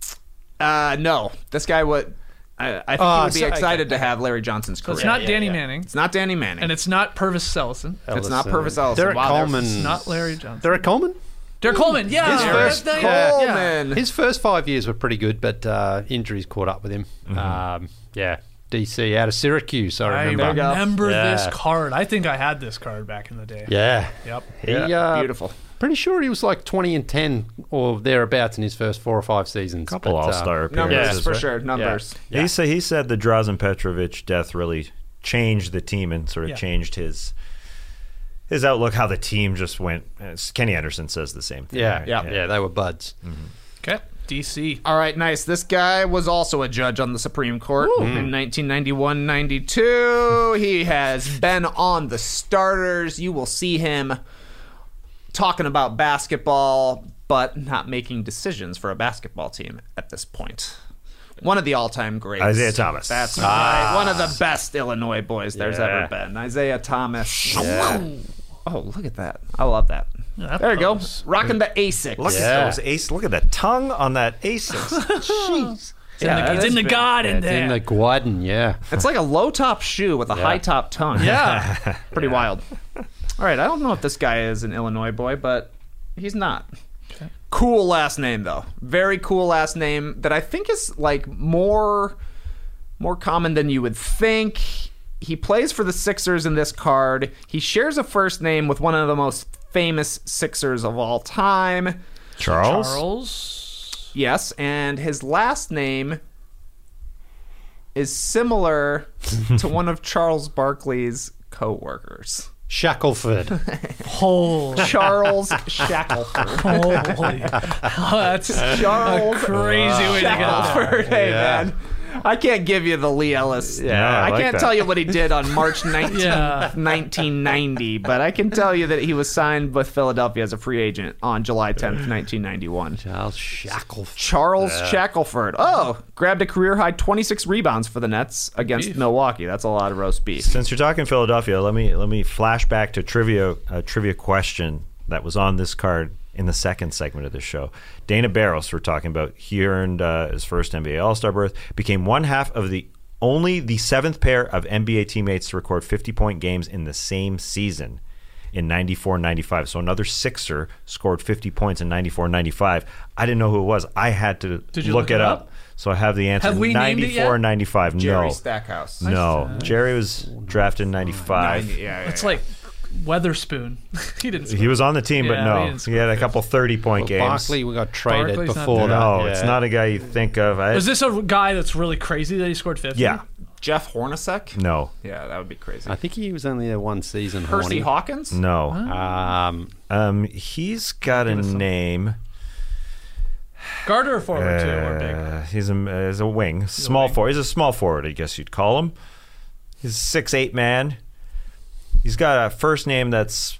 [SPEAKER 8] Uh, no, this guy would. I, I think
[SPEAKER 6] Oh,
[SPEAKER 8] he would be
[SPEAKER 6] so-
[SPEAKER 8] excited
[SPEAKER 6] okay.
[SPEAKER 8] to have Larry Johnson's
[SPEAKER 5] So
[SPEAKER 8] career.
[SPEAKER 5] it's not
[SPEAKER 6] yeah,
[SPEAKER 5] Danny
[SPEAKER 6] yeah.
[SPEAKER 5] Manning.
[SPEAKER 8] It's not Danny Manning.
[SPEAKER 5] And it's not Purvis Ellison.
[SPEAKER 8] It's not
[SPEAKER 6] Ellison.
[SPEAKER 8] Purvis Ellison.
[SPEAKER 6] Derek
[SPEAKER 8] Wow,
[SPEAKER 6] Coleman.
[SPEAKER 5] It's not Larry Johnson.
[SPEAKER 6] Derek Coleman?
[SPEAKER 5] Derek Coleman, yeah.
[SPEAKER 6] His first-
[SPEAKER 5] that's-
[SPEAKER 6] yeah,
[SPEAKER 5] yeah.
[SPEAKER 8] Coleman.
[SPEAKER 6] His first five years were pretty good, but uh, injuries caught up with him. Um, yeah. D C out of Syracuse, I
[SPEAKER 5] I
[SPEAKER 6] remember.
[SPEAKER 5] remember
[SPEAKER 6] Yeah.
[SPEAKER 5] this card. I think I had this card back in the day.
[SPEAKER 6] Yeah.
[SPEAKER 5] Yep.
[SPEAKER 6] He,
[SPEAKER 7] Yeah.
[SPEAKER 6] uh,
[SPEAKER 8] Beautiful.
[SPEAKER 6] Pretty sure he was like twenty and ten or thereabouts in his first four or five seasons.
[SPEAKER 7] Couple
[SPEAKER 6] but, uh,
[SPEAKER 7] All-Star
[SPEAKER 8] Numbers
[SPEAKER 7] appearances,
[SPEAKER 8] for
[SPEAKER 7] right?
[SPEAKER 8] sure. Numbers.
[SPEAKER 6] Yeah.
[SPEAKER 7] He said he said the Drazen Petrovic death really changed the team and sort of
[SPEAKER 5] Yeah.
[SPEAKER 7] changed his his outlook. How the team just went. as Kenny Anderson says the same thing.
[SPEAKER 6] Yeah,
[SPEAKER 7] right?
[SPEAKER 6] yeah, yeah, they were buds.
[SPEAKER 5] Okay. D C.
[SPEAKER 8] All right, nice. This guy was also a judge on the Supreme Court in nineteen ninety-one ninety-two. He has been on the starters. You will see him talking about basketball, but not making decisions for a basketball team at this point. One of the all-time greats.
[SPEAKER 7] Isaiah Thomas.
[SPEAKER 8] That's
[SPEAKER 7] Ah.
[SPEAKER 8] right. One of the best Illinois boys there's
[SPEAKER 7] Yeah.
[SPEAKER 8] ever been. Isaiah Thomas.
[SPEAKER 7] Yeah.
[SPEAKER 8] Oh, look at that. I love that.
[SPEAKER 5] Yeah,
[SPEAKER 8] there you go.
[SPEAKER 5] pose.
[SPEAKER 8] Rocking the Asics.
[SPEAKER 7] Look at those ace. Look at the tongue on that Asics. Jeez.
[SPEAKER 5] It's in the, it's in the garden
[SPEAKER 6] It's
[SPEAKER 5] there.
[SPEAKER 6] in the garden, yeah.
[SPEAKER 8] It's like a low top shoe with a
[SPEAKER 6] Yeah.
[SPEAKER 8] high top tongue.
[SPEAKER 5] Yeah.
[SPEAKER 8] Pretty wild. All right, I don't know if this guy is an Illinois boy, but he's not. Cool last name though. Very cool last name that I think is like more more common than you would think. He plays for the Sixers in this card. He shares a first name with one of the most famous Sixers of all time.
[SPEAKER 7] Charles?
[SPEAKER 5] Charles.
[SPEAKER 8] Yes, and his last name is similar to one of Charles Barkley's co-workers.
[SPEAKER 6] Shackelford.
[SPEAKER 5] Holy.
[SPEAKER 8] Charles Shackelford.
[SPEAKER 5] Holy. That's
[SPEAKER 8] Charles
[SPEAKER 5] a crazy way to get
[SPEAKER 8] Shackelford. Hey,
[SPEAKER 6] Yeah.
[SPEAKER 8] man. I can't give you the Lee Ellis.
[SPEAKER 7] Yeah, I
[SPEAKER 8] I,
[SPEAKER 7] like
[SPEAKER 8] can't
[SPEAKER 7] that.
[SPEAKER 8] tell you what he did on March nineteenth,
[SPEAKER 5] Yeah.
[SPEAKER 8] nineteen ninety, but I can tell you that he was signed with Philadelphia as a free agent on July tenth, nineteen ninety-one.
[SPEAKER 6] Charles Shackelford.
[SPEAKER 8] Charles Shackelford. Oh, grabbed a career high twenty-six rebounds for the Nets against
[SPEAKER 5] Beef.
[SPEAKER 8] Milwaukee. That's a lot of roast beef.
[SPEAKER 7] Since you're talking Philadelphia, let me let me flash back to trivia a trivia question that was on this card in the second segment of the show. Dana Barros, we're talking about, he earned uh, his first N B A All-Star berth, became one half of the only the seventh pair of N B A teammates to record fifty-point games in the same season in ninety-four ninety-five. So another Sixer scored fifty points in ninety-four ninety-five. I didn't know who it was. I had to
[SPEAKER 5] Did you
[SPEAKER 7] look,
[SPEAKER 5] look
[SPEAKER 7] it
[SPEAKER 5] it
[SPEAKER 7] up.
[SPEAKER 5] up?
[SPEAKER 7] So I have the answer.
[SPEAKER 5] Have we named it
[SPEAKER 7] ninety-four
[SPEAKER 5] yet?
[SPEAKER 7] ninety-five.
[SPEAKER 8] Jerry
[SPEAKER 7] No.
[SPEAKER 8] Stackhouse.
[SPEAKER 7] No. Jerry was drafted in ninety-five.
[SPEAKER 8] ninety, yeah, yeah,
[SPEAKER 5] It's
[SPEAKER 8] yeah.
[SPEAKER 5] like Weatherspoon. he didn't.
[SPEAKER 7] He was on the team, but
[SPEAKER 5] Yeah, he
[SPEAKER 7] no.
[SPEAKER 5] didn't
[SPEAKER 7] He had a couple thirty-point
[SPEAKER 6] Well,
[SPEAKER 7] games.
[SPEAKER 6] Barkley, we got traded
[SPEAKER 5] Barkley's not
[SPEAKER 6] before
[SPEAKER 5] there.
[SPEAKER 6] that.
[SPEAKER 7] No,
[SPEAKER 6] yeah.
[SPEAKER 7] it's not a guy you think of. I,
[SPEAKER 5] Was this a guy that's really crazy that he scored fifty?
[SPEAKER 7] yeah.
[SPEAKER 8] Jeff Hornacek?
[SPEAKER 7] No.
[SPEAKER 8] Yeah, that would be crazy.
[SPEAKER 6] I think he was only there one season.
[SPEAKER 8] Percy
[SPEAKER 6] Horny.
[SPEAKER 8] Hawkins?
[SPEAKER 7] No.
[SPEAKER 6] Um,
[SPEAKER 7] Um, he's got a name.
[SPEAKER 5] Guard or forward too, or big.
[SPEAKER 7] Uh, he's a, he's a wing. Small
[SPEAKER 5] wing.
[SPEAKER 7] forward. He's a small forward, I guess you'd call him. He's a six eight man. He's got a first name that's...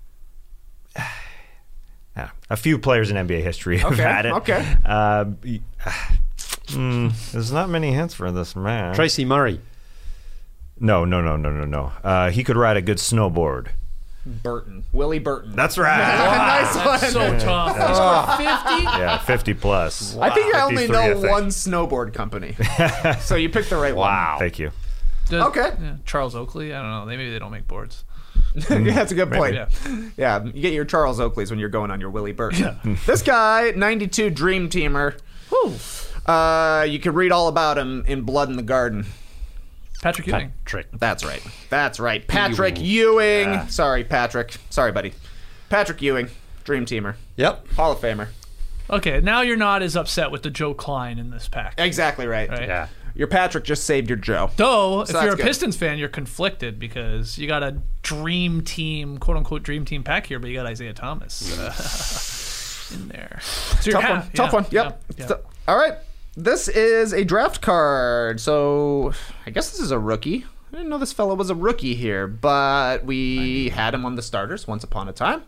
[SPEAKER 7] Yeah, a few players in N B A history have
[SPEAKER 8] Okay,
[SPEAKER 7] had it.
[SPEAKER 8] okay.
[SPEAKER 7] Uh, y- mm, there's not many hints for this man.
[SPEAKER 6] Tracy Murray.
[SPEAKER 7] No, no, no, no, no, no. Uh, he could ride a good snowboard.
[SPEAKER 8] Burton. Willie Burton.
[SPEAKER 7] That's right.
[SPEAKER 8] Nice one.
[SPEAKER 5] That's so tough. He scored fifty?
[SPEAKER 7] Yeah, fifty plus.
[SPEAKER 8] I think I only
[SPEAKER 7] fifty-three, I
[SPEAKER 8] know
[SPEAKER 7] think.
[SPEAKER 8] one snowboard company. So you picked the right
[SPEAKER 7] Wow. Thank you.
[SPEAKER 5] Does-
[SPEAKER 8] Okay.
[SPEAKER 5] yeah, Charles Oakley? I don't know. They Maybe they don't make boards.
[SPEAKER 8] Yeah, that's a good point.
[SPEAKER 5] Yeah.
[SPEAKER 8] Yeah, you get your Charles Oakleys when you're going on your Willie Burke. Yeah. This guy, ninety-two Dream Teamer. Whew. Uh, you can read all about him in Blood in the Garden.
[SPEAKER 5] Patrick Ewing.
[SPEAKER 6] Patrick.
[SPEAKER 8] That's right. That's right. Patrick Ewing.
[SPEAKER 6] Yeah.
[SPEAKER 8] Sorry, Patrick. Sorry, buddy. Patrick Ewing, Dream Teamer.
[SPEAKER 6] Yep.
[SPEAKER 8] Hall of Famer.
[SPEAKER 5] Okay, now you're not as upset with the Joe Klein in this pack.
[SPEAKER 8] Exactly right.
[SPEAKER 5] Right?
[SPEAKER 6] Yeah.
[SPEAKER 8] Your Patrick just saved your Joe.
[SPEAKER 5] Though,
[SPEAKER 8] So
[SPEAKER 5] if you're a
[SPEAKER 8] that's good.
[SPEAKER 5] Pistons fan, you're conflicted because you got a dream team, quote unquote dream team pack here, but you got Isaiah Thomas uh, in there. So you're
[SPEAKER 8] Tough one.
[SPEAKER 5] half-
[SPEAKER 8] Tough
[SPEAKER 5] yeah,
[SPEAKER 8] one. Yep.
[SPEAKER 5] yeah, yeah.
[SPEAKER 8] So- all right. This is a draft card. So I guess this is a rookie. I didn't know this fellow was a rookie here, but we had him on the starters once upon a time.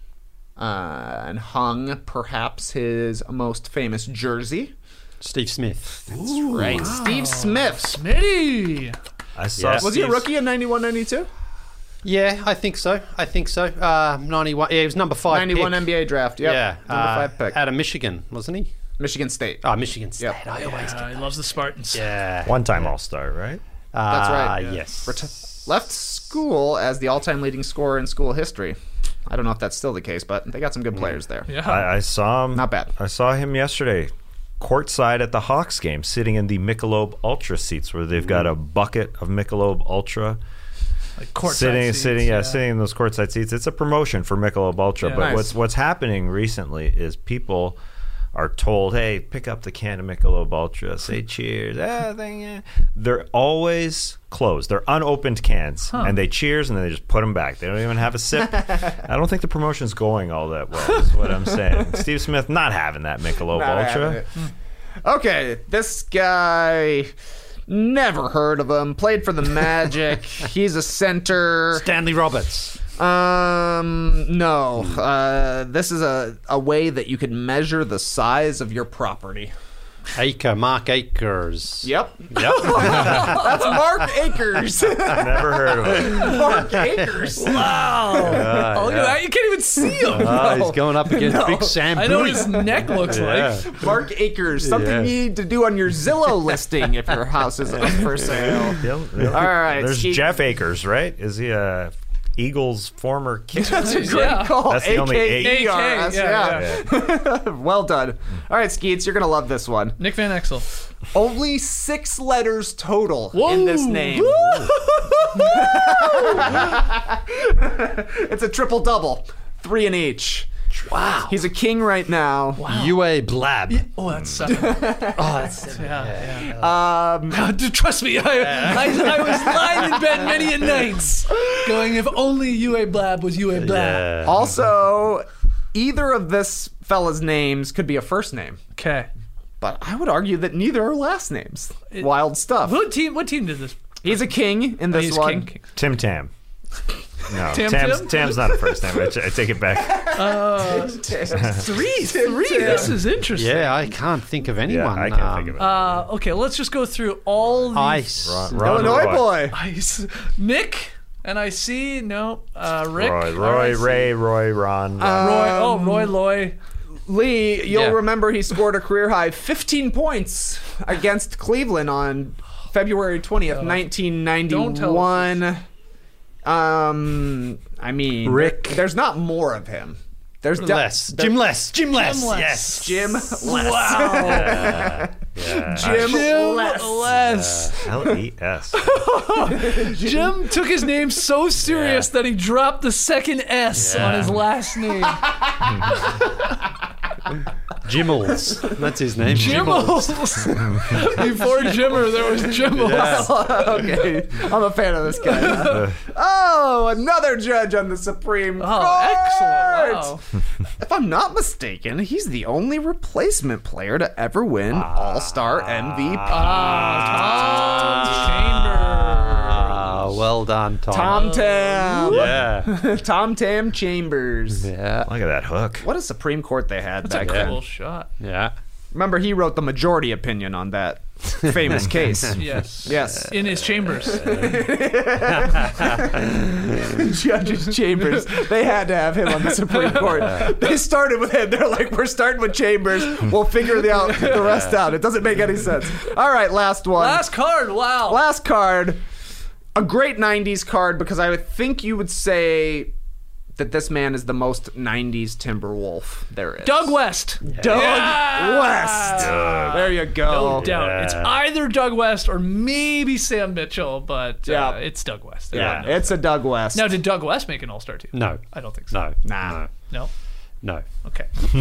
[SPEAKER 8] Uh, and hung perhaps his most famous jersey.
[SPEAKER 6] Steve Smith.
[SPEAKER 8] That's right. Steve Smith.
[SPEAKER 5] Smitty.
[SPEAKER 7] I saw.
[SPEAKER 6] Yeah.
[SPEAKER 8] Was he a
[SPEAKER 7] Steve's-
[SPEAKER 8] rookie in ninety-one ninety-two?
[SPEAKER 6] Yeah, I think so. I think so. Uh, ninety-one. Yeah, he was number five.
[SPEAKER 8] ninety-one
[SPEAKER 6] pick.
[SPEAKER 8] N B A draft. Yep.
[SPEAKER 6] Yeah,
[SPEAKER 8] Number
[SPEAKER 6] uh,
[SPEAKER 8] five pick.
[SPEAKER 6] out of Michigan, wasn't he?
[SPEAKER 8] Michigan State.
[SPEAKER 6] Oh, Michigan State.
[SPEAKER 8] Yep.
[SPEAKER 6] I always
[SPEAKER 5] Uh, he loves the Spartans.
[SPEAKER 6] Yeah.
[SPEAKER 7] One-time All-Star, right?
[SPEAKER 8] That's right.
[SPEAKER 6] Uh, Yes.
[SPEAKER 8] Ret- left school as the all-time leading scorer in school history. I don't know if that's still the case, but they got some good players there.
[SPEAKER 5] Yeah.
[SPEAKER 7] I, I saw him.
[SPEAKER 8] Not bad.
[SPEAKER 7] I saw him yesterday, courtside at the Hawks game, sitting in the Michelob Ultra seats, where they've got a bucket of Michelob Ultra.
[SPEAKER 5] Like courtside
[SPEAKER 7] sitting,
[SPEAKER 5] seats,
[SPEAKER 7] sitting, yeah,
[SPEAKER 5] yeah.
[SPEAKER 7] sitting in those courtside seats. It's a promotion for Michelob Ultra.
[SPEAKER 5] Yeah.
[SPEAKER 7] but
[SPEAKER 8] Nice.
[SPEAKER 7] what's what's happening recently is people are told, "Hey, pick up the can of Michelob Ultra. Say cheers." Ah, thing, yeah. They're always closed. They're unopened cans,
[SPEAKER 5] Huh.
[SPEAKER 7] and they cheers and then they just put them back. They don't even have a sip. I don't think the promotion's going all that well. Is what I'm saying. Steve Smith not having that Michelob
[SPEAKER 8] Not
[SPEAKER 7] Ultra.
[SPEAKER 8] having it. Okay, this guy, never heard of him. Played for the Magic. He's a center.
[SPEAKER 6] Stanley Roberts.
[SPEAKER 8] Um, no. Uh, this is a, a way that you could measure the size of your property.
[SPEAKER 6] Acre, Mark Akers.
[SPEAKER 8] Yep.
[SPEAKER 6] Yep.
[SPEAKER 8] That's Mark Akers.
[SPEAKER 7] Never heard of it.
[SPEAKER 8] Mark Akers.
[SPEAKER 5] Wow. oh, look at that. You can't even see him.
[SPEAKER 6] Oh,
[SPEAKER 5] No.
[SPEAKER 6] he's going up against
[SPEAKER 8] No.
[SPEAKER 6] Big Sam.
[SPEAKER 5] I know what
[SPEAKER 6] Boone.
[SPEAKER 5] his neck looks
[SPEAKER 6] Yeah.
[SPEAKER 5] like.
[SPEAKER 8] Mark Akers. Something
[SPEAKER 6] Yeah.
[SPEAKER 8] you need to do on your Zillow listing if your house is up for sale.
[SPEAKER 7] Yep, yep.
[SPEAKER 8] All right.
[SPEAKER 7] There's
[SPEAKER 8] Steve-
[SPEAKER 7] Jeff Akers, right? Is he a Eagles former kicker?
[SPEAKER 8] That's a great
[SPEAKER 5] Yeah.
[SPEAKER 8] call.
[SPEAKER 7] That's the only
[SPEAKER 8] A K E R S.
[SPEAKER 5] A K, yeah,
[SPEAKER 8] Yeah. Well done. All right, Skeets, you're going to love this one.
[SPEAKER 5] Nick Van Exel.
[SPEAKER 8] Only six letters total
[SPEAKER 5] Whoa.
[SPEAKER 8] in this name. It's a triple double, three in each. Wow. He's a king right now.
[SPEAKER 6] U A Blab.
[SPEAKER 5] Oh, that's seven. oh, that's seven. Yeah, yeah.
[SPEAKER 8] Um,
[SPEAKER 5] Dude, trust me, I, I, I was lying in bed many a nights, going, if only U A Blab was U A Blab.
[SPEAKER 6] Yeah.
[SPEAKER 8] also, either of this fella's names could be a first name,
[SPEAKER 5] Okay.
[SPEAKER 8] but I would argue that neither are last names. Wild stuff.
[SPEAKER 5] What team? What team did this?
[SPEAKER 8] He's a king in
[SPEAKER 5] Oh,
[SPEAKER 8] this
[SPEAKER 5] he's
[SPEAKER 8] one.
[SPEAKER 5] King.
[SPEAKER 7] Tim Tam. No,
[SPEAKER 5] Tam
[SPEAKER 7] Tam's,
[SPEAKER 5] Tim?
[SPEAKER 7] Tam's not a first name. I, I take it back.
[SPEAKER 5] Uh, three, three. This is interesting.
[SPEAKER 6] Yeah, I can't think of anyone.
[SPEAKER 7] Yeah, I can't
[SPEAKER 6] um,
[SPEAKER 7] think of it.
[SPEAKER 5] Uh, okay, let's just go through all the
[SPEAKER 6] Ice.
[SPEAKER 7] Ron, Ron
[SPEAKER 8] Illinois
[SPEAKER 7] Roy.
[SPEAKER 8] boy.
[SPEAKER 5] ice. Nick and I see no. Uh, Rick.
[SPEAKER 7] Roy,
[SPEAKER 5] R
[SPEAKER 7] Roy,
[SPEAKER 5] I C.
[SPEAKER 7] Ray, Roy, Ron. Ron.
[SPEAKER 5] Roy. Oh, Roy Loy.
[SPEAKER 8] Lee, you'll
[SPEAKER 6] Yeah.
[SPEAKER 8] remember he scored a career high fifteen points against Cleveland on February twentieth, nineteen ninety-one. Um, I mean,
[SPEAKER 6] Rick.
[SPEAKER 8] there- there's not more of him. There's de-
[SPEAKER 6] Less. Jim Less. Jim Less.
[SPEAKER 5] Less.
[SPEAKER 6] Yes.
[SPEAKER 8] Jim Less.
[SPEAKER 5] Wow.
[SPEAKER 8] Jim,
[SPEAKER 5] Jim
[SPEAKER 8] Less.
[SPEAKER 5] Less.
[SPEAKER 7] L E S.
[SPEAKER 5] Jim took his name so serious that he dropped the second S
[SPEAKER 6] Yeah.
[SPEAKER 5] on his last name.
[SPEAKER 6] Jimmels. That's his name.
[SPEAKER 5] Jimmels. Before Jimmer, there was Jimmels.
[SPEAKER 8] Okay, I'm a fan of this guy. Oh, another judge on the Supreme Court.
[SPEAKER 5] Oh, excellent. Wow.
[SPEAKER 8] If I'm not mistaken, he's the only replacement player to ever win All-Star M V P.
[SPEAKER 5] Ah, Tom Chambers.
[SPEAKER 6] Ah, well done, Tom.
[SPEAKER 8] Tom Tam.
[SPEAKER 6] Yeah.
[SPEAKER 8] Tom Tam Chambers.
[SPEAKER 6] Yeah.
[SPEAKER 7] Look at that hook.
[SPEAKER 8] What a Supreme Court they had
[SPEAKER 5] That's a
[SPEAKER 8] back
[SPEAKER 5] cool
[SPEAKER 8] then.
[SPEAKER 5] shot.
[SPEAKER 6] Yeah.
[SPEAKER 8] Remember, he wrote the majority opinion on that famous case.
[SPEAKER 5] Yes.
[SPEAKER 8] Yes.
[SPEAKER 5] In his chambers.
[SPEAKER 8] Judge's Chambers. They had to have him on the Supreme Court. They started with him. They're like, we're starting with Chambers. We'll figure the, out, the rest out. It doesn't make any sense. All right, last one.
[SPEAKER 5] Last card. Wow.
[SPEAKER 8] Last card. a great nineties card because I would think you would say that this man is the most nineties Timberwolf there is.
[SPEAKER 5] Doug West.
[SPEAKER 8] Doug
[SPEAKER 5] Yeah.
[SPEAKER 8] West.
[SPEAKER 7] Doug.
[SPEAKER 8] There you go.
[SPEAKER 5] No doubt.
[SPEAKER 7] Yeah.
[SPEAKER 5] It's either Doug West or maybe Sam Mitchell, but uh,
[SPEAKER 8] Yeah.
[SPEAKER 5] it's Doug West.
[SPEAKER 8] Yeah,
[SPEAKER 5] Everyone knows
[SPEAKER 8] it's a Doug West.
[SPEAKER 5] Now, did Doug West make an All-Star team?
[SPEAKER 6] No.
[SPEAKER 5] I don't think so.
[SPEAKER 6] No.
[SPEAKER 8] Nah.
[SPEAKER 5] No?
[SPEAKER 6] No.
[SPEAKER 5] Okay.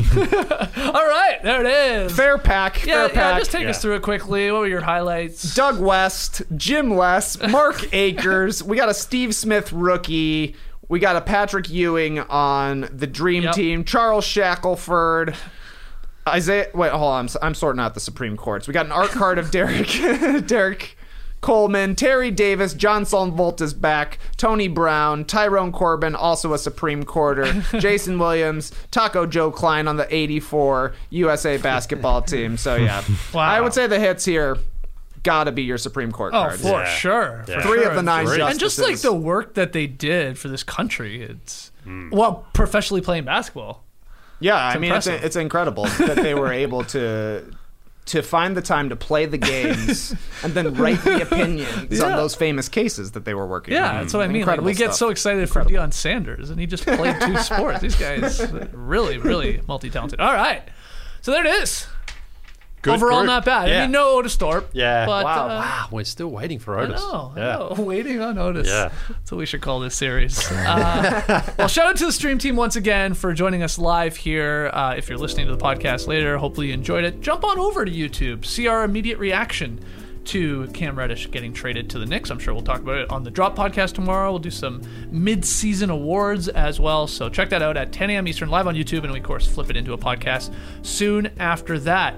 [SPEAKER 5] All right, there it is.
[SPEAKER 8] Fair pack.
[SPEAKER 5] Yeah,
[SPEAKER 8] fair pack.
[SPEAKER 5] yeah, just take
[SPEAKER 7] Yeah.
[SPEAKER 5] us through it quickly. What were your highlights?
[SPEAKER 8] Doug West, Jim West, Mark Akers. We got a Steve Smith rookie. We got a Patrick Ewing on the Dream
[SPEAKER 5] Yep.
[SPEAKER 8] Team. Charles Shackelford. Isaiah. Wait, hold on. I'm, I'm sorting out the Supreme Courts. We got an art card of Derek. Derek Coleman, Terry Davis, John Volta is back, Tony Brown, Tyrone Corbin, also a Supreme Courter, Jason Williams, Taco Joe Klein on the eighty-four U S A basketball team. So yeah,
[SPEAKER 5] Wow.
[SPEAKER 8] I would say the hits here gotta be your Supreme Court
[SPEAKER 5] Oh,
[SPEAKER 8] cards.
[SPEAKER 5] for
[SPEAKER 7] Yeah.
[SPEAKER 5] sure.
[SPEAKER 7] Yeah.
[SPEAKER 5] For
[SPEAKER 8] Three
[SPEAKER 5] sure.
[SPEAKER 8] of the nine
[SPEAKER 5] And
[SPEAKER 8] justices.
[SPEAKER 5] just like the work that they did for this country, it's well, professionally playing basketball.
[SPEAKER 8] Yeah, I
[SPEAKER 5] It's
[SPEAKER 8] mean, it's,
[SPEAKER 5] impressive.
[SPEAKER 8] it's incredible that they were able to to find the time to play the games and then write the opinions on
[SPEAKER 5] Yeah.
[SPEAKER 8] those famous cases that they were working
[SPEAKER 5] Yeah,
[SPEAKER 8] on.
[SPEAKER 5] that's what I mean. Like,
[SPEAKER 8] Incredible
[SPEAKER 5] we get
[SPEAKER 8] stuff.
[SPEAKER 5] so excited for Deion Sanders, and he just played two sports. These guys, really, really multi-talented. All right, so there it is.
[SPEAKER 6] Good
[SPEAKER 5] Overall,
[SPEAKER 6] group.
[SPEAKER 5] not bad. I
[SPEAKER 6] Yeah.
[SPEAKER 5] mean, no Otis Thorpe.
[SPEAKER 6] Yeah.
[SPEAKER 5] But,
[SPEAKER 6] wow.
[SPEAKER 5] uh,
[SPEAKER 6] wow. We're still waiting for
[SPEAKER 5] I
[SPEAKER 6] Otis.
[SPEAKER 5] know, I
[SPEAKER 6] yeah.
[SPEAKER 5] know. Waiting on Otis.
[SPEAKER 6] Yeah.
[SPEAKER 5] That's what we should call this series. Uh, well, shout out to the stream team once again for joining us live here. Uh, if you're listening to the podcast later, hopefully you enjoyed it. Jump on over to YouTube, see our immediate reaction to Cam Reddish getting traded to the Knicks. I'm sure we'll talk about it on the Drop podcast tomorrow. We'll do some mid-season awards as well. So check that out at ten a.m. Eastern live on YouTube, and we, of course, flip it into a podcast soon after that.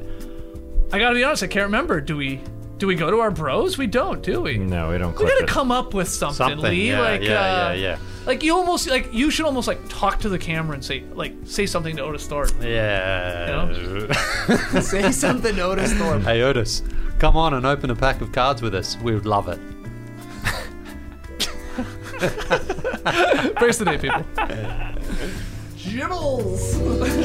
[SPEAKER 5] I gotta be honest, I can't remember. Do we do we go to our bros? We don't, do we?
[SPEAKER 7] No, we don't
[SPEAKER 5] We
[SPEAKER 7] click
[SPEAKER 5] gotta
[SPEAKER 7] it.
[SPEAKER 5] come up with something,
[SPEAKER 6] Something,
[SPEAKER 5] Lee.
[SPEAKER 6] yeah,
[SPEAKER 5] like,
[SPEAKER 6] yeah,
[SPEAKER 5] uh,
[SPEAKER 6] yeah, yeah.
[SPEAKER 5] Like you almost like you should almost like talk to the camera and say like say something to Otis Thorpe.
[SPEAKER 6] Yeah.
[SPEAKER 8] Say something to Otis Thorpe.
[SPEAKER 6] Hey, Otis, come on and open a pack of cards with us. We would love it.
[SPEAKER 5] Brace the day, people.
[SPEAKER 8] Jibbles.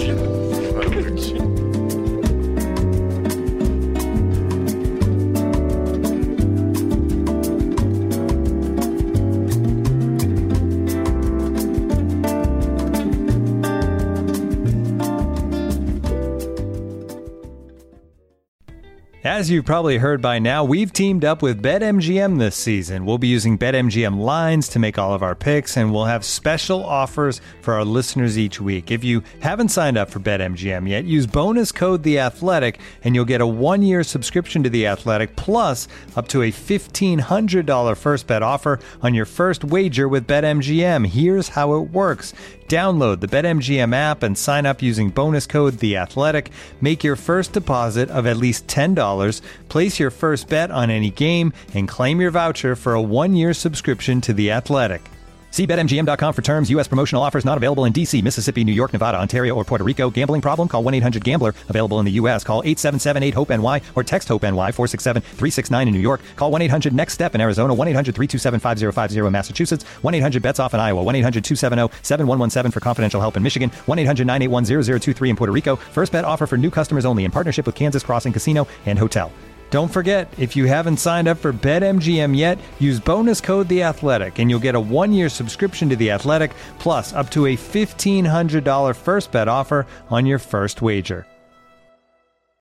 [SPEAKER 14] As you've probably heard by now, we've teamed up with BetMGM this season. We'll be using BetMGM lines to make all of our picks, and we'll have special offers for our listeners each week. If you haven't signed up for BetMGM yet, use bonus code The Athletic, and you'll get a one-year subscription to The Athletic, plus up to a fifteen hundred dollars first bet offer on your first wager with BetMGM. Here's how it works. Download the BetMGM app and sign up using bonus code The Athletic. Make your first deposit of at least ten dollars. Place your first bet on any game and claim your voucher for a one-year subscription to The Athletic. See Bet M G M dot com for terms. U S promotional offers not available in D C, Mississippi, New York, Nevada, Ontario, or Puerto Rico. Gambling problem? Call one eight hundred gambler. Available in the U S. Call eight seven seven eight hope N Y or text HOPE-NY four six seven three six nine in New York. Call one eight hundred next step in Arizona. one eight hundred three two seven five zero five zero in Massachusetts. one eight hundred bets off in Iowa. one eight hundred two seven zero seven one one seven for confidential help in Michigan. one eight hundred nine eight one zero zero two three in Puerto Rico. First bet offer for new customers only in partnership with Kansas Crossing Casino and Hotel. Don't forget, if you haven't signed up for BetMGM yet, use bonus code The Athletic, and you'll get a one-year subscription to The Athletic, plus up to a fifteen hundred dollars first bet offer on your first wager.